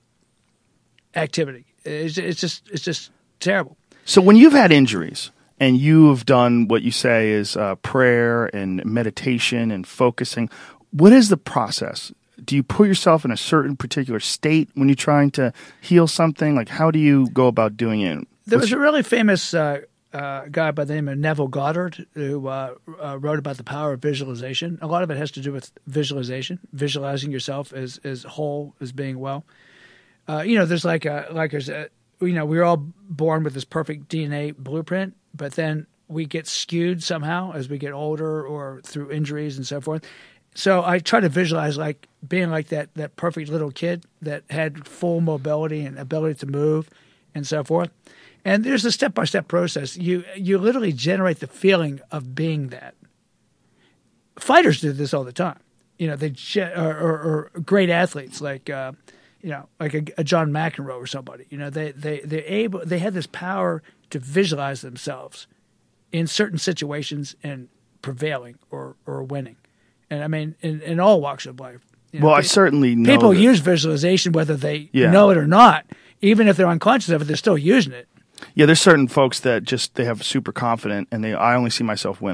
activity is it's just it's just terrible. So when you've had injuries and you've done what you say is uh, prayer and meditation and focusing, what is the process? Do you put yourself in a certain particular state when you're trying to heal something? Like, how do you go about doing it? There What's was a really famous uh, uh, guy by the name of Neville Goddard who uh, uh, wrote about the power of visualization. A lot of it has to do with visualization, visualizing yourself as as whole, as being well. Uh, you know, there's like a like there's a, you know, we're all born with this perfect D N A blueprint, but then we get skewed somehow as we get older or through injuries and so forth. So I try to visualize like being like that that perfect little kid that had full mobility and ability to move and so forth. And there's a step-by-step process. You you literally generate the feeling of being that. Fighters do this all the time. You know, they or, or, or great athletes like uh, you know, like a, a John McEnroe or somebody. You know, they they they able they had this power to visualize themselves in certain situations and prevailing or or winning. And I mean, in, in all walks of life. You know, well, I pe- certainly know people that. use visualization whether they Yeah. know it or not. Even if they're unconscious of it, they're still using it. Yeah, there's certain folks that just they have super confident and they I only see myself winning.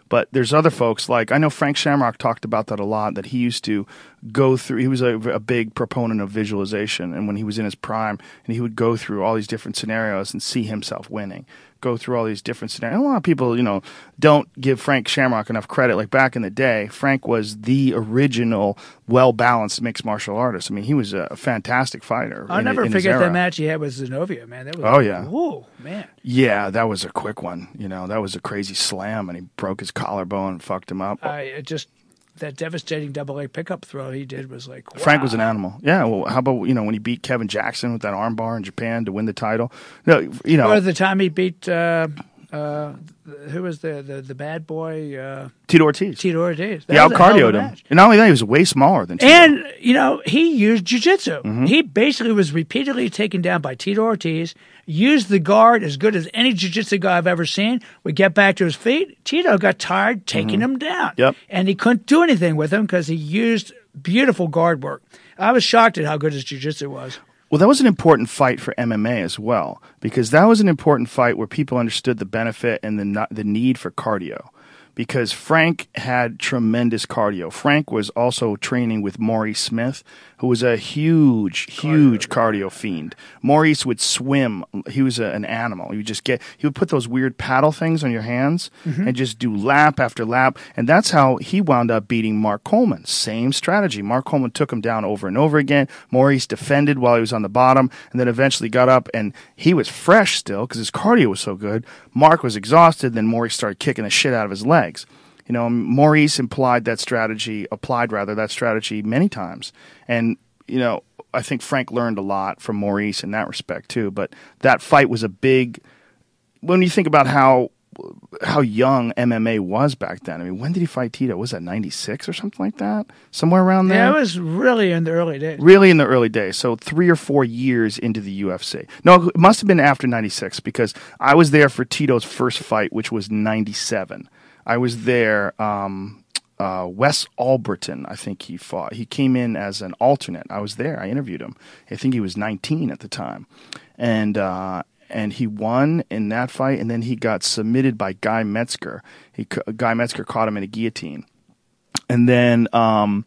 But there's other folks like I know Frank Shamrock talked about that a lot. That he used to go through. He was a, a big proponent of visualization, and when he was in his prime, and he would go through all these different scenarios and see himself winning. Go through all these different scenarios. A lot of people, you know, don't give Frank Shamrock enough credit. Like back in the day, Frank was the original, well-balanced mixed martial artist. I mean, he was a fantastic fighter. I'll in, never in his forget era. that match he had with Zenobia, man. That was, Oh, yeah. Whoa, man. Yeah, that was a quick one. You know, that was a crazy slam, and he broke his collarbone and fucked him up. I it just that devastating double leg pickup throw he did was like, wow. Frank was an animal. Yeah, well, how about, you know, when he beat Kevin Jackson with that armbar in Japan to win the title? No, you know, Or the time he beat uh, uh, who was the, the, the bad boy? Uh, Tito Ortiz. Tito Ortiz. That He was a hell of a out-cardioed him. match. And not only that, he was way smaller than Tito. And, you know, he used jiu-jitsu. Mm-hmm. He basically was repeatedly taken down by Tito Ortiz, used the guard as good as any jiu-jitsu guy I've ever seen, would get back to his feet. Tito got tired taking him down. Yep. And he couldn't do anything with him because he used beautiful guard work. I was shocked at how good his jiu-jitsu was. Well, that was an important fight for M M A as well, because that was an important fight where people understood the benefit and the no- the need for cardio. Because Frank had tremendous cardio. Frank was also training with Maurice Smith, who was a huge, huge cardio, cardio fiend. Maurice would swim. He was a, an animal. He would just get. He would put those weird paddle things on your hands mm-hmm. and just do lap after lap. And that's how he wound up beating Mark Coleman. Same strategy. Mark Coleman took him down over and over again. Maurice defended while he was on the bottom, and then eventually got up. And he was fresh still because his cardio was so good. Mark was exhausted. Then Maurice started kicking the shit out of his legs. You know, Maurice implied that strategy, applied rather that strategy many times. And, you know, I think Frank learned a lot from Maurice in that respect too. But that fight was a big, when you think about how how young M M A was back then. I mean, when did he fight Tito? Was that ninety-six or something like that? Somewhere around there? Yeah, it was really in the early days. Really in the early days. So three or four years into the U F C. No, it must have been after ninety-six because I was there for Tito's first fight, which was ninety-seven. I was there. Um, uh, Wes Alberton, I think he fought. He came in as an alternate. I was there. I interviewed him. I think he was nineteen at the time. And uh, and he won in that fight, and then he got submitted by Guy Metzger. He, Guy Metzger caught him in a guillotine. And then um,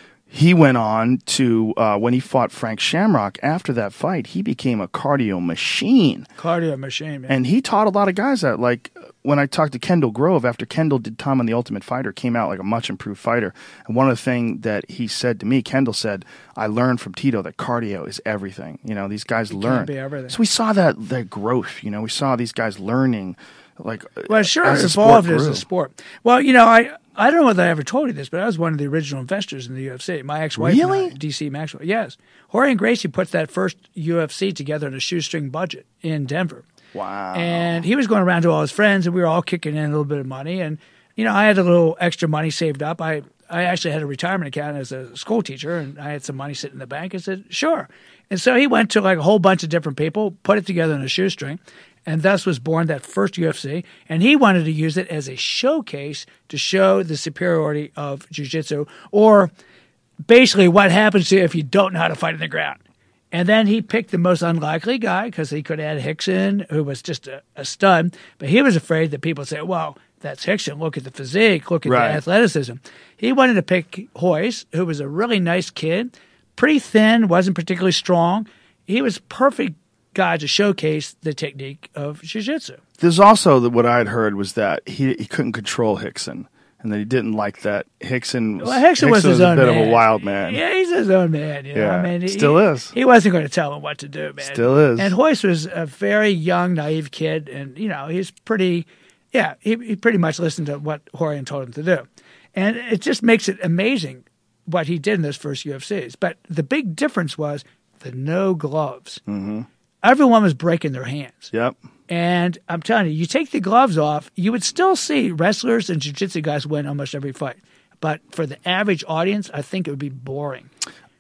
he went on to, uh, when he fought Frank Shamrock, after that fight, he became a cardio machine. Cardio machine, man. And he taught a lot of guys that. Like, when I talked to Kendall Grove, after Kendall did time on The Ultimate Fighter, came out like a much improved fighter. And one of the things that he said to me, Kendall said, I learned from Tito that cardio is everything. You know, these guys it learn. Can't be everything. So we saw that, that growth. You know, we saw these guys learning. Like, well, sure, as it evolved as a sport. Well, you know, I I don't know whether I ever told you this, but I was one of the original investors in the U F C. My ex-wife, really? and I, D C Maxwell. Yes, Jorge and Gracie put that first U F C together in a shoestring budget in Denver. Wow! And he was going around to all his friends, and we were all kicking in a little bit of money. And you know, I had a little extra money saved up. I I actually had a retirement account as a school teacher, and I had some money sitting in the bank. I said, sure. And so he went to like a whole bunch of different people, put it together in a shoestring. And thus was born that first U F C. And he wanted to use it as a showcase to show the superiority of jiu-jitsu, or basically what happens to you if you don't know how to fight in the ground. And then he picked the most unlikely guy because he could add Hickson, who was just a, a stud. But he was afraid that people would say, well, that's Hickson. Look at the physique. Look at right. the athleticism. He wanted to pick Royce, who was a really nice kid, pretty thin, wasn't particularly strong. He was perfect guy to showcase the technique of jiu-jitsu. There's also the, what I had heard was that he he couldn't control Hickson, and that he didn't like that Hickson was, well, Hickson, Hickson was, his was own a bit man. of a wild man. Yeah, he's his own man. You know? Yeah, I mean, he, still is. He wasn't going to tell him what to do, man. Still is. And Royce was a very young, naive kid, and you know he's pretty. Yeah, he, he pretty much listened to what Jorge told him to do, and it just makes it amazing what he did in those first U F Cs. But the big difference was the no gloves. Mm-hmm. Everyone was breaking their hands. Yep. And I'm telling you, you take the gloves off, you would still see wrestlers and jiu-jitsu guys win almost every fight. But for the average audience, I think it would be boring.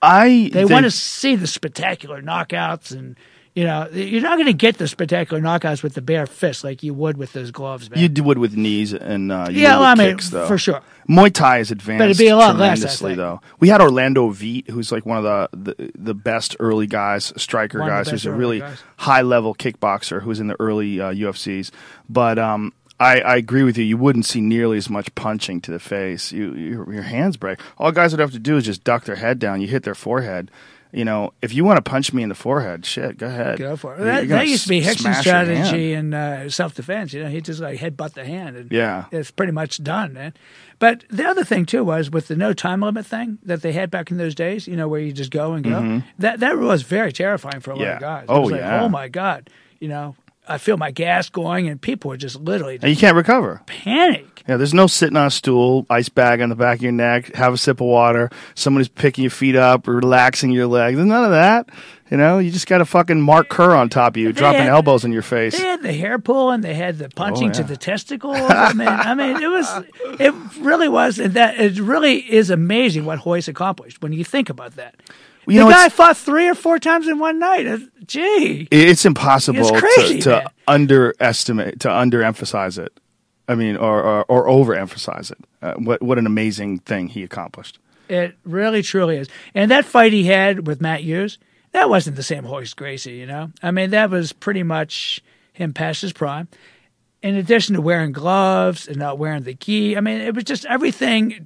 I They think, want to see the spectacular knockouts, and you know, you're not going to get the spectacular knockouts with the bare fist like you would with those gloves, man. you would with knees and uh, you yeah, would well, I with mean, kicks, though. for sure. Muay Thai is advanced But it'd be a lot less, I tremendously, think. though. We had Orlando Veet, who's like one of the, the, the best early guys, striker One of the guys, best who's a early really guys. high-level kickboxer who's in the early uh, U F Cs. But um, I, I agree with you. You wouldn't see nearly as much punching to the face. You, your, your hands break. All guys would have to do is just duck their head down. You hit their forehead. You know, if you want to punch me in the forehead, shit, go ahead. Go for it. You're That, gonna that used to be s- Hickson's smash your hand. strategy in uh, self-defense. You know, he just like headbutt the hand, and Yeah. it's pretty much done, man. But the other thing too was with the no time limit thing that they had back in those days. You know, where you just go and go. That that was very terrifying for a lot Mm-hmm. Yeah. of guys. It Oh, was like, yeah. oh my god. You know, I feel my gas going, and people were just literally And just you can't recover. panic. Yeah, there's no sitting on a stool, ice bag on the back of your neck, have a sip of water, somebody's picking your feet up, relaxing your legs. There's none of that. You know, you just got a fucking Mark Kerr on top of you, dropping had- elbows in your face. They had the hair pulling, they had the punching Oh, to yeah. the testicles. I mean, I mean, it was, it really was, and that it really is amazing what Hoist accomplished when you think about that. Well, you the know, guy it's- fought three or four times in one night. Uh, Gee, It's impossible It's crazy, to, man. to underestimate, to underemphasize it. I mean, or or, or overemphasize it. Uh, what what an amazing thing he accomplished. it really truly is. And that fight he had with Matt Hughes, that wasn't the same Hoist Gracie, you know. I mean, that was pretty much him past his prime. In addition to wearing gloves and not wearing the gi, I mean, it was just everything.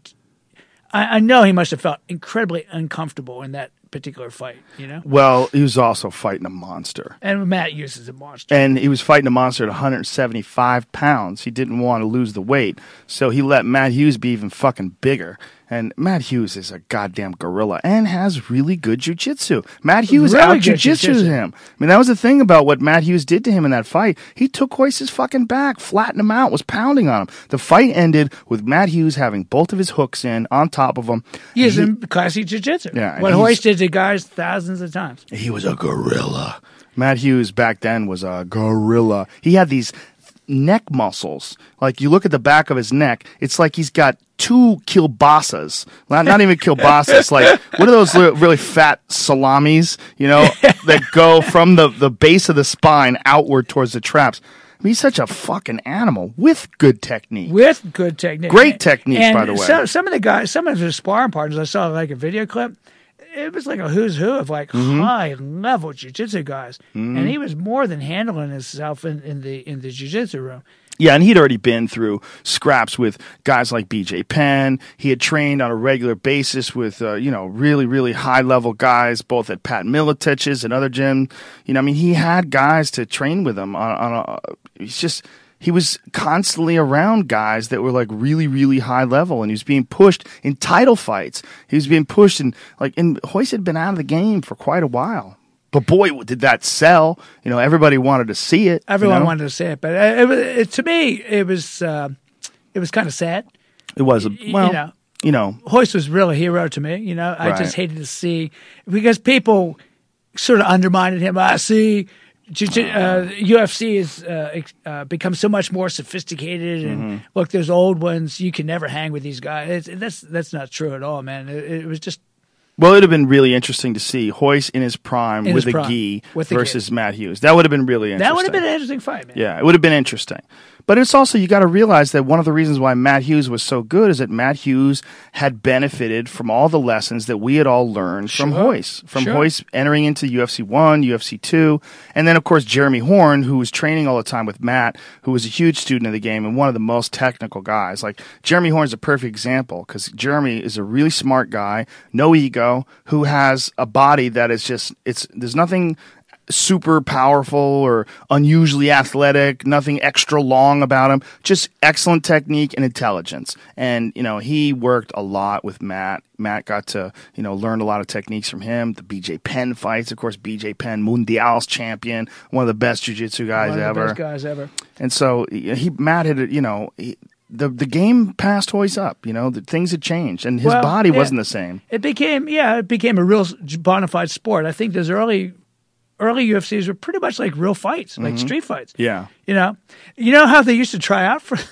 I, I know he must have felt incredibly uncomfortable in that particular fight, you know. Well, he was also fighting a monster. And Matt Hughes is a monster. And he was fighting a monster at one hundred seventy-five pounds. He didn't want to lose the weight, so he let Matt Hughes be even fucking bigger. And Matt Hughes is a goddamn gorilla and has really good jiu-jitsu. Matt Hughes Really out good jiu-jitsu jiu-jitsu. him. I mean, that was the thing about what Matt Hughes did to him in that fight. He took Hoist's fucking back, flattened him out, was pounding on him. The fight ended with Matt Hughes having both of his hooks in on top of him. He is He- in classic jiu-jitsu. Yeah, and what he's- Hoist did to guys thousands of times. He was a gorilla. Matt Hughes back then was a gorilla. He had these neck muscles. Like you look at the back of his neck, it's like he's got two kielbasas. Not, not even kielbasas. Like what are those li- really fat salamis, you know, that go from the, the base of the spine outward towards the traps. I mean, he's such a fucking animal with good technique. With good technique. Great technique, And by the way. So, some of the guys, some of his sparring partners, I saw like a video clip. It was like a who's who of like Mm-hmm. high level jiu-jitsu guys. And he was more than handling himself in, in the in the jiu-jitsu room. Yeah, and he'd already been through scraps with guys like B J Penn. He had trained on a regular basis with, uh, you know, really, really high-level guys, both at Pat Militich's and other gym. You know, I mean, he had guys to train with him. On, on a, he's just, he was constantly around guys that were like really, really high level, and he was being pushed in title fights. He was being pushed in, like, and Hoist had been out of the game for quite a while. But boy, did that sell! You know, everybody wanted to see it. Everyone you know? wanted to see it, but it, it, was- it, to me, it was uh, it was kind of sad. It was a you well, know. you know, Hoist was really a hero to me. You know, I Right. just hated to see because people sort of undermined him. I see. Jiu- jiu- Uh, U F C has uh, ex- uh, become so much more sophisticated, and Mm-hmm. look, there's old ones. You can never hang with these guys. It's, that's that's not true at all, man. It, it was just well, it'd have been really interesting to see Hoist in his prime In with his a prime, gi with the versus Matt Hughes. That would have been really interesting. that would have been an interesting fight, man. Yeah, it would have been interesting. But it's also, you got to realize that one of the reasons why Matt Hughes was so good is that Matt Hughes had benefited from all the lessons that we had all learned from Sure. Hoist. From Sure. Hoist entering into U F C one, U F C two, and then, of course, Jeremy Horn, who was training all the time with Matt, who was a huge student of the game and one of the most technical guys. Like, Jeremy Horn's a perfect example because Jeremy is a really smart guy, no ego, who has a body that is just, it's, there's nothing super powerful or unusually athletic, nothing extra long about him, just excellent technique and intelligence. And, you know, he worked a lot with Matt. Matt got to, you know, learn a lot of techniques from him. The B J Penn fights, of course, B J Penn, Mundial's champion, one of the best jiu-jitsu guys One of the ever. best guys ever. And so he, Matt had, you know, he, the the game passed Hoist up, you know, the, things had changed and his Well, body yeah. wasn't the same. It became, yeah, it became a real bona fide sport. I think those early, early U F Cs were pretty much like real fights, like street fights. Yeah. You know, you know how they used to try out for.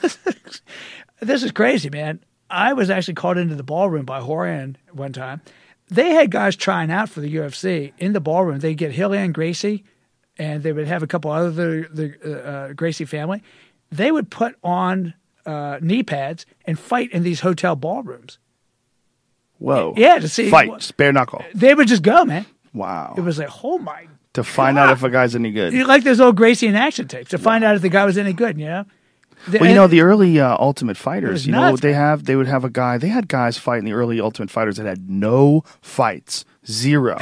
This is crazy, man. I was actually called into the ballroom by Horan one time. They had guys trying out for the U F C in the ballroom. They'd get Hillian Gracie, and they would have a couple other the uh, uh, Gracie family. They would put on uh, knee pads and fight in these hotel ballrooms. Whoa. Yeah, to see Fight, bare knuckle. They would just go, man. Wow. It was like, oh my, To find out if a guy's any good. you like those old Gracie in action tapes to find out if the guy was any good, you know? The- Well, you know, and- the early uh, Ultimate was Fighters, you know nuts, what they have? They would have a guy, they had guys fight in the early Ultimate Fighters that had no fights, zero.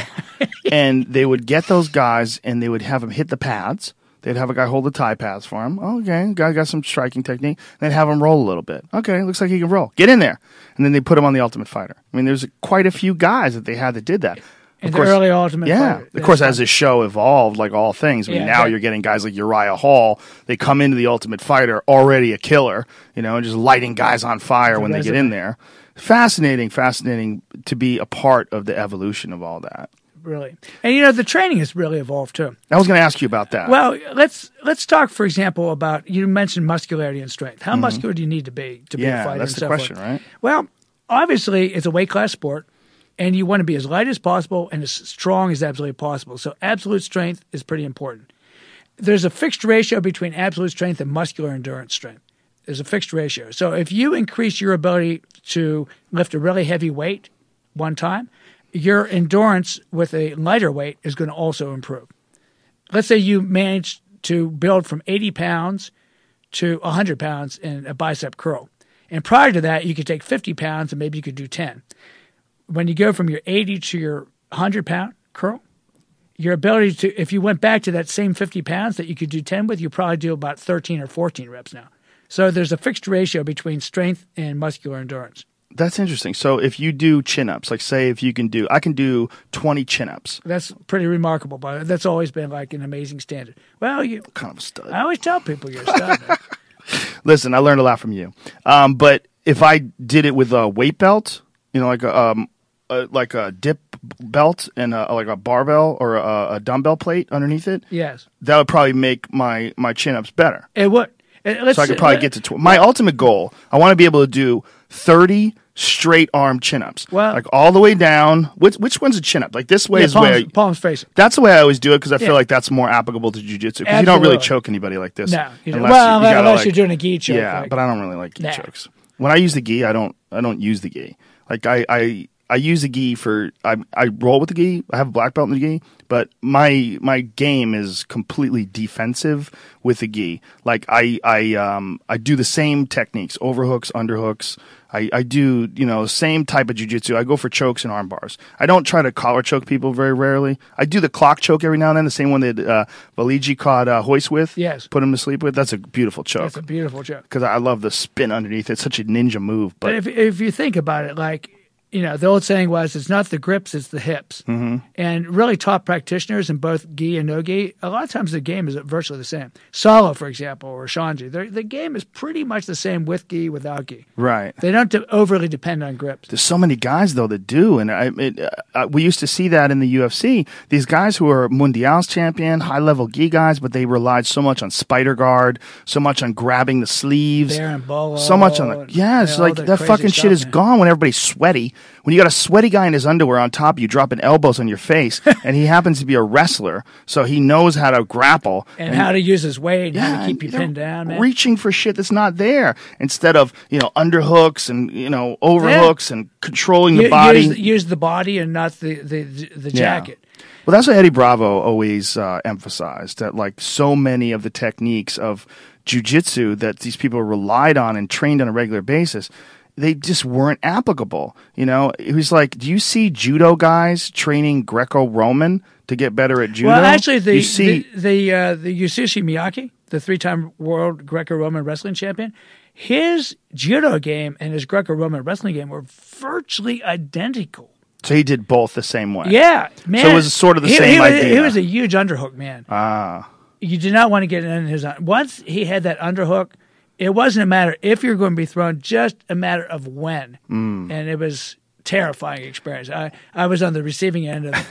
And they would get those guys and they would have them hit the pads. They'd have a guy hold the tie pads for him. Oh, okay, guy got some striking technique. They'd have him roll a little bit. Okay, looks like he can roll. Get in there. And then they put him on the Ultimate Fighter. I mean, there's quite a few guys that they had that did that. In the early Ultimate yeah, Fighter. of course, That's as this show evolved, like all things, I mean, Yeah, now that- you're getting guys like Uriah Hall. They come into the Ultimate Fighter already a killer, you know, and just lighting guys on fire when they get in there. Fascinating, fascinating to be a part of the evolution of all that. Really. And, you know, the training has really evolved, too. I was going to ask you about that. Well, let's let's talk, for example, about, you mentioned muscularity and strength. How muscular do you need to be to be Yeah, a fighter that's and the so question, forth? right? Well, obviously, it's a weight class sport, and you want to be as light as possible and as strong as absolutely possible. So absolute strength is pretty important. There's a fixed ratio between absolute strength and muscular endurance strength. There's a fixed ratio. So if you increase your ability to lift a really heavy weight one time, your endurance with a lighter weight is going to also improve. Let's say you manage to build from eighty pounds to one hundred pounds in a bicep curl. And prior to that, you could take fifty pounds and maybe you could do ten. When you go from your eighty to your one hundred pound curl, your ability to, if you went back to that same fifty pounds that you could do ten with, you probably do about thirteen or fourteen reps now. So there's a fixed ratio between strength and muscular endurance. That's interesting. So if you do chin-ups, like say if you can do, I can do twenty chin-ups. That's pretty remarkable, but that's always been like an amazing standard. Well, you Kind of a stud. I always tell people you're a stud. man. Listen, I learned a lot from you. Um, but if I did it with a weight belt, you know, like a, um, a like a dip belt and a, like a barbell or a, a dumbbell plate underneath it, Yes, that would probably make my, my chin-ups better. it would. Uh, Let's So I could see- probably let- get to tw- my ultimate goal. I want to be able to do thirty straight arm chin-ups, Well- like all the way down. Which which one's a chin-up? Like this way yeah, is the way. palms, I, palms facing. that's the way I always do it because I feel Yeah. like that's more applicable to jiu-jitsu because you don't really Absolutely. choke anybody like this. No, you don't. unless Well, you, you gotta, unless like- you're doing a gi choke. Yeah, like- but I don't really like gi Nah. chokes. When I use the gi, I don't. I don't use the gi. Like I, I, I use the gi for. I, I roll with the gi. I have a black belt in the gi, but my my game is completely defensive with the gi. Like I, I, um, I do the same techniques: overhooks, underhooks. I, I do, you know, same type of jiu-jitsu. I go for chokes and arm bars. I don't try to collar choke people very rarely. I do the clock choke every now and then, the same one that uh, Valigi caught uh, Hoist with. Yes. Put him to sleep with. That's a beautiful choke That's a beautiful joke. because I love the spin underneath. It's such a ninja move. But But if if you think about it, like, you know, the old saying was, it's not the grips, it's the hips. Mm-hmm. And really top practitioners in both gi and no gi, a lot of times the game is virtually the same. Salo, for example, or Shanji, the the game is pretty much the same with gi, without gi. right. They don't de- overly depend on grips. There's so many guys though that do, and I, it, uh, we used to see that in the U F C. These guys who are Mundials champion, high level gi guys, but they relied so much on spider guard, so much on grabbing the sleeves, Baron Bolo so much on the and, yeah. It's you know, all like the that crazy fucking shit stuff, is man. gone when everybody's sweaty. When you got a sweaty guy in his underwear on top, you dropping elbows on your face, and he happens to be a wrestler, so he knows how to grapple And, how to use his weight and how to keep and you they're pinned down, man. reaching for shit that's not there instead of you know underhooks and you know overhooks and controlling the U- body. Use, use the body and not the, the, the Yeah. jacket. Well, that's what Eddie Bravo always uh, emphasized, that like so many of the techniques of jujitsu that these people relied on and trained on a regular basis, they just weren't applicable. You know, he was like, do you see judo guys training Greco-Roman to get better at judo? Well, actually, the you see, the the, uh, the Yasushi Miyake, the three-time world Greco-Roman wrestling champion, his judo game and his Greco-Roman wrestling game were virtually identical. so he did both the same way. Yeah, man. So it was sort of the he, same he was, idea. He was a huge underhook man. Ah. You did not want to get in his. Once he had that underhook, it wasn't a matter if you're going to be thrown, just a matter of when. Mm. And it was terrifying experience. I, I was on the receiving end of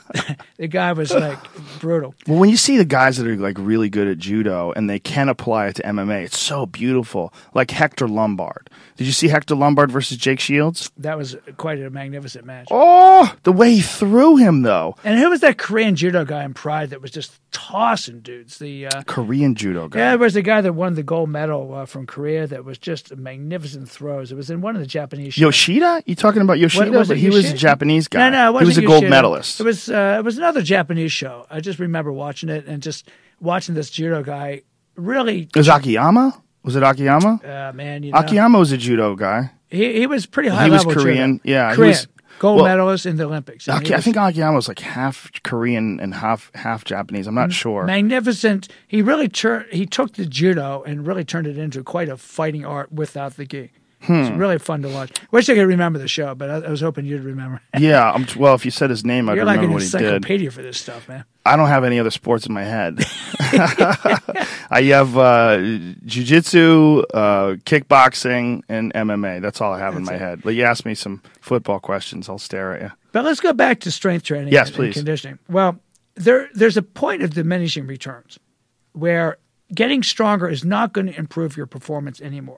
the guy was like brutal. Well, when you see the guys that are like really good at judo and they can apply it to M M A, it's so beautiful. Like Hector Lombard. Did you see Hector Lombard versus Jake Shields? That was quite a magnificent match. Oh, the way he threw him though. And who was that Korean judo guy in Pride that was just tossing dudes? The uh, Korean judo guy. yeah, there was the guy that won the gold medal uh, from Korea that was just magnificent throws. It was in one of the Japanese shows. Yoshida? You talking about Yoshida? What- was But it he was a Yoshida? Japanese guy. No, no, it he wasn't was a gold Yoshida. medalist. It was uh, it was another Japanese show. I just remember watching it and just watching this judo guy really. It was Akiyama? Was it Akiyama? Uh, man, you know, Akiyama was a judo guy. he he was pretty high He was level. Korean. judo. Yeah, he Korean. was- Gold well, medalist in the Olympics. And he Aki- I was think Akiyama was like half Korean and half half Japanese. I'm not sure. magnificent. He really turned. He took the judo and really turned it into quite a fighting art without the gi. Hmm. It's really fun to watch. Wish I could remember the show, but I, I was hoping you'd remember. Yeah, I'm, well, if you said his name, I'd You're like remember an what he did. encyclopedia for this stuff, man. I don't have any other sports in my head. I have uh, jiu-jitsu, uh, kickboxing, and M M A. That's all I have in my it. head. But you ask me some football questions, I'll stare at you. But let's go back to strength training Yes, and, please. and conditioning. Well, there there's a point of diminishing returns where getting stronger is not going to improve your performance anymore.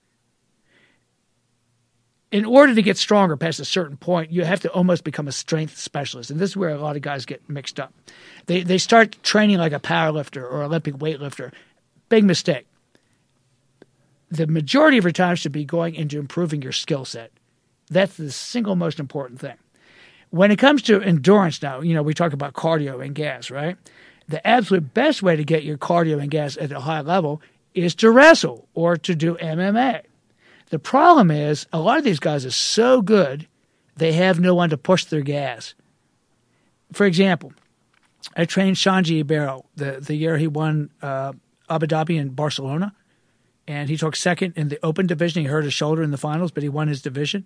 In order to get stronger past a certain point, you have to almost become a strength specialist. And this is where a lot of guys get mixed up. They they start training like a powerlifter or Olympic weightlifter. Big mistake. The majority of your time should be going into improving your skill set. That's the single most important thing. When it comes to endurance now, you know, we talk about cardio and gas, right? The absolute best way to get your cardio and gas at a high level is to wrestle or to do M M A. The problem is a lot of these guys are so good, they have no one to push their gas. For example, I trained Shanji Ibero the, the year he won uh, Abu Dhabi and Barcelona, and he took second in the open division. He hurt his shoulder in the finals, but he won his division.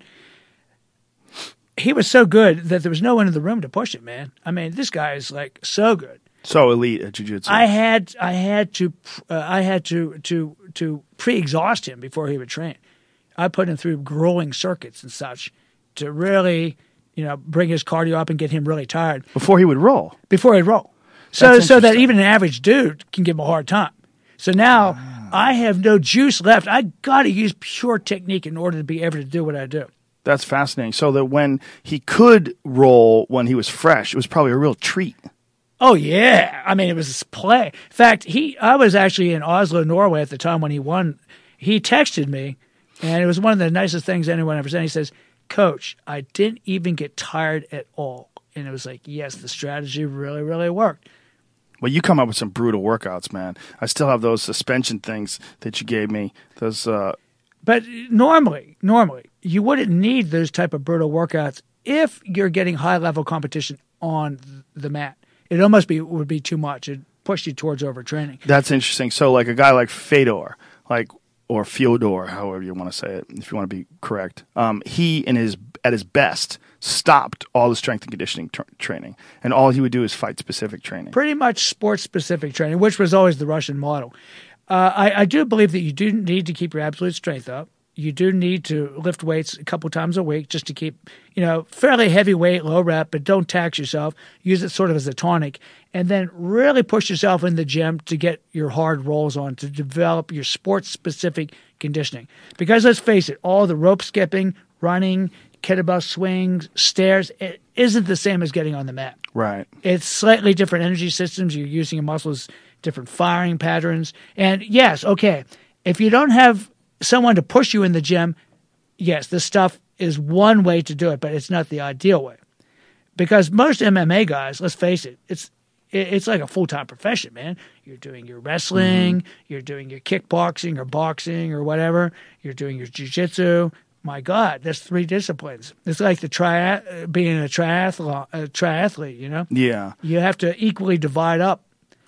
He was so good that there was no one in the room to push him, man. I mean, this guy is like so good. So elite at jiu-jitsu. I had I had to uh, I had to to to pre-exhaust him before he would train. I put him through grueling circuits and such to really, you know, bring his cardio up and get him really tired Before he would roll. before he'd roll. So That's so that interesting. even an average dude can give him a hard time. So now Ah. I have no juice left. I got to use pure technique in order to be able to do what I do. That's fascinating. So that when he could roll when he was fresh, it was probably a real treat. Oh yeah, I mean it was a play. In fact, he I was actually in Oslo, Norway at the time when he won. He texted me, and it was one of the nicest things anyone ever said. He says, "Coach, I didn't even get tired at all," and it was like, yes, the strategy really, really worked. Well, you come up with some brutal workouts, man. I still have those suspension things that you gave me. Those, uh, But normally, normally you wouldn't need those type of brutal workouts if you're getting high level competition on the mat. It almost be would be too much. It pushed you towards overtraining. that's interesting. So, like a guy like Fedor, like or Fyodor, however you want to say it, if you want to be correct, um, he in his at his best stopped all the strength and conditioning tra- training, and all he would do is fight specific training. Pretty much sports specific training, which was always the Russian model. Uh, I, I do believe that you do need to keep your absolute strength up. You do need to lift weights a couple times a week just to keep, you know, fairly heavy weight, low rep, but don't tax yourself. Use it sort of as a tonic. And then really push yourself in the gym to get your hard rolls on, to develop your sports-specific conditioning. Because let's face it, all the rope skipping, running, kettlebell swings, stairs, it isn't the same as getting on the mat. Right. It's slightly different energy systems. You're using your muscles, different firing patterns. And yes, okay, if you don't have someone to push you in the gym, yes, this stuff is one way to do it, but it's not the ideal way. Because most M M A guys, let's face it, it's it- it's like a full-time profession, man. You're doing your wrestling, Mm-hmm. you're doing your kickboxing or boxing or whatever, you're doing your jiu-jitsu. My God, that's three disciplines. It's like the tri- being a triathlon, a triathlete, you know? Yeah. You have to equally divide up.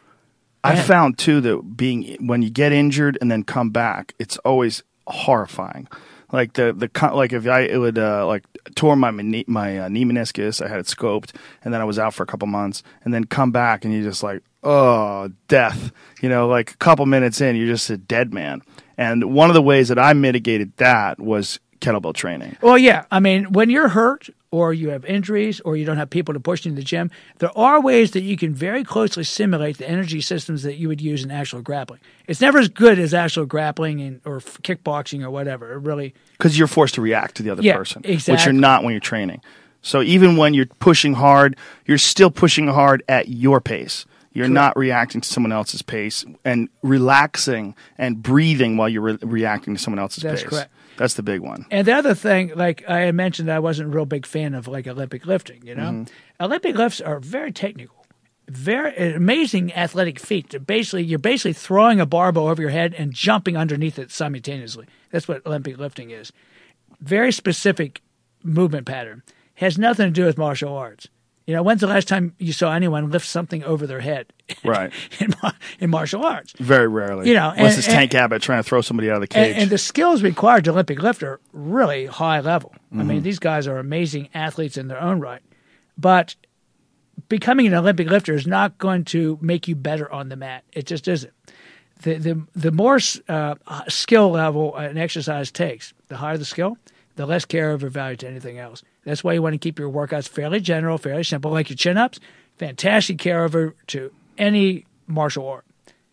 I Man. found too that being when you get injured and then come back, it's always horrifying. Like the the co- like if I it would uh, like tore my knee, my uh, knee meniscus, I had it scoped, and then I was out for a couple months, and then come back and you're just like, oh, death. You know, like a couple minutes in, you're just a dead man. And one of the ways that I mitigated that was kettlebell training. Well, yeah. I mean, when you're hurt or you have injuries or you don't have people to push you in the gym, there are ways that you can very closely simulate the energy systems that you would use in actual grappling. It's never as good as actual grappling and, or f- kickboxing or whatever. It really, Because you're forced to react to the other Yeah, person, which exactly. you're not when you're training. So even when you're pushing hard, you're still pushing hard at your pace. You're Correct. not reacting to someone else's pace and relaxing and breathing while you're re- reacting to someone else's That's pace. correct. That's the big one. And the other thing, like I had mentioned, I wasn't a real big fan of like Olympic lifting, you know? Mm-hmm. Olympic lifts are very technical. very amazing athletic feat. To basically, you're basically throwing a barbell over your head and jumping underneath it simultaneously. That's what Olympic lifting is. Very specific movement pattern. Has nothing to do with martial arts. You know, when's the last time you saw anyone lift something over their head? Right. in, in martial arts. Very rarely. You know, unless and, it's Tank and, Abbott trying to throw somebody out of the cage. And, and the skills required to Olympic lift are really high level. Mm-hmm. I mean, these guys are amazing athletes in their own right. But becoming an Olympic lifter is not going to make you better on the mat. It just isn't. The the the more uh, skill level an exercise takes, the higher the skill, the less care over value to anything else. That's why you want to keep your workouts fairly general, fairly simple, like your chin-ups. Fantastic care over to any martial art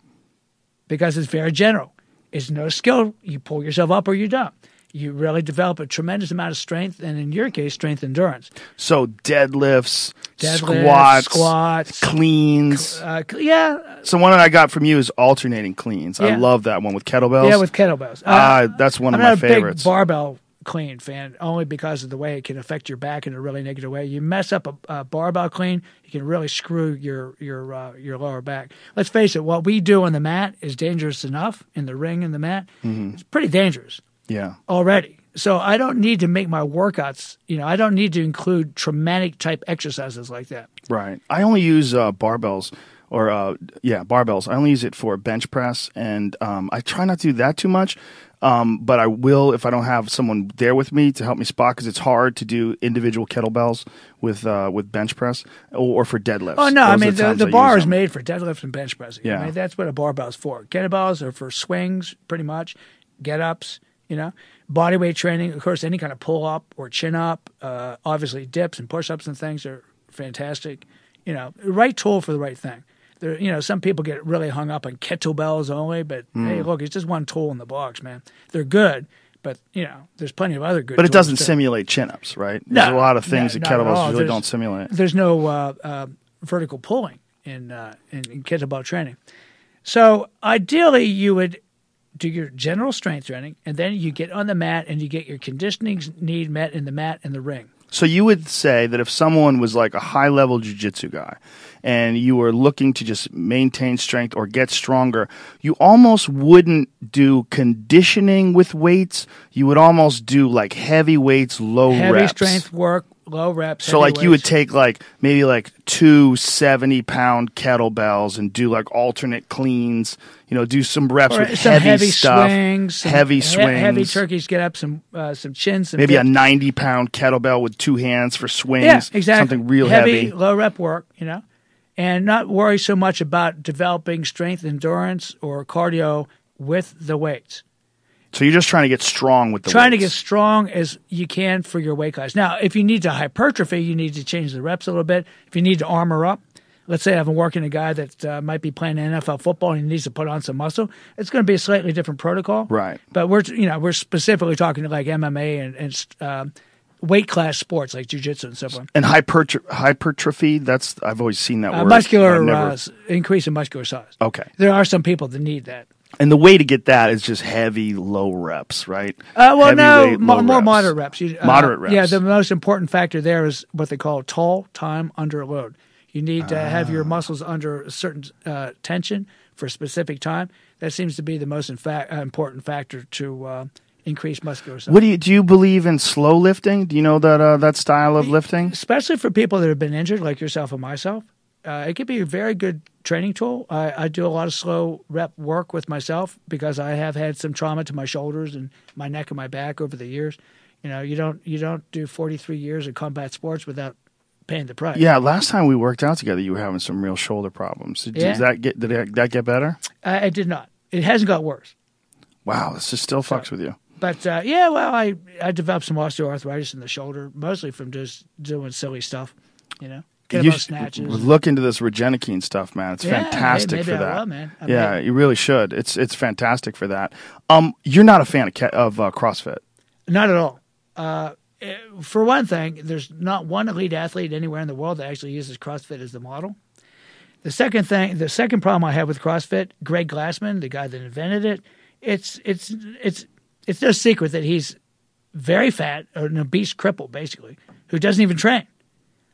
because it's very general. It's no skill. You pull yourself up or you don't. You really develop a tremendous amount of strength, and in your case, strength endurance. So deadlifts, Deadlifts squats, squats, cleans. Uh, yeah. So one that I got from you is alternating cleans. I Yeah. love that one with kettlebells. Yeah, with kettlebells. Uh, Ah, that's one of I'm my not a favorites. big barbell clean fan, only because of the way it can affect your back in a really negative way. You mess up a, a barbell clean, you can really screw your your uh, your lower back. Let's face it, what we do on the mat is dangerous enough in the ring and the mat. Mm-hmm. It's pretty dangerous Yeah. already. So I don't need to make my workouts, you know, I don't need to include traumatic type exercises like that. Right. I only use uh, barbells or, uh, yeah, barbells. I only use it for bench press, and um, I try not to do that too much. Um, but I will if I don't have someone there with me to help me spot, because it's hard to do individual kettlebells with uh, with bench press or, or for deadlifts. Oh, no, I Those are mean, the, times the I bar use is them. made for deadlifts and bench pressing. Yeah. I mean, that's what a barbell is for. Kettlebells are for swings, pretty much, get-ups, you know. Body weight training, of course, any kind of pull-up or chin-up, uh, obviously dips and push-ups and things are fantastic. You know, right tool for the right thing. There, you know, some people get really hung up on kettlebells only, but Mm. hey, look, it's just one tool in the box, man. They're good, but, you know, there's plenty of other good But it tools doesn't too. simulate chin-ups, right? There's No, a lot of things no, that not at all. kettlebells really There's- don't simulate. There's no uh, uh, vertical pulling in, uh, in in kettlebell training. So ideally, you would do your general strength training, and then you get on the mat and you get your conditioning need met in the mat and the ring. So you would say that if someone was like a high-level jiu-jitsu guy and you were looking to just maintain strength or get stronger, you almost wouldn't do conditioning with weights. You would almost do like heavy weights, low Heavy reps. strength work, low reps. So heavy like you would weights. take like maybe like two seventy-pound kettlebells and do like alternate cleans, you know, do some reps Or with some heavy, heavy stuff, swings, some heavy he- swings. heavy turkeys. Get up some uh, some chins, some Maybe a dips. ninety-pound kettlebell with two hands for swings. Yeah, exactly. Something real heavy, heavy. low rep work, you know, and not worry so much about developing strength, endurance, or cardio with the weights. So you're just trying to get strong with the Trying to weights. get strong as you can for your weight class. Now, if you need to hypertrophy, you need to change the reps a little bit. If you need to armor up, let's say I'm working a guy that uh, might be playing N F L football and he needs to put on some muscle, it's going to be a slightly different protocol. Right. But we're you know we're specifically talking to like M M A and, and um, weight class sports like jiu-jitsu and so forth. And hypertro- hypertrophy, that's I've always seen that Uh, word. muscular I've never- uh, s- increase in muscular size. Okay. There are some people that need that. And the way to get that is just heavy, low reps, right? Uh, well, no, Heavyweight, mo- low more reps. moderate reps. You, uh, Moderate reps. Yeah, the most important factor there is what they call tall time under load. You need to have Ah. your muscles under a certain uh, tension for a specific time. That seems to be the most in fact, uh, important factor to uh, increase muscular size. What do you do? You believe in slow lifting? Do you know that uh, that style of lifting? Especially for people that have been injured, like yourself and myself. Uh, it could be a very good training tool. I, I do a lot of slow rep work with myself because I have had some trauma to my shoulders and my neck and my back over the years. You know, you don't you don't do forty-three years of combat sports without paying the price. Yeah, last time we worked out together, you were having some real shoulder problems. Did, Yeah. does that get did that that get better? I, I did not. It hasn't got worse. Wow, this just still fucks with you. But uh, yeah, well, I I developed some osteoarthritis in the shoulder, mostly from just doing silly stuff. You know, You kettlebell should snatches. look into this Regenikine stuff, man. It's Yeah, fantastic maybe for I that. will, man. I yeah, may. you really should. It's it's fantastic for that. Um, you're not a fan of ca- of uh, CrossFit. Not at all. Uh, eh, for one thing, there's not one elite athlete anywhere in the world that actually uses CrossFit as the model. The second thing, the second problem I have with CrossFit, Greg Glassman, the guy that invented it, it's it's it's it's no secret that he's very fat, or an obese cripple, basically, who doesn't even train.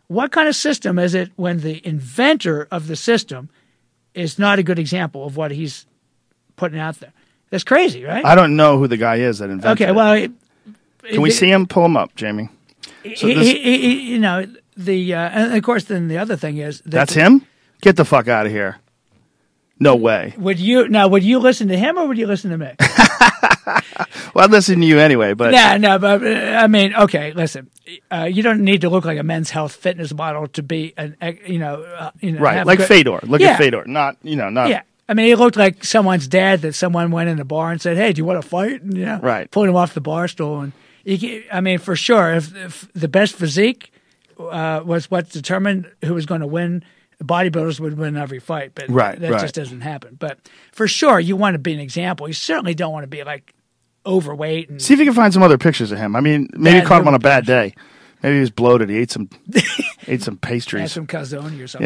what kind of system is it when the inventor of the system is not a good example of what he's putting out there? That's crazy, right? I don't know who the guy is that invented Okay, it. well, it, Can we it, see him? Pull him up, Jamie. So he, this- he, he, you know, the uh, and of course, then the other thing is that That's the- him? Get the fuck out of here. No way. Would you now? Would you listen to him or would you listen to me? Well, I'd listen to you anyway, but No, no, but uh, I mean, okay, listen. Uh, you don't need to look like a Men's Health fitness model to be an, uh, you know, uh, you know, right, have like good- Fedor. Look Yeah. at Fedor. Not, you know, not Yeah, I mean, he looked like someone's dad that someone went in the bar and said, "Hey, do you want to fight?" And you know, Right. pulled him off the bar stool. And you can, I mean, for sure, if, if the best physique uh, was what determined who was going to win, bodybuilders would win every fight. But Right, that right. just doesn't happen. But for sure, you want to be an example. You certainly don't want to be like overweight and See if you can find some other pictures of him. I mean, maybe Bad caught him on a movie bad day. Maybe he was bloated. He ate some ate some have pastries. some calzone or something.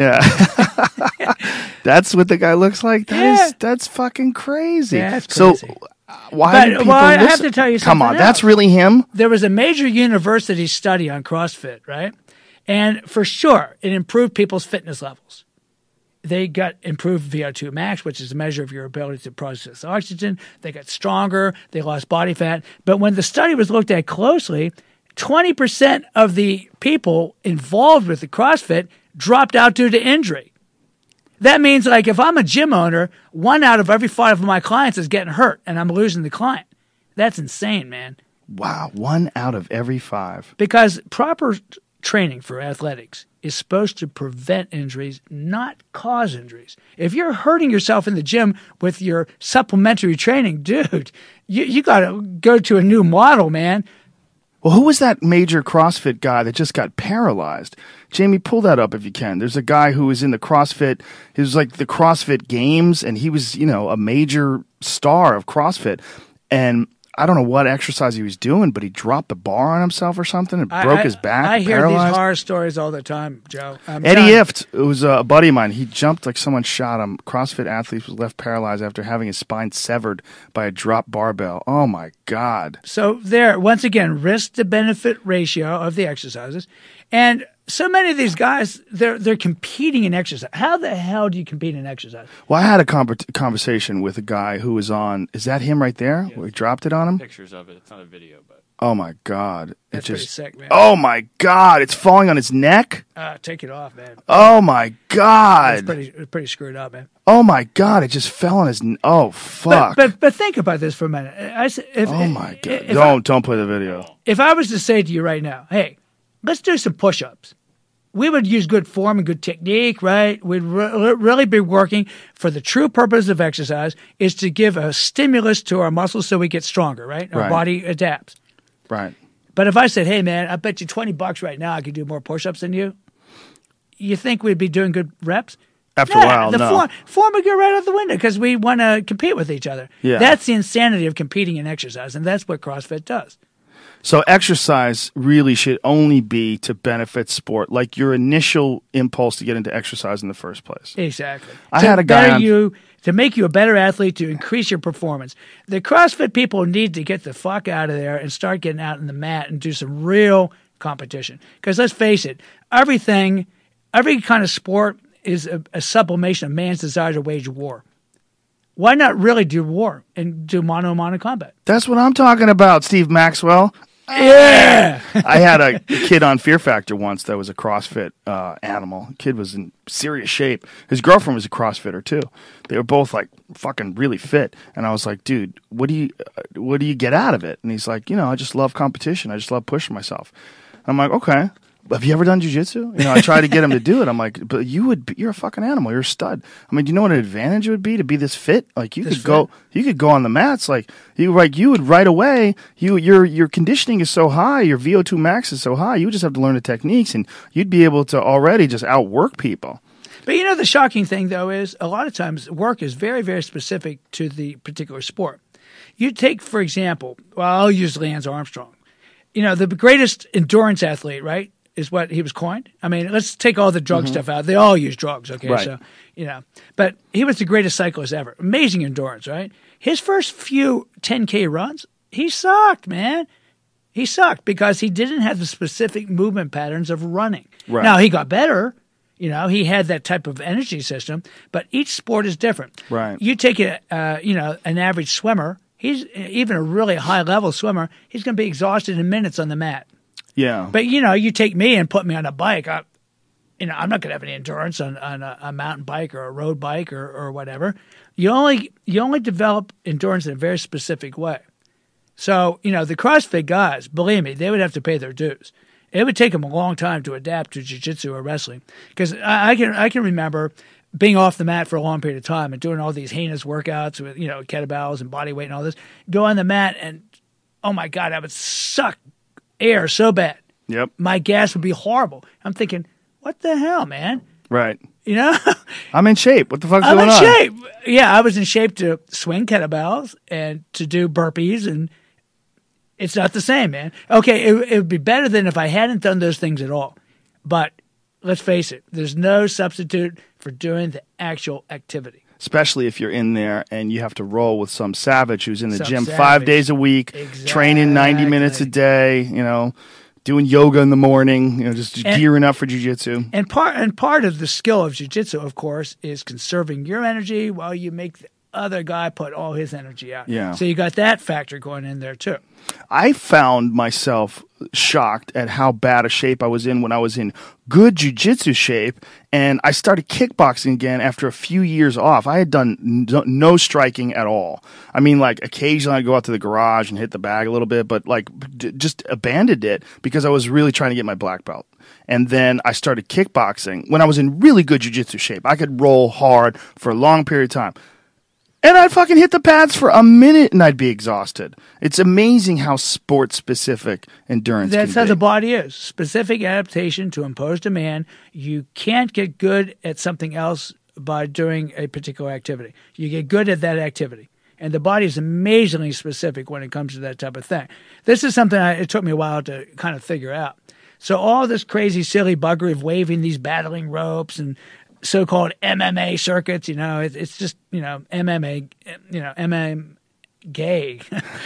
Yeah. That's what the guy looks like. That is Yeah. that's fucking crazy. Yeah, that's so crazy. uh, why But- do people well, I have listen? to tell you Come on, something that's else. really him? There was a major university study on CrossFit, right? And for sure, it improved people's fitness levels. They got improved V O two max, which is a measure of your ability to process oxygen. They got stronger. They lost body fat. But when the study was looked at closely, twenty percent of the people involved with the CrossFit dropped out due to injury. That means, like, if I'm a gym owner, one out of every five of my clients is getting hurt, and I'm losing the client. That's insane, man. Wow, one out of every five. Because proper t- training for athletics is supposed to prevent injuries, not cause injuries. If you're hurting yourself in the gym with your supplementary training, dude, you, you got to go to a new model, man. Well, who was that major CrossFit guy that just got paralyzed? Jamie, pull that up if you can. There's a guy who was in the CrossFit. It was like the CrossFit Games, and he was, you know, a major star of CrossFit. And I don't know what exercise he was doing, but he dropped the bar on himself or something and I- broke I- his back. I hear paralyzed. these horror stories all the time, Joe. I'm Eddie telling you. Ift, it was a buddy of mine. He jumped like someone shot him. CrossFit athlete was left paralyzed after having his spine severed by a drop barbell. Oh my God. So there, once again, risk to benefit ratio of the exercises. And so many of these guys, they're they're competing in exercise. How the hell do you compete in exercise? Well, I had a con- conversation with a guy who was on, is that him right there? Where he dropped it on him? Pictures of it. It's not a video, but Oh my God. It That's pretty just, sick, man. oh my God. It's falling on his neck. Uh, take it off, man. Oh my It's God. pretty it's pretty screwed up, man. Oh my God. It just fell on his, n- oh But, fuck. but but think about this for a minute. I, s- if, oh my God. If I, Don't, don't play the video. if I was to say to you right now, hey, let's do some push-ups. We would use good form and good technique, right? We'd re- really be working for the true purpose of exercise is to give a stimulus to our muscles so we get stronger, right? Our Right. body adapts. Right. But if I said, hey, man, I bet you twenty bucks right now I could do more push-ups than you, you think we'd be doing good reps? After a Nah, while, the no. form, form would go right out the window because we want to compete with each other. Yeah. That's the insanity of competing in exercise, and that's what CrossFit does. So exercise really should only be to benefit sport, like your initial impulse to get into exercise in the first place. Exactly. I to had a guy better on- you to make you a better athlete, to increase your performance. The CrossFit people need to get the fuck out of there and start getting out in the mat and do some real competition. Because let's face it, everything, every kind of sport is a, a sublimation of man's desire to wage war. Why not really do war and do mono-mono combat? That's what I'm talking about, Steve Maxwell. Yeah. I had a kid on Fear Factor once that was a CrossFit uh, animal. Kid was in serious shape. His girlfriend was a CrossFitter too. They were both like fucking really fit. And I was like, dude, what do you uh, what do you get out of it? And he's like, you know, I just love competition. I just love pushing myself. And I'm like, okay. Have you ever done jujitsu? You know, I try to get him to do it. I'm like, but you would, be, you're a fucking animal. You're a stud. I mean, do you know what an advantage it would be to be this fit? Like, you This could go, you could go on the mats. Like, you, like, you would right away. You, your, your conditioning is so high. Your V O two max is so high. You would just have to learn the techniques, and you'd be able to already just outwork people. But you know, the shocking thing, though, is a lot of times work is very, very specific to the particular sport. You take, for example, well, I'll use Lance Armstrong. You know, the greatest endurance athlete, right, is what he was coined. I mean, let's take all the drug stuff out. They all use drugs, okay? Right. So, you know, but he was the greatest cyclist ever. Amazing endurance, right? His first few ten K runs, he sucked, man. He sucked because he didn't have the specific movement patterns of running. Right. Now, he got better. You know, he had that type of energy system, but each sport is different. Right. You take a, uh, you know, an average swimmer, he's even a really high-level swimmer, he's going to be exhausted in minutes on the mat. Yeah. But, you know, you take me and put me on a bike, I, you know, I'm not going to have any endurance on, on a, a mountain bike or a road bike or, or whatever. You only you only develop endurance in a very specific way. So, you know, the CrossFit guys, believe me, they would have to pay their dues. It would take them a long time to adapt to jiu-jitsu or wrestling. Because I, I can I can remember being off the mat for a long period of time and doing all these heinous workouts with, you know, kettlebells and body weight and all this. Go on the mat and, oh, my God, I would suck air so bad. Yep. My gas would be horrible. I'm thinking, what the hell, man? Right. You know? I'm in shape. What the fuck's I'm going in on? shape. Yeah, I was in shape to swing kettlebells and to do burpees, and it's not the same, man. Okay, it, it would be better than if I hadn't done those things at all. But let's face it, there's no substitute for doing the actual activity. Especially if you're in there and you have to roll with some savage who's in the Some gym savage. five days a week, Exactly. training ninety minutes a day, you know, doing yoga in the morning, you know, just And- gearing up for jiu-jitsu. And part and part of the skill of jiu-jitsu, of course, is conserving your energy while you make the other guy put all his energy out. Yeah. So you got that factor going in there too. I found myself shocked at how bad a shape I was in when I was in good jiu-jitsu shape, and I started kickboxing again after a few years off. I had done no, no striking at all. I mean, like, occasionally I'd go out to the garage and hit the bag a little bit, but, like, d- just abandoned it because I was really trying to get my black belt. And then I started kickboxing when I was in really good jiu-jitsu shape. I could roll hard for a long period of time. And I'd fucking hit the pads for a minute and I'd be exhausted. It's amazing how sport-specific endurance That's can how be. the body is. Specific adaptation to impose demand. You can't get good at something else by doing a particular activity. You get good at that activity. And the body is amazingly specific when it comes to that type of thing. This is something I, it took me a while to kind of figure out. So all this crazy, silly buggery of waving these battling ropes and so-called M M A circuits, you know, it, it's just, you know, M M A, you know, M M A gay.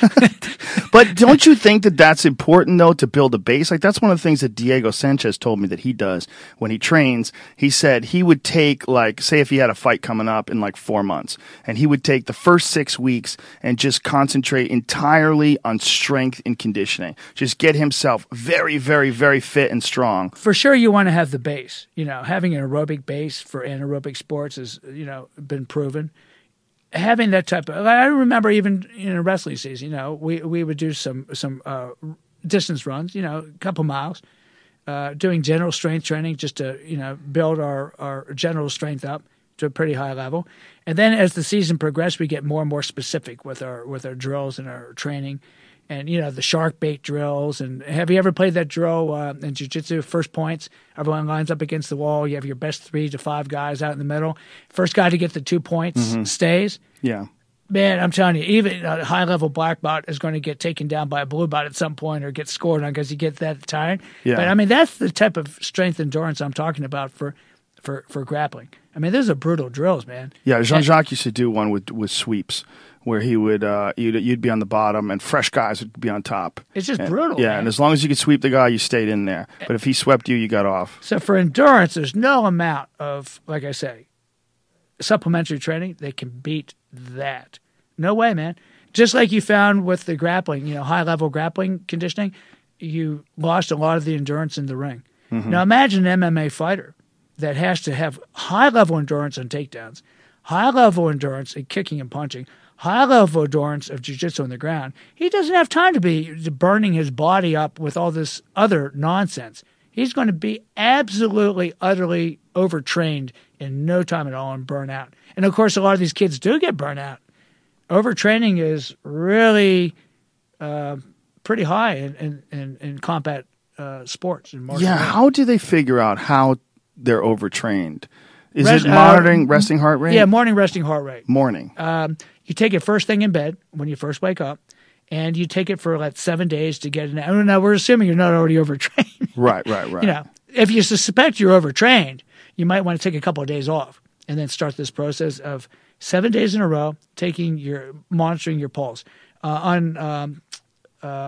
But don't you think that that's important, though, to build a base? Like, that's one of the things that Diego Sanchez told me that he does when he trains. He said he would take, like, say if he had a fight coming up in, like, four months, and he would take the first six weeks and just concentrate entirely on strength and conditioning. Just get himself very, very, very fit and strong. For sure, you want to have the base. You know, having an aerobic base for anaerobic sports has, you know, been proven. Having that type of, I remember even in a wrestling season, you know, we, we would do some some uh, distance runs, you know, a couple miles, uh, doing general strength training just to, you know, build our, our general strength up to a pretty high level. And then as the season progressed, we get more and more specific with our with our drills and our training. And, you know, the shark bait drills. And have you ever played that drill uh, in jiu-jitsu, first points? Everyone lines up against the wall. You have your best three to five guys out in the middle. First guy to get the two points Mm-hmm. stays. Yeah. Man, I'm telling you, even a high-level black belt is going to get taken down by a blue belt at some point or get scored on because you get that tired. Yeah. But, I mean, that's the type of strength endurance I'm talking about for, for, for grappling. I mean, those are brutal drills, man. Yeah, Jean-Jacques used to do one with, with sweeps, where he would uh, you'd, you'd be on the bottom and fresh guys would be on top. It's just And- brutal, Yeah, man. and as long as you could sweep the guy, you stayed in there. But if he swept you, you got off. So for endurance, there's no amount of, like I say, supplementary training that can beat that. No way, man. Just like you found with the grappling, you know, high-level grappling conditioning, you lost a lot of the endurance in the ring. Mm-hmm. Now imagine an M M A fighter that has to have high-level endurance on takedowns, high-level endurance in kicking and punching, high-level endurance of jiu-jitsu on the ground. He doesn't have time to be burning his body up with all this other nonsense. He's going to be absolutely, utterly overtrained in no time at all and burn out. And, of course, a lot of these kids do get burnt out. Overtraining is really uh, pretty high in, in, in, in combat uh, sports. And martial Yeah, arts. how do they figure out how they're overtrained? Is Rest- it uh, monitoring resting heart rate? Yeah, morning resting heart rate. Morning. Um, you take it first thing in bed when you first wake up, and you take it for like seven days to get it. Now, now we're assuming you're not already overtrained. Right, right, right. You know, if you suspect you're overtrained, you might want to take a couple of days off and then start this process of seven days in a row taking your monitoring your pulse uh, on um, uh,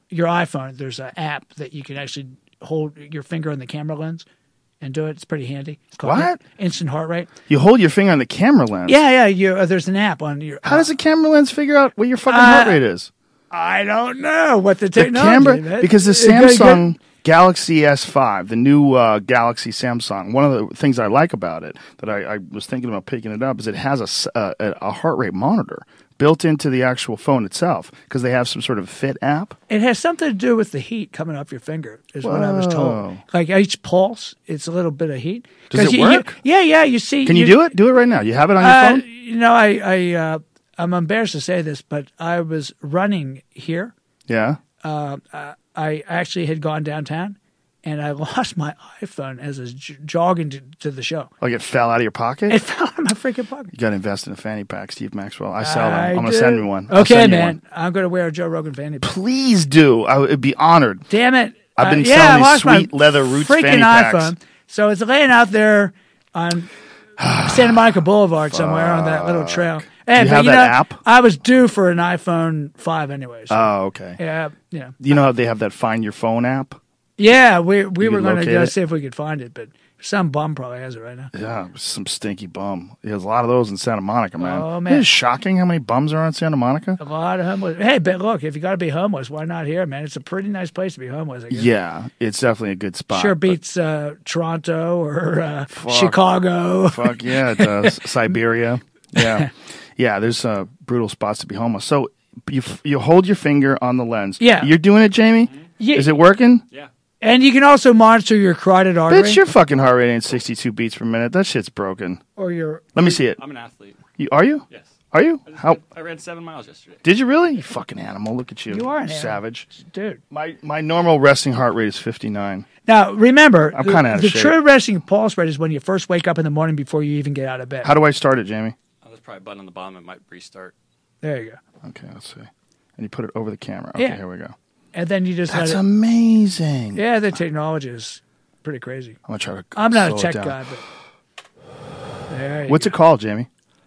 your iPhone, there's an app that you can actually hold your finger on the camera lens and do it. It's pretty handy. It's called What? Instant Heart Rate. You hold your finger on the camera lens. Yeah, yeah. You, uh, there's an app on your. How does the camera lens figure out what your fucking Uh, heart rate is? I don't know what the The technology camera, man. because the It gotta get- Samsung Galaxy S five, the new uh, Galaxy Samsung, one of the things I like about it that I, I was thinking about picking it up is it has a, s- a, a heart rate monitor built into the actual phone itself because they have some sort of Fit app. It has something to do with the heat coming off your finger, is what I was told. Whoa. Like each pulse, it's a little bit of heat. Does 'Cause it you- you- work? yeah, yeah. You see, Can you, do it? Do it right now. You have it on your Uh, phone? you know, I, I, uh, I'm embarrassed to say this, but I was running here. Yeah. Uh, uh, I actually had gone downtown, and I lost my iPhone as I was j- jogging to, to the show. Like it fell out of your pocket? It fell out of my freaking pocket. You got to invest in a fanny pack, Steve Maxwell. I sell them. I I'm going to do. send you one. I'll Okay, send you man. one. I'm going to wear a Joe Rogan fanny pack. Please do. I would be honored. Damn it. I've been Uh, yeah, selling I these lost my sweet leather Roots freaking fanny packs. iPhone. So it's laying out there on Santa Monica Boulevard somewhere on that little trail. Hey, you but have you that know, app? I was due for an iPhone five anyway. So, Oh, okay. yeah, yeah. You know how they have that Find Your Phone app? Yeah, we we You were can going to locate go it? see if we could find it, but some bum probably has it right now. Yeah, some stinky bum. There's a lot of those in Santa Monica, man. Oh, man. It is shocking how many bums are in Santa Monica. A lot of homeless. Hey, but look, if you got to be homeless, why not here, man? It's a pretty nice place to be homeless, I guess. Yeah, it's definitely a good spot. Sure but beats uh, Toronto or uh, Chicago. Fuck yeah, it does. Siberia. Yeah. Yeah, there's uh, brutal spots to be homeless. So you you hold your finger on the lens. Yeah. You're doing it, Jamie? Yeah. Is it working? Yeah. And you can also monitor your carotid artery Bitch, your fucking heart rate ain't sixty-two beats per minute. That shit's broken. or your. Let me see it. I'm an athlete. You, are you? Yes. Are you? I, just How did- I ran seven miles yesterday. did you really? You fucking animal. Look at you. You are an animal. savage. Dude. My my normal resting heart rate is fifty-nine. Now, remember, I'm the, kinda out of the shape. true resting pulse rate is when you first wake up in the morning before you even get out of bed. How do I start it, Jamie? Oh, there's probably a button on the bottom. It might restart. There you go. Okay, let's see. And you put it over the camera. Okay, Yeah. here we go. And then you just That's let it. amazing. Yeah, the technology is pretty crazy. I'm gonna try to. I'm not slow a it tech down. guy, but. There you What's go. it called, Jamie?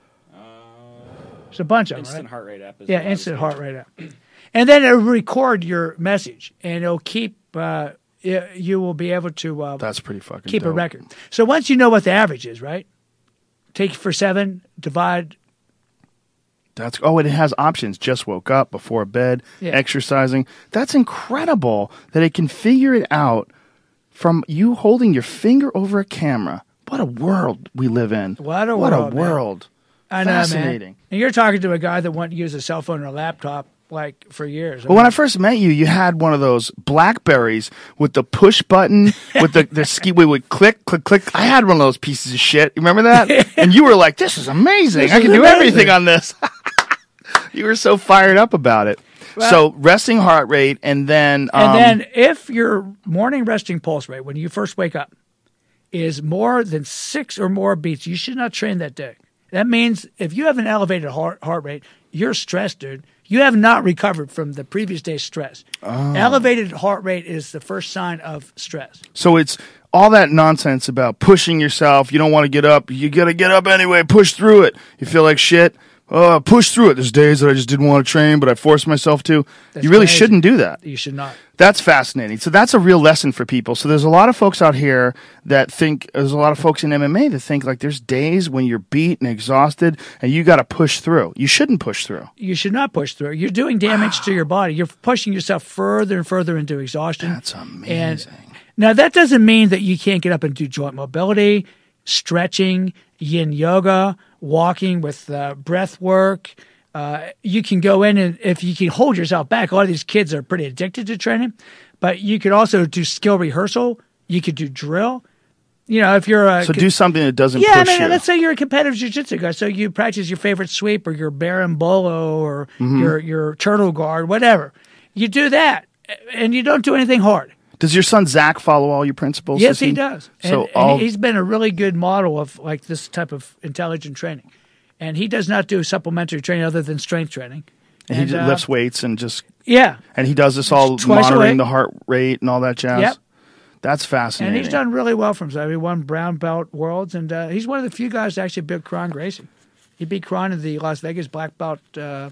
There's a bunch of them, Instant right? heart rate app. Is Yeah, what I was instant doing. heart rate app. And then it'll record your message, and it'll keep. Uh, y- you will be able to uh, That's pretty fucking. keep a dope. record. So once you know what the average is, right? Take it for seven, divide. That's oh, it has options. Just woke up, before bed, Yeah. exercising. That's incredible that it can figure it out from you holding your finger over a camera. What a world we live in. What a what world, a man. world. I know, Fascinating. man. And you're talking to a guy that wanted to use a cell phone or a laptop like for years. But when I first met you, you had one of those Blackberries with the push button, with the, the ski, we would click, click, click. I had one of those pieces of shit. You remember that? And you were like, this is amazing. This I is can do amazing. everything on this. You were so fired up about it. Well- so resting heart rate, and then. Um, and then if your morning resting pulse rate when you first wake up is more than six or more beats, you should not train that day. That means if you have an elevated heart, heart rate, you're stressed, dude. You have not recovered from the previous day's stress. Oh. Elevated heart rate is the first sign of stress. So it's all that nonsense about pushing yourself. You don't want to get up. You got to get up anyway. Push through it. You feel like shit. Oh, push through it. There's days that I just didn't want to train, but I forced myself to. That's you really crazy. shouldn't do that. You should not. That's fascinating. So that's a real lesson for people. So there's a lot of folks out here that think, there's a lot of folks in M M A that think like there's days when you're beat and exhausted and you got to push through. You shouldn't push through. You should not push through. You're doing damage to your body. You're pushing yourself further and further into exhaustion. That's amazing. And now that doesn't mean that you can't get up and do joint mobility, stretching, yin yoga, walking with uh, breath work. Uh, you can go in and if you can hold yourself back, a lot of these kids are pretty addicted to training, but you could also do skill rehearsal. You could do drill. You know, if you're a So do something that doesn't yeah, push I mean, you. let's say you're a competitive jiu-jitsu guy, so you practice your favorite sweep or your berimbolo or Mm-hmm. your your turtle guard, whatever. You do that, and you don't do anything hard. Does your son Zach follow all your principles? Yes, Does he does. And, So and all, he's been a really good model of like this type of intelligent training. And he does not do supplementary training other than strength training. and he just uh, lifts weights and just Yeah, and he does this all Twice a monitoring week. the heart rate and all that jazz. Yep. That's and fascinating. he's done really well for himself. He won brown belt worlds, and uh, he's one of the few guys to actually beat Kron Gracie. He beat Kron in the Las Vegas black belt uh,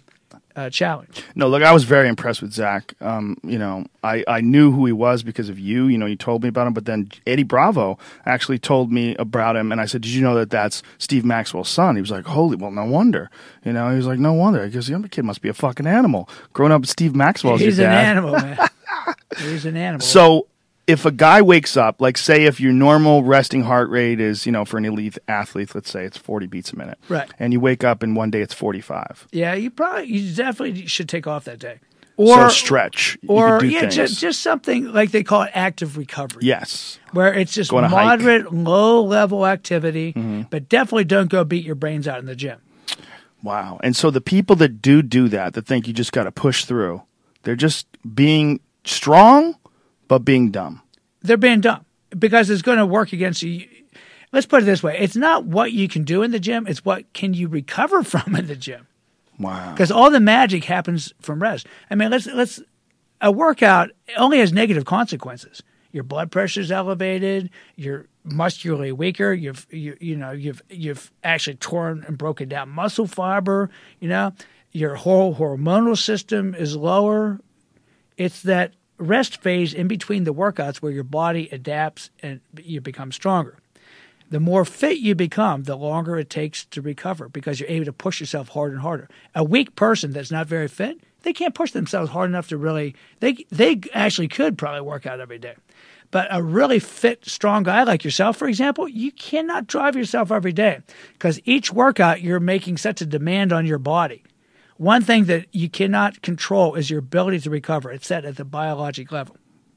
uh, challenge. No, look, I was very impressed with Zach. Um, you know, I, I knew who he was because of you. You know, you told me about him, but then Eddie Bravo actually told me about him, and I said, "Did you know that that's Steve Maxwell's son?" He was like, "Holy, well, no wonder." You know, he was like, "No wonder." Because the other kid must be a fucking animal. Growing up with Steve Maxwell as He's your an dad. animal, man. He's an animal. So, if a guy wakes up, like say if your normal resting heart rate is, you know, for an elite athlete, let's say it's forty beats a minute. Right. And you wake up and one day it's forty-five. Yeah, you probably, you definitely should take off that day. So stretch. You Or, could do yeah, things. just, just something like they call it active recovery. Yes. Where it's just Go on a hike. moderate, low level activity, Mm-hmm. but definitely don't go beat your brains out in the gym. Wow. And so the people that do do that, that think you just got to push through, they're just being strong, but being dumb. They're being dumb because it's going to work against you. Let's put it this way. It's not what you can do in the gym. It's what can you recover from in the gym. Wow. Because all the magic happens from rest. I mean, let's let's a workout only has negative consequences. Your blood pressure is elevated. You're muscularly weaker. You've you you know you've you've actually torn and broken down muscle fiber. You know your whole hormonal system is lower. It's that rest phase in between the workouts where your body adapts and you become stronger. The more fit you become, the longer it takes to recover because you're able to push yourself harder and harder. A weak person that's not very fit, they can't push themselves hard enough to really they they actually could probably work out every day. But a really fit, strong guy like yourself, for example, you cannot drive yourself every day because each workout you're making such a demand on your body. One thing that you cannot control is your ability to recover. It's set at the biologic level.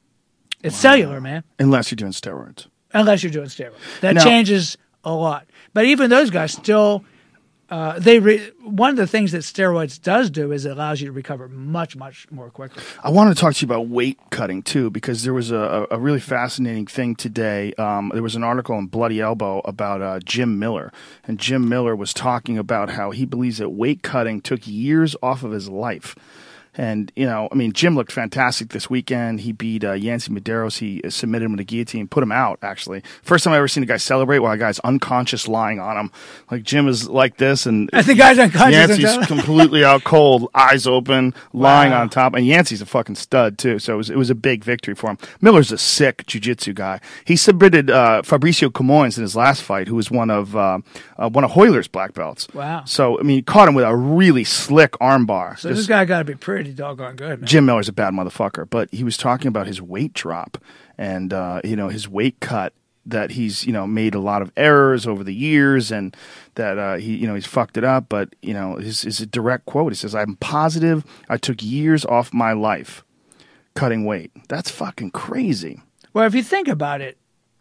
It's wow. cellular, man. Unless you're doing steroids. Unless you're doing steroids. That Now, changes a lot. But even those guys still, uh, they re- one of the things that steroids does do is it allows you to recover much, much more quickly. I want to talk to you about weight cutting, too, because there was a, a really fascinating thing today. Um, there was an article in Bloody Elbow about uh, Jim Miller. And Jim Miller was talking about how he believes that weight cutting took years off of his life. And, you know, I mean, Jim looked fantastic this weekend. He beat uh, Yancy Medeiros. He uh, submitted him to the guillotine, put him out, actually. First time I ever seen a guy celebrate while a guy's unconscious lying on him. Like, Jim is like this, and I think guy's unconscious. Yancey's completely out cold, eyes open, lying Wow. on top. And Yancey's a fucking stud, too. So it was, it was a big victory for him. Miller's a sick jiu-jitsu guy. He submitted uh, Fabricio Camoins in his last fight, who was one of uh, uh, one of Hoyler's black belts. Wow. So, I mean, he caught him with a really slick armbar. So this guy got to be pretty doggone good, man. Jim Miller's a bad motherfucker, but he was talking about his weight drop and, uh, you know, his weight cut, that he's, you know, made a lot of errors over the years and that uh, he, you know, he's fucked it up. But, you know, his, his a direct quote, he says, "I'm positive I took years off my life cutting weight." That's fucking crazy. Well, if you think about it,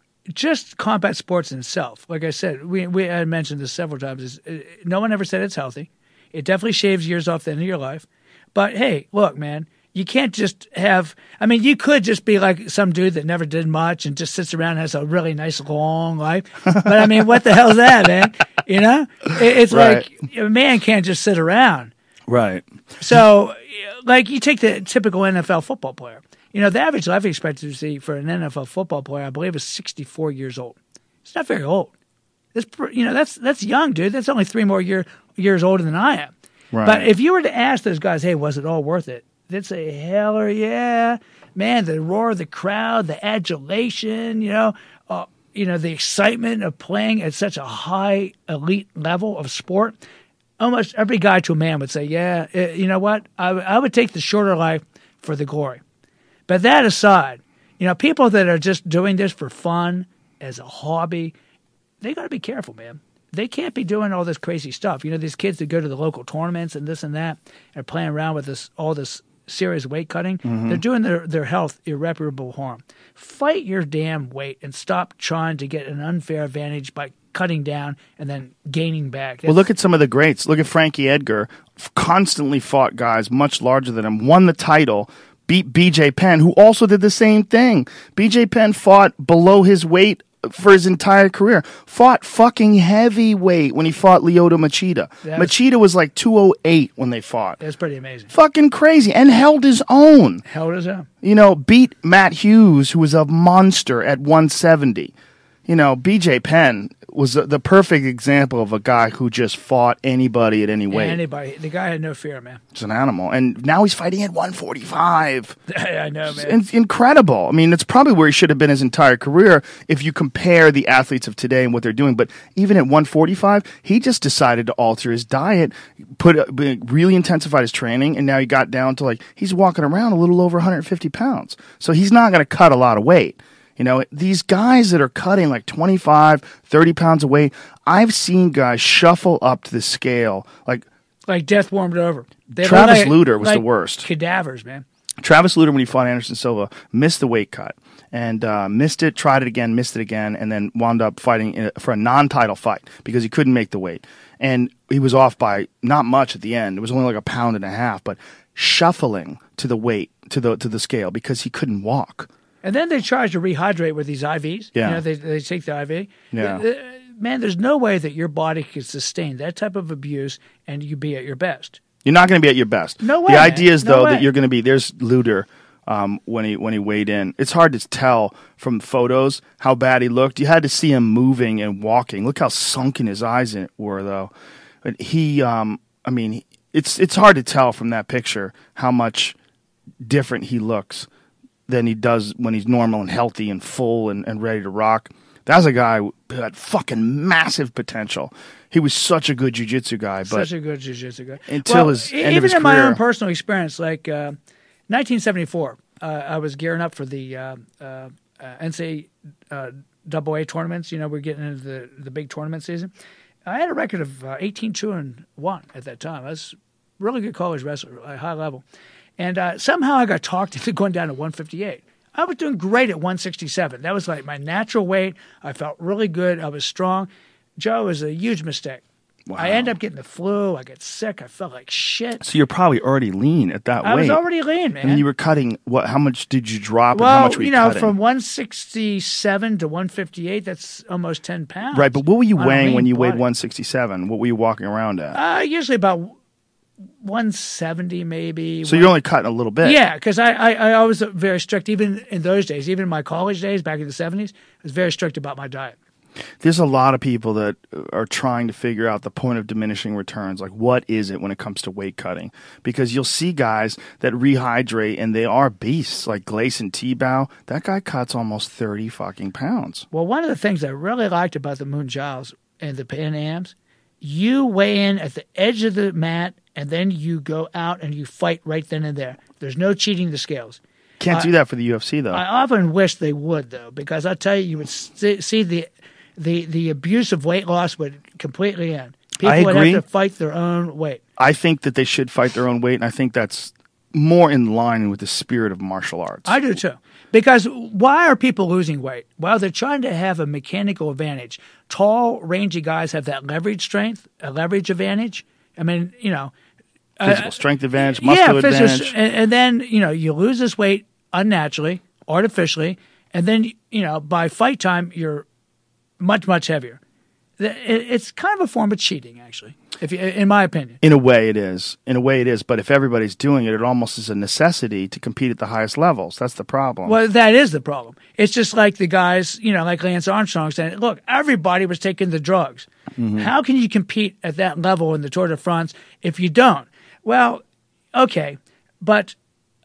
just combat sports in itself, like I said, we we I mentioned this several times, is uh, no one ever said it's healthy. It definitely shaves years off the end of your life. But hey, look, man, you can't just have, I mean, you could just be like some dude that never did much and just sits around and has a really nice long life. But I mean, what the hell's that, man? You know? It, it's Right. like a man can't just sit around. Right. So, like, you take the typical N F L football player. You know, the average life expectancy for an N F L football player, I believe, is sixty-four years old. It's not very old. That's, you know, that's that's young, dude. That's only three more year, years older than I am. Right. But if you were to ask those guys, hey, was it all worth it? They'd say, hell or yeah. Man, the roar of the crowd, the adulation, you know, uh, you know, the excitement of playing at such a high elite level of sport. Almost every guy to a man would say, yeah, uh, you know what? I, w- I would take the shorter life for the glory. But that aside, you know, people that are just doing this for fun as a hobby, they got to be careful, man. They can't be doing all this crazy stuff. You know, these kids that go to the local tournaments and this and that and are playing around with this all this serious weight cutting, mm-hmm. they're doing their, their health irreparable harm. Fight your damn weight and stop trying to get an unfair advantage by cutting down and then gaining back. That's, well, look at some of the greats. Look at Frankie Edgar, constantly fought guys much larger than him, won the title, beat B J Penn, who also did the same thing. B J Penn fought below his weight for his entire career. Fought fucking heavyweight when he fought Lyoto Machida. That was- Machida was like two oh eight when they fought. that's pretty amazing. Fucking crazy. And held his own. Hell does that? You know, beat Matt Hughes, who was a monster at one seventy. You know, B J Penn was the, the perfect example of a guy who just fought anybody at any weight. Anybody. The guy had no fear, man. It's an animal. And now he's fighting at one forty-five. I know, man. It's incredible. I mean, it's probably where he should have been his entire career if you compare the athletes of today and what they're doing. But even at one forty-five, he just decided to alter his diet, put really intensified his training, and now he got down to like, he's walking around a little over one hundred fifty pounds. So he's not going to cut a lot of weight. You know, these guys that are cutting like twenty-five, thirty pounds of weight, I've seen guys shuffle up to the scale. Like Like death warmed over. They Travis like, Luter was like the worst. Cadavers, man. Travis Luter, when he fought Anderson Silva, missed the weight cut and uh, missed it, tried it again, missed it again, and then wound up fighting in a, for a non-title fight because he couldn't make the weight. And he was off by not much at the end. It was only like a pound and a half, but shuffling to the weight, to the to the scale because he couldn't walk. And then they try to rehydrate with these I Vs. Yeah. You know, they, they take the I V. Yeah. Uh, Man, there's no way that your body could sustain that type of abuse and you be at your best. You're not going to be at your best. No way, The man. idea is, No though, way. that you're going to be, there's Luter um, when he when he weighed in. It's hard to tell from photos how bad he looked. You had to see him moving and walking. Look how sunken his eyes in- were, though. But he, um, I mean, it's it's hard to tell from that picture how much different he looks than he does when he's normal and healthy and full and, and ready to rock. That's a guy who had fucking massive potential. He was such a good jiu-jitsu guy, but Such a good jiu-jitsu guy. until well, his e- end even of his in career, my own personal experience, like uh, nineteen seventy-four, uh, I was gearing up for the uh, uh, uh, N C double A tournaments. You know, we're getting into the, the big tournament season. I had a record of uh, eighteen two and one at that time. I was a really good college wrestler, at high level. And uh, somehow I got talked into going down to one fifty-eight. I was doing great at one sixty-seven. That was like my natural weight. I felt really good. I was strong. Joe, it was a huge mistake. Wow. I ended up getting the flu. I got sick. I felt like shit. So you're probably already lean at that I weight. was already lean, man. And you were cutting, what? How much did you drop well, and how much were you, you know, cutting? from one sixty-seven to one fifty-eight, that's almost ten pounds. Right, but what were you on a weighing lean when you weighed body. one sixty-seven? What were you walking around at? Uh, usually about one seventy maybe. so you're only cutting a little bit. Yeah, because I, I, I always was very strict, even in those days, even in my college days back in the seventies, I was very strict about my diet. There's a lot of people that are trying to figure out the point of diminishing returns. Like, what is it when it comes to weight cutting? Because you'll see guys that rehydrate and they are beasts, like Gleison Tebow. That guy cuts almost thirty fucking pounds. Well, one of the things I really liked about the Moon Giles and the Pan Ams, you weigh in at the edge of the mat and then you go out and you fight right then and there. There's no cheating the scales. Can't Uh, do that for the U F C, though. I often wish they would, though, because I'll tell you, you would see, see the the the abuse of weight loss would completely end. People I would agree. have to fight their own weight. I think that they should fight their own weight, and I think that's more in line with the spirit of martial arts. I do too. Because why are people losing weight? Well, they're trying to have a mechanical advantage. Tall, rangy guys have that leverage strength, a leverage advantage. I mean, you know. Physical uh, strength advantage, muscular yeah, physical- advantage. And, and then, you know, you lose this weight unnaturally, artificially, and then, you know, by fight time, you're much, much heavier. It- It's kind of a form of cheating, actually, if you, in my opinion. In a way, it is. In a way, it is. But if everybody's doing it, it almost is a necessity to compete at the highest levels. That's the problem. Well, that is the problem. It's just like the guys, you know, like Lance Armstrong saying, look, everybody was taking the drugs. Mm-hmm. How can you compete at that level in the Tour de France if you don't? Well, okay, but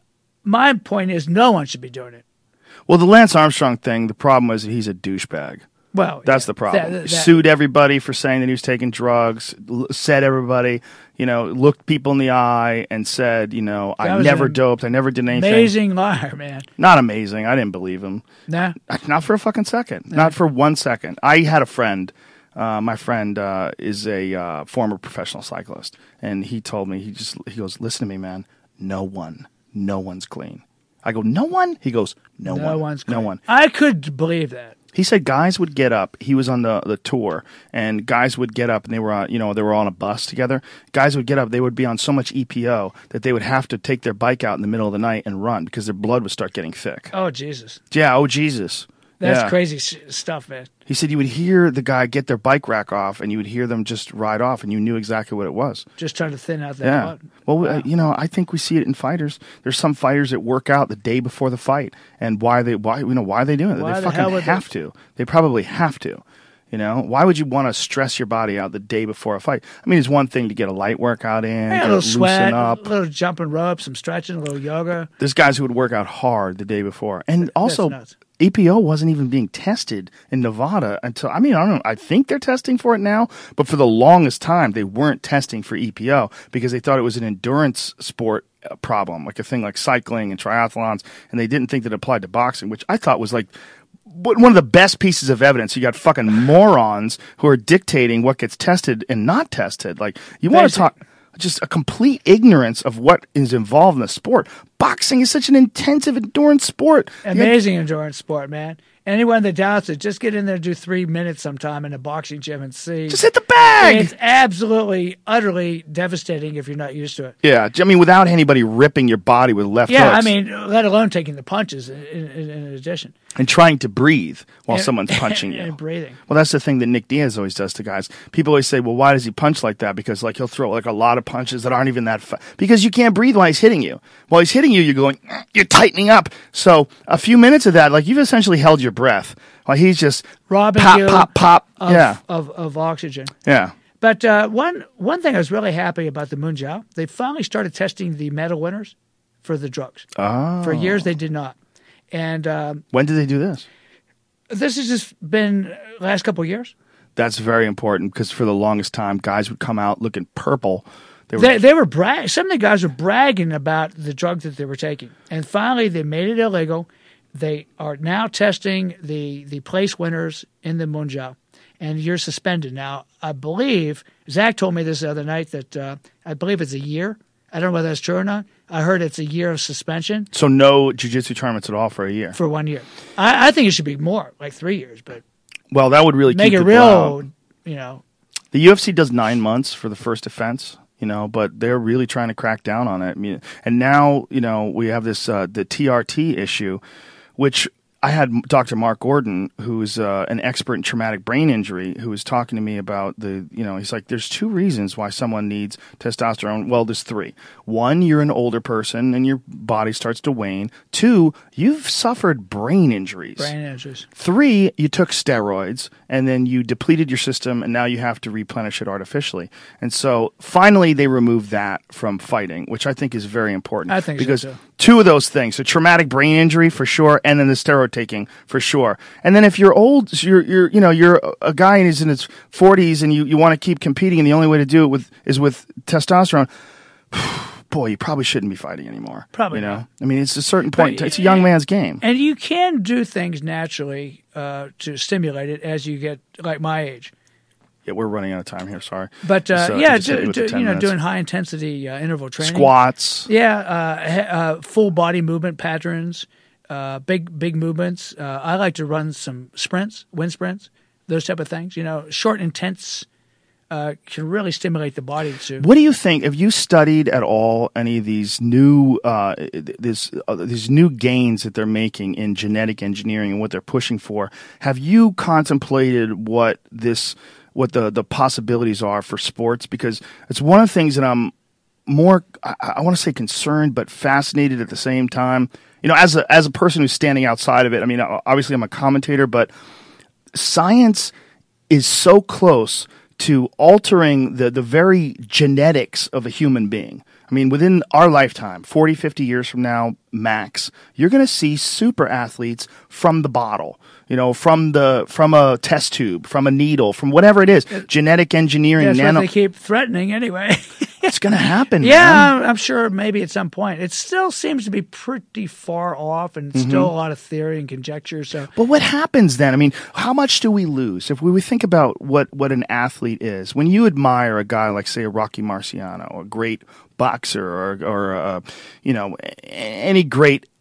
my point is no one should be doing it. Well, the Lance Armstrong thing, the problem was that he's a douchebag. Well, That's yeah, the problem. that- He that- sued everybody for saying that he was taking drugs, l- said everybody, you know, looked people in the eye and said, you know, That I was never an doped, I never did anything. Amazing liar, man. Not amazing. I didn't believe him. Nah. Not for a fucking second. Not for one second. I had a friend. Uh, my friend uh, is a uh, former professional cyclist, and he told me, he just he goes, listen to me, man. No one, no one's clean. I go, no one? He goes, no, No one, one's no clean. one. I could believe that. He said guys would get up. He was on the, the tour, and guys would get up, and they were on, you know, they were on a bus together. Guys would get up. They would be on so much E P O that they would have to take their bike out in the middle of the night and run because their blood would start getting thick. Oh, Jesus. Yeah, oh Jesus. That's Yeah. crazy s- stuff, man. He said you would hear the guy get their bike rack off, and you would hear them just ride off, and you knew exactly what it was. Just trying to thin out that Yeah. butt. Well, Wow. uh, you know, I think we see it in fighters. There's some fighters that work out the day before the fight, and why they why you know why are they doing it? Why they the hell fucking would they? have to. They probably have to. You know, why would you want to stress your body out the day before a fight? I mean, it's one thing to get a light workout in, Yeah, get a little loosen sweat, up. a little jumping rope, some stretching, a little yoga. There's guys who would work out hard the day before, and also nuts. E P O wasn't even being tested in Nevada until I mean I don't know. I think they're testing for it now, but for the longest time they weren't testing for E P O because they thought it was an endurance sport uh, problem, like a thing like cycling and triathlons, and they didn't think that it applied to boxing, which I thought was like one of the best pieces of evidence. You got fucking morons who are dictating what gets tested and not tested. Like you want to Basically- talk. Just a complete ignorance of what is involved in the sport. Boxing is such an intensive endurance sport. You got- Amazing endurance sport, man. Anyone that doubts it, just get in there and do three minutes sometime in a boxing gym and see. Just hit the bag. It's absolutely, utterly devastating if you're not used to it. Yeah, I mean, without anybody ripping your body with left Yeah, hooks I mean, let alone taking the punches in, in, in addition. and trying to breathe while And- someone's punching you. And breathing. Well, that's the thing that Nick Diaz always does to guys. People always say, well, why does he punch like that? Because like he'll throw like a lot of punches that aren't even that fa- because you can't breathe while he's hitting you. While he's hitting you, you're going, you're tightening up. So a few minutes of that, like you've essentially held your breath while he's just Robbing pop, you pop, pop. Of, yeah, of, of oxygen. yeah. But uh, one one thing I was really happy about the Mundial, they finally started testing the medal winners for the drugs. Oh. For years they did not. And um, When did they do this? this has just been last couple of years. That's very important because for the longest time, guys would come out looking purple. They were They, they were brag. Some of the guys were bragging about the drug that they were taking, and finally they made it illegal. They are now testing the the place winners in the Mundial, and you're suspended now. I believe Zach told me this the other night that uh, I believe it's a year. I don't know whether that's true or not. I heard it's a year of suspension so no jiu-jitsu tournaments at all for a year. for one year. I, I think it should be more, like three years, but Well, that would really make keep it the blowout. real. You know, The U F C does nine months for the first offense, you know, but they're really trying to crack down on it. I mean, and now, you know, we have this uh, the T R T issue, which I had Doctor Mark Gordon, who's uh, an expert in traumatic brain injury, who was talking to me about the, you know, he's like, there's two reasons why someone needs testosterone. Well, there's three. One, you're an older person and your body starts to wane. Two, you've suffered brain injuries. brain injuries. Three, you took steroids and then you depleted your system and now you have to replenish it artificially. And so finally they removed that from fighting, which I think is very important. I think so, because too. two of those things, so traumatic brain injury for sure, and then the steroid taking for sure. And then if you're old, so you're you're you know you're a guy and he's in his forties and you, you want to keep competing and the only way to do it with is with testosterone. Boy, you probably shouldn't be fighting anymore. Probably you know. not. I mean, it's a certain point. But- It's a young man's game. And you can do things naturally uh, to stimulate it as you get like my age. Yeah, we're running out of time here. Sorry. But uh, Just, uh, yeah, just hit me do, with the do, ten you know, minutes. doing high intensity uh, interval training, Squats. Yeah, uh, he- uh, full body movement patterns, uh, big big movements. Uh, I like to run some sprints, wind sprints, those type of things. You know, short, intense uh, can really stimulate the body to. What do you think? Have you studied at all any of these new uh, this uh, these new gains that they're making in genetic engineering and what they're pushing for? Have you contemplated what this what the the possibilities are for sports? Because it's one of the things that I'm more I, I want to say concerned but fascinated at the same time. You know, as a as a person who's standing outside of it. I mean, obviously I'm a commentator, but science is so close to altering the, the very genetics of a human being. I mean, within our lifetime, forty, fifty years from now, max, you're going to see super athletes from the bottle, you know, from the from a test tube, from a needle, from whatever it is. Genetic engineering, That's nano. what they keep threatening anyway. It's going to happen. Yeah, man. I'm, I'm sure maybe at some point. It still seems to be pretty far off, and Mm-hmm. still a lot of theory and conjecture. So But what happens then? I mean, how much do we lose if we, we think about what, what an athlete is? When you admire a guy like, say, a Rocky Marciano, a great boxer, or or uh, you know, a- any great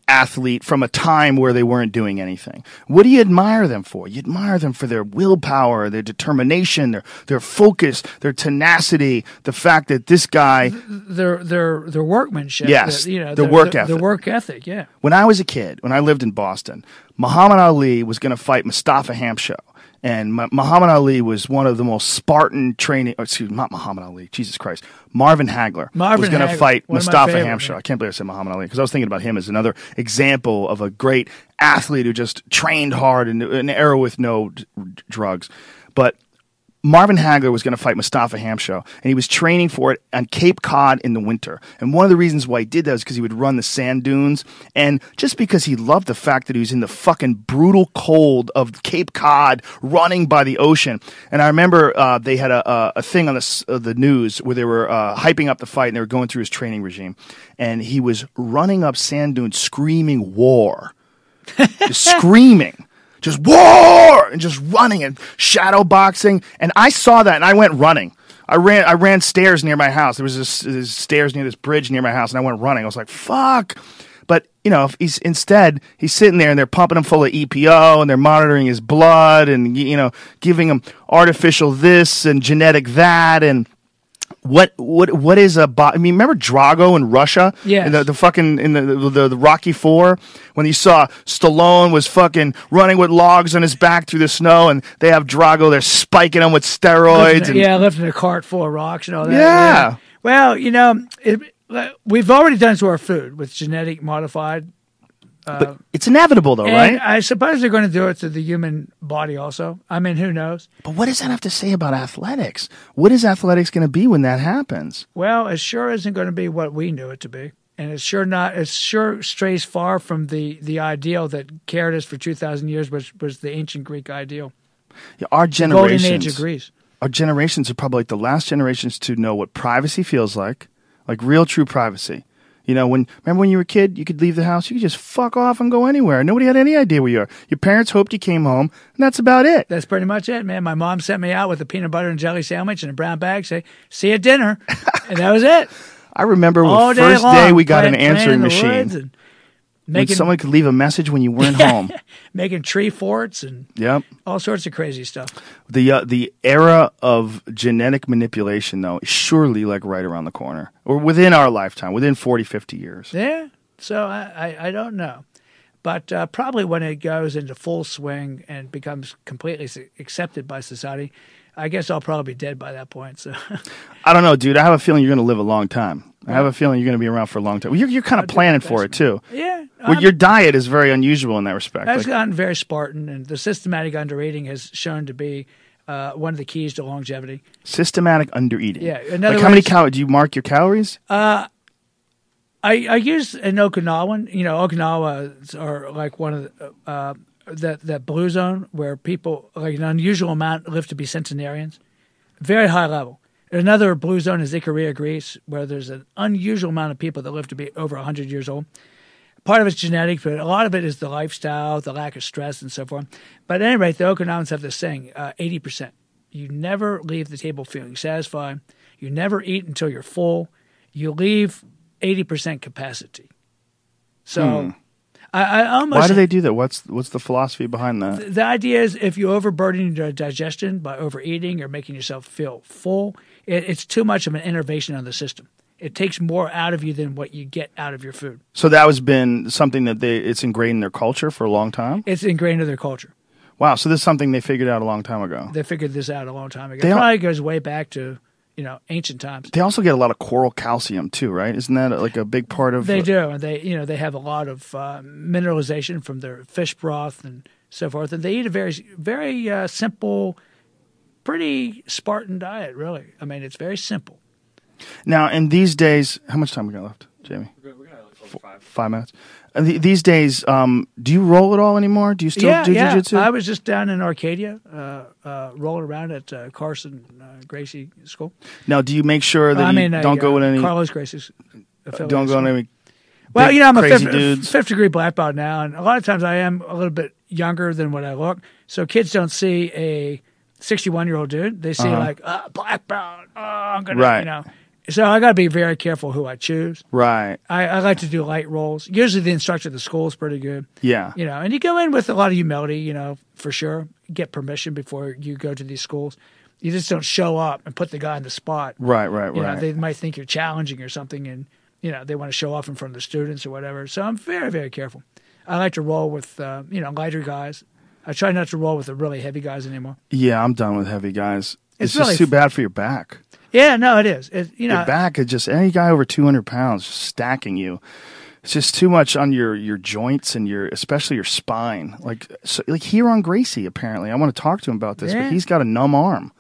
athlete from a time where they weren't doing anything? What do you admire them for? You admire them for their willpower, their determination, their their focus, their tenacity, the fact that this guy, Their their their workmanship. Yes, the, you know, the their, work their, ethic. Their work ethic, yeah. when I was a kid, when I lived in Boston, Muhammad Ali was going to fight Mustafa Hamsho. And Ma- Muhammad Ali was one of the most Spartan training, oh, excuse me, not Muhammad Ali, Jesus Christ. Marvin Hagler Marvin was going to Hagler, fight one of my Mustafa favorite, Hamsho. yeah. I can't believe I said Muhammad Ali because I was thinking about him as another example of a great athlete who just trained hard in an era with no d- drugs. But Marvin Hagler was going to fight Mustafa Hamsho, and he was training for it on Cape Cod in the winter. And one of the reasons why he did that was because he would run the sand dunes, and just because he loved the fact that he was in the fucking brutal cold of Cape Cod, running by the ocean. And I remember uh, they had a, a, a thing on the, s- uh, the news where they were uh, hyping up the fight, and they were going through his training regime, and he was running up sand dunes screaming war, just screaming. Just war and just running and shadow boxing. And I saw that and I went running. I ran I ran stairs near my house. There was this, this stairs near this bridge near my house, and I went running. I was like, fuck. But, you know, if he's instead he's sitting there and they're pumping him full of E P O and they're monitoring his blood and, you know, giving him artificial this and genetic that and What what what is a bo- I mean, remember Drago in Russia? Yes. In the, the fucking in the, the the Rocky Four when you saw Stallone was fucking running with logs on his back through the snow, and they have Drago. They're spiking him with steroids. Lifting, and, yeah, lifting a cart full of rocks and all that. Yeah. Well, you know, it, we've already done it to our food with genetic modified. But it's inevitable, though, And right? I suppose they're going to do it to the human body also. I mean, who knows? But what does that have to say about athletics? What is athletics going to be when that happens? Well, it sure isn't going to be what we knew it to be. And it's sure not. It sure strays far from the, the ideal that carried us for two thousand years, which was the ancient Greek ideal. Yeah, our The golden age generations, of Greece. our generations are probably like the last generations to know what privacy feels like, like real, true privacy. You know, when remember when you were a kid, you could leave the house, you could just fuck off and go anywhere. Nobody had any idea where you are. Your parents hoped you came home, and that's about it. That's pretty much it, man. My mom sent me out with a peanut butter and jelly sandwich and a brown bag, say, see you at dinner. And that was it. I remember All the day first long, day we got playing- an playing answering in the machine. woods and When Making, someone could leave a message when you weren't home. making tree forts and Yep. all sorts of crazy stuff. The uh, the era of genetic manipulation, though, is surely like right around the corner, or within our lifetime, within forty, fifty years. Yeah. So I, I, I don't know. But uh, probably when it goes into full swing and becomes completely s- accepted by society, I guess I'll probably be dead by that point. So I don't know, dude. I have a feeling you're going to live a long time. I have a feeling you're going to be around for a long time. Well, you're you're kind of I'll do planning my for it best, too. yeah. Well, I'm- your diet is very unusual in that respect. That's Like, gotten very Spartan, and the systematic undereating has shown to be uh, one of the keys to longevity. systematic undereating. Yeah, in other Like how many words- cal? Do you mark your calories? I, I use an Okinawan. You know, Okinawas are like one of the, uh, that that blue zone where people like an unusual amount live to be centenarians, very high level. Another blue zone is Ikaria, Greece, where there's an unusual amount of people that live to be over one hundred years old. Part of it's genetic, but a lot of it is the lifestyle, the lack of stress, and so forth. But at any rate, the Okinawans have this saying, uh, eighty percent. You never leave the table feeling satisfied. You never eat until you're full. You leave eighty percent capacity. So I, I almost... Why do they do that? What's what's the philosophy behind that? The idea is if you overburden your digestion by overeating or making yourself feel full, it, it's too much of an innervation on the system. It takes more out of you than what you get out of your food. So that has been something that they it's ingrained in their culture for a long time. It's ingrained in their culture. Wow. So this is something they figured out a long time ago. They figured this out a long time ago. They It al- probably goes way back to, you know, ancient times. They also get a lot of coral calcium too, right? Isn't that like a big part of? They do, and they, you know, they have a lot of uh, mineralization from their fish broth and so forth. And they eat a very, very uh, simple, pretty Spartan diet. Really, I mean, it's very simple. Now, in these days, how much time we got left, Jamie? We got, we got like over five. Five minutes. And the, these days, um, do you roll at all anymore? Do you still yeah, do yeah. jiu-jitsu? I was just down in Arcadia, uh, uh, rolling around at uh, Carson uh, Gracie School. Now, do you make sure that I you mean, uh, don't go with any? Carlos Gracie's. affiliate Don't go school. in any. Well, big, you know, I'm a crazy fifth, dudes. fifth degree black belt now, and a lot of times I am a little bit younger than what I look. So kids don't see a sixty-one year old dude; they see Uh-huh. like uh, black belt. Oh, I'm gonna, Right. you know. So I got to be very careful who I choose. Right. I, I like to do light rolls. Usually the instructor at the school is pretty good. Yeah. You know, and you go in with a lot of humility, you know, for sure. Get permission before you go to these schools. You just don't show up and put the guy in the spot. Right, right, You right. know, they might think you're challenging or something, and, you know, they want to show off in front of the students or whatever. So I'm very, very careful. I like to roll with, uh, you know, lighter guys. I try not to roll with the really heavy guys anymore. Yeah, I'm done with heavy guys. It's, It's just really too f- bad for your back. Yeah, no, it is. It, you know, Your back is just any guy over two hundred pounds just stacking you. It's just too much on your, your joints and your especially your spine. Like so, like here on Gracie, apparently, I want to talk to him about this, Yeah. but he's got a numb arm.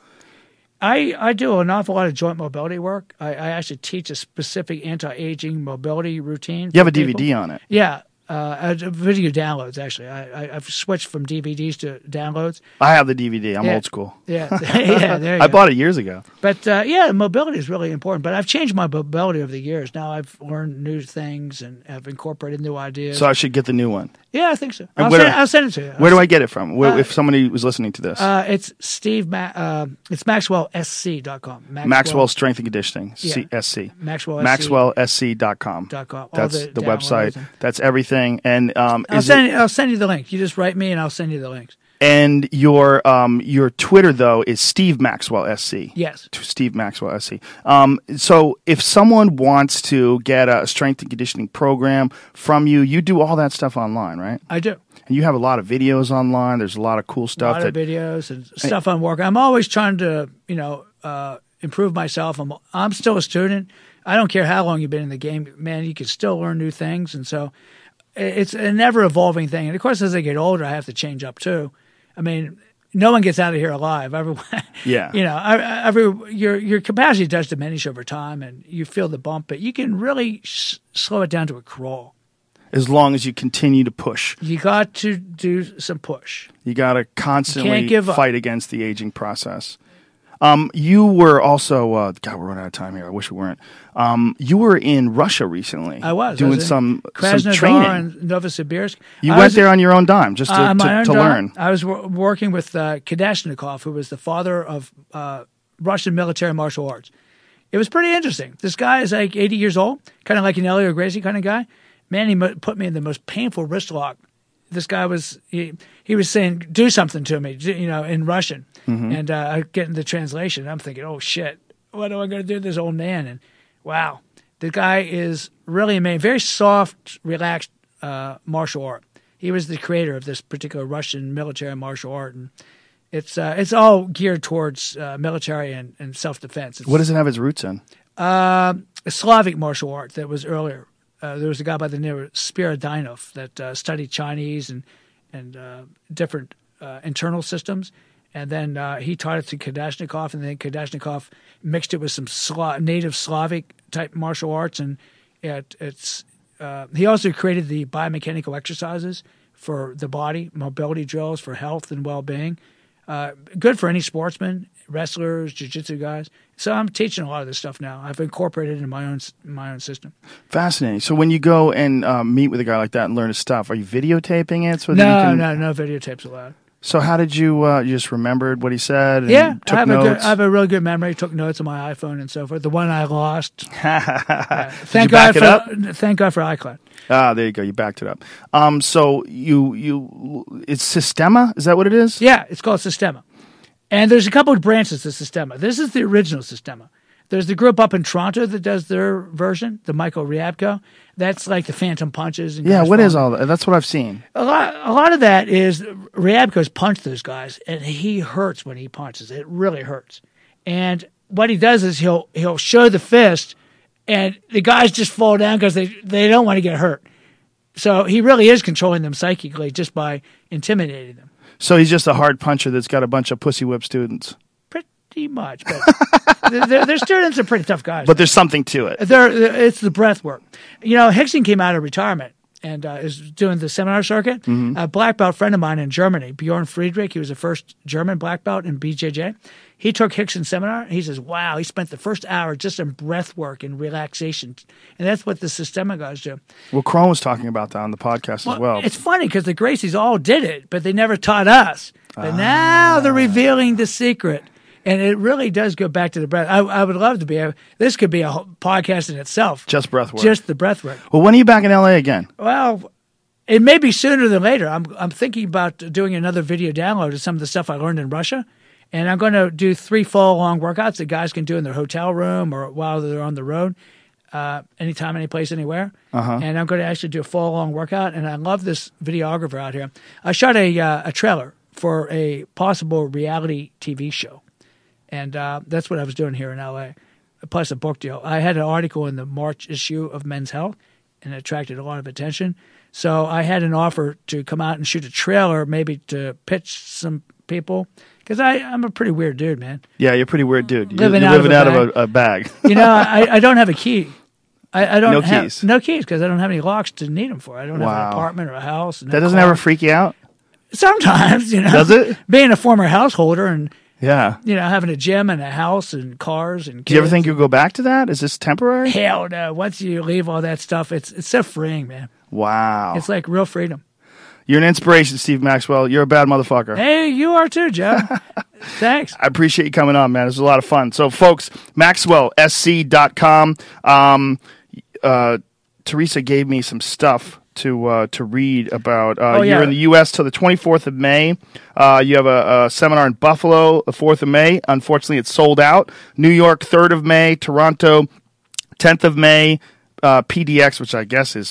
I, I do an awful lot of joint mobility work. I, I actually teach a specific anti-aging mobility routine. You have for a D V D people. on it. Yeah, uh, uh, video downloads, actually. I, I, I've switched from D V Ds to downloads. I have the D V D. I'm Yeah. old school. Yeah, yeah, there you I go. bought it years ago. But, uh, yeah, mobility is really important. But I've changed my mobility over the years. Now I've learned new things and have incorporated new ideas. So I should get the new one. yeah, I think so. And I'll where send, do- I'll send it to you. Where do I get it from? Where, Uh, if somebody was listening to this, Uh, it's Steve. Ma- uh, it's Maxwell S C dot com. Maxwell, Maxwell Strength and Conditioning, Yeah. C- S C. Maxwell Maxwell S C dot com. Dot com. All That's the the, downloads website. and- That's everything. And um, I'll is send it, you, I'll send you the link. You just write me and I'll send you the links. and your um, your Twitter though is Steve Maxwell S C. Yes. To Steve Maxwell S C. Um, so if someone wants to get a strength and conditioning program from you, you do all that stuff online, right? I do. And you have a lot of videos online. There's a lot of cool A stuff lot that of videos and stuff I'm working. I'm always trying to, you know, uh, improve myself. I'm I'm still a student. I don't care how long you've been in the game, man. You can still learn new things, and so it's a never evolving thing. And of course, as I get older, I have to change up too. I mean, no one gets out of here alive. Everyone, Yeah. you know, I- every your your capacity does diminish over time, and you feel the bump, but you can really s- slow it down to a crawl. as long as you continue to push. You got to do some push. You got to constantly Can't give up. fight against the aging process. Um, you were also, uh, God, we're running out of time here. I wish we weren't. Um, you were in Russia recently. I was doing I was in some some Krasnodar training. and Novosibirsk. You I went was- there on your own dime just to, Uh, my to, own to dime. learn. I was wor- working with uh, Kadashnikov, who was the father of uh, Russian military martial arts. It was pretty interesting. This guy is like eighty years old, kind of like an Elio Gracie kind of guy. Man, he mo- put me in the most painful wrist lock. This guy was he, he was saying, "Do something to me," you know, in Russian, Mm-hmm. and uh, I get in the translation. I'm thinking, "Oh shit, what am I going to do to this old man?" And wow, the guy is really amazing. Very soft, relaxed uh, martial art. He was the creator of this particular Russian military martial art, and it's uh, it's all geared towards uh, military and, and self defense. What does it have its roots in? Uh, a Slavic martial art that was earlier. Uh, there was a guy by the name of Spiridonov that uh, studied Chinese and and uh, different uh, internal systems, and then uh, he taught it to Kadashnikov, and then Kadashnikov mixed it with some Sla- native Slavic type martial arts, and it, it's uh, he also created the biomechanical exercises for the body, mobility drills for health and well being. Uh, good for any sportsman, wrestlers, jiu-jitsu guys. So I'm teaching a lot of this stuff now. I've incorporated it in my own my own system. Fascinating. So when you go and um, meet with a guy like that and learn his stuff, are you videotaping it? So that No, you can... no, no videotapes allowed. So how did you, uh, you just remembered what he said and Yeah, took I have notes? a good, I have a really good memory. Took notes on my iPhone and so forth. The one I lost. Yeah. Did Thank you back God it for up? thank God for iCloud. Ah, there you go. You backed it up. Um, so you, you, it's Sistema? Is that what it is? Yeah, it's called Sistema. And there's a couple of branches to Sistema. This is the original Sistema. There's the group up in Toronto that does their version, the Michael Ryabko. That's like the Phantom Punches. And Yeah, guys what is falling. all that? That's what I've seen. A lot, a lot of that is Ryabko's punched those guys, and he hurts when he punches. It really hurts. And what he does is he'll he'll show the fist, and the guys just fall down because they, they don't want to get hurt. So he really is controlling them psychically just by intimidating them. So he's just a hard puncher that's got a bunch of pussy whip students. Pretty much, but their, their students are pretty tough guys. But there's something to it. They're, it's the breath work. You know, Hickson came out of retirement and uh, is doing the seminar circuit. Mm-hmm. A black belt friend of mine in Germany, Bjorn Friedrich, he was the first German black belt in B J J. He took Hickson's seminar. He says, wow, he spent the first hour just in breath work and relaxation. And that's what the Sistema guys do. Well, Crone was talking about that on the podcast as well. It's funny because the Gracies all did it, but they never taught us. But now they're revealing the secret. And it really does go back to the breath. I, I would love to be a, this could be a whole podcast in itself. Just breath work. Just the breath work. Well, when are you back in L A again? Well, it may be sooner than later. I'm I'm thinking about doing another video download of some of the stuff I learned in Russia. And I'm going to do three full-long workouts that guys can do in their hotel room or while they're on the road, uh, anytime, any place, anywhere. Uh-huh. And I'm going to actually do a full-long workout. And I love this videographer out here. I shot a uh, a trailer for a possible reality T V show. And uh, that's what I was doing here in L A, plus a book deal. I had an article in the March issue of Men's Health, and it attracted a lot of attention. So I had an offer to come out and shoot a trailer, maybe to pitch some people. Because I'm a pretty weird dude, man. Yeah, you're a pretty weird dude. You're Living you're out living of out a of a, a bag. You know, I, I don't have a key. I, I don't No have, keys. No keys because I don't have any locks to need them for. I don't have Wow. an apartment or a house. No That doesn't car. ever freak you out? Sometimes, you know. Does it? Being a former householder and, Yeah. you know, having a gym and a house and cars and kids. Do you ever think you'll go back to that? Is this temporary? Hell no. Once you leave all that stuff, it's it's so freeing, man. Wow. It's like real freedom. You're an inspiration, Steve Maxwell. You're a bad motherfucker. Hey, you are too, Joe. Thanks. I appreciate you coming on, man. It was a lot of fun. So, folks, maxwell s c dot com. Um, uh, Teresa gave me some stuff to uh, to read about. Uh, Oh, yeah. You're in the U S till the twenty-fourth of May. Uh, you have a, a seminar in Buffalo the fourth of May. Unfortunately, it's sold out. New York, third of May. Toronto, tenth of May. Uh, P D X, which I guess is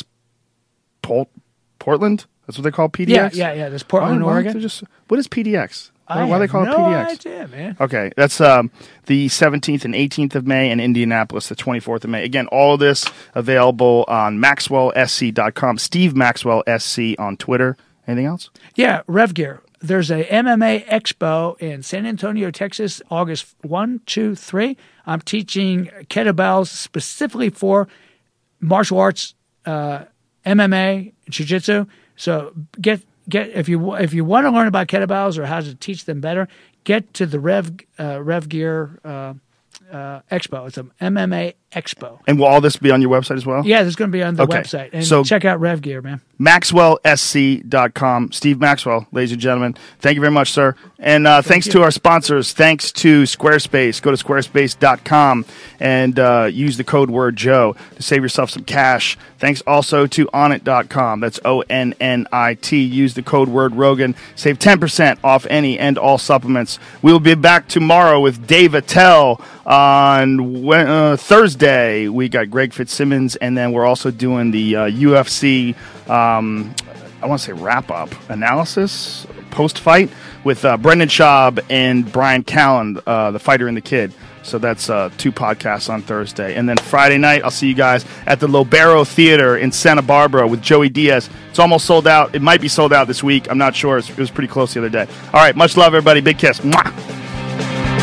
Pol- Portland. That's what they call P D Yeah, X? yeah, yeah. There's Portland, Why- why don't Oregon. they just, what is P D X? Why, I why do they have call no it P D X? idea, man. Okay, that's um, the seventeenth and eighteenth of May, and Indianapolis, the twenty-fourth of May. Again, all of this available on maxwell s c dot com. Steve Maxwell S C on Twitter. Anything else? Yeah, Rev Gear. There's a M M A Expo in San Antonio, Texas, August first, two, three. I'm teaching kettlebells specifically for martial arts, uh, M M A, Jiu-Jitsu. So get get if you if you want to learn about kettlebells or how to teach them better, get to the Rev uh, Rev Gear uh, uh, Expo. It's an M M A Expo. And will all this be on your website as well? Yeah, it's going to be on the Okay. website. And So- check out Rev Gear, man. maxwell s c dot com. Steve Maxwell, ladies and gentlemen. Thank you very much, sir. And uh, thanks you. to our sponsors. Thanks to Squarespace. Go to squarespace dot com and uh, use the code word Joe to save yourself some cash. Thanks also to onnit dot com. That's O N N I T. Use the code word Rogan. Save ten percent off any and all supplements. We'll be back tomorrow with Dave Attell on Wed- uh, Thursday. We got Greg Fitzsimmons, and then we're also doing the uh, U F C, um, I want to say wrap-up analysis, post-fight, with uh, Brendan Schaub and Brian Callen, uh, the fighter and the kid. So that's uh, two podcasts on Thursday. And then Friday night, I'll see you guys at the Lobero Theater in Santa Barbara with Joey Diaz. It's almost sold out. It might be sold out this week. I'm not sure. It was pretty close the other day. All right, much love, everybody. Big kiss. Mwah.